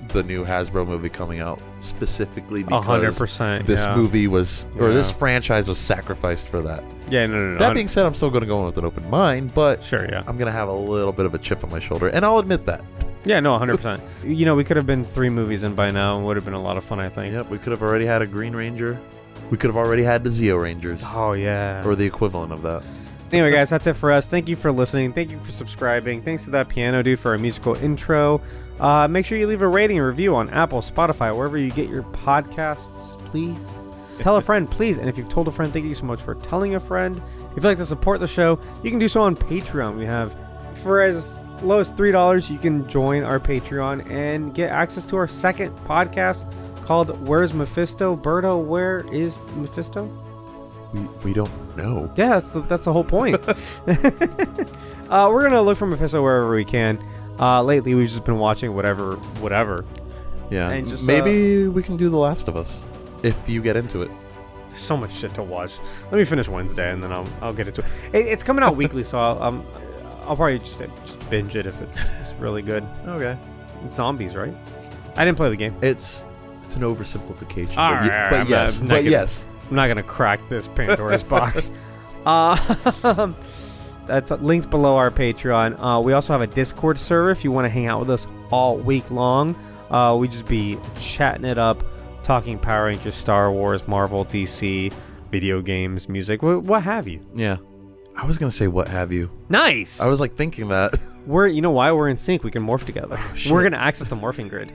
the new Hasbro movie coming out specifically A hundred because percent. this yeah. movie was, or Yeah. this franchise was sacrificed for that. Yeah, no, no, no. That being said, I'm still going to go in with an open mind, but Sure, yeah. I'm going to have a little bit of a chip on my shoulder, and I'll admit that. Yeah, no, one hundred percent. You know, we could have been three movies in by now. It would have been a lot of fun, I think. Yep, we could have already had a Green Ranger. We could have already had the Zeo Rangers, Oh, yeah. or the equivalent of that. Anyway, guys, that's it for us. Thank you for listening. Thank you for subscribing. Thanks to that piano dude for our musical intro. Uh, make sure you leave a rating and review on Apple, Spotify, wherever you get your podcasts, please. Tell a friend, please. And if you've told a friend, thank you so much for telling a friend. If you'd like to support the show, you can do so on Patreon. We have, for as low as three dollars, you can join our Patreon and get access to our second podcast called Where's Mephisto? Berto, where is Mephisto? We we don't know. Yeah, that's the, that's the whole point. uh, we're gonna look for Mephisto wherever we can. Uh, lately, we've just been watching whatever, whatever. Yeah, And just, maybe we can do The Last of Us if you get into it. There's so much shit to watch. Let me finish Wednesday, and then I'll I'll get into it. it it's coming out weekly, so I'll um, I'll probably just just binge it if it's, it's really good. Okay, It's zombies, right? I didn't play the game. it's it's an oversimplification, All but, ye- right, but I'm yes, not but gonna- yes. I'm not gonna crack this Pandora's box. Uh, that's links below our Patreon. Uh, we also have a Discord server if you want to hang out with us all week long. Uh, we just be chatting it up, talking Power Rangers, Star Wars, Marvel, D C, video games, music, wh- what have you. Yeah, I was gonna say what have you. Nice. I was like thinking that. We're, you know why? We're in sync. We can morph together. Oh, shit. We're gonna access the morphing grid.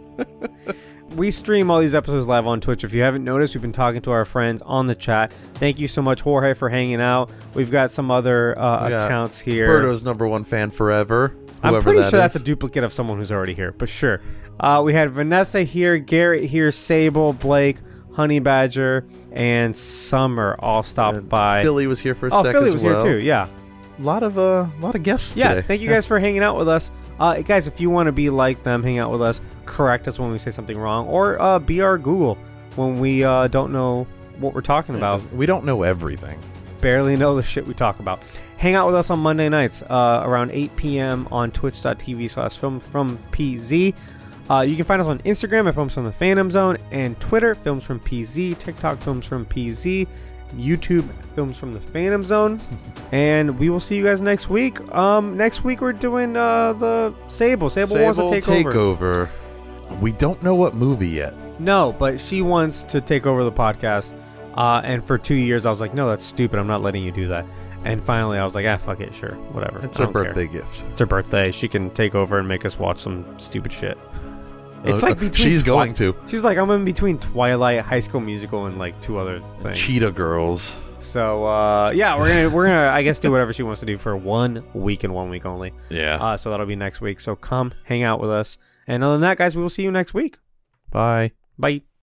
We stream all these episodes live on Twitch. If you haven't noticed, we've been talking to our friends on the chat. Thank you so much, Jorge, for hanging out. We've got some other uh, We got accounts here. Birdo's number one fan forever. I'm whoever pretty that sure that's a is. duplicate of someone who's already here, but sure. Uh, we had Vanessa here, Garrett here, Sable, Blake, Honey Badger, and Summer all stopped And by. Philly was here for a oh, sec Philly as was well. here too. Yeah. A lot of uh, a lot of guests Yeah, today. thank you guys for hanging out with us. Uh, guys, if you want to be like them, hang out with us, correct us when we say something wrong, or uh, be our Google when we uh, don't know what we're talking about. We don't know everything. Barely know the shit we talk about. Hang out with us on Monday nights uh, around eight p.m. on twitch.tv slash film from PZ. Uh, you can find us on Instagram at Films from the Phantom Zone, and Twitter, Films from P Z, TikTok, Films from P Z, YouTube, Films from the Phantom Zone. And we will see you guys next week. Um, next week we're doing uh, the Sable. Sable, wants to take over. over. We don't know what movie yet. No, but she wants to take over the podcast. Uh, and for two years I was like, no, that's stupid. I'm not letting you do that. And finally I was like, ah, fuck it, sure, whatever. It's I her don't care. birthday gift. It's her birthday. She can take over and make us watch some stupid shit. It's Uh, like between she's Twi- going to She's like, I'm in between Twilight, High School Musical, and like two other things. Cheetah Girls. So uh, yeah, we're gonna we're gonna I guess do whatever she wants to do for one week and one week only. Yeah. Uh, so that'll be next week. So come hang out with us. And other than that, guys, we will see you next week. Bye. Bye.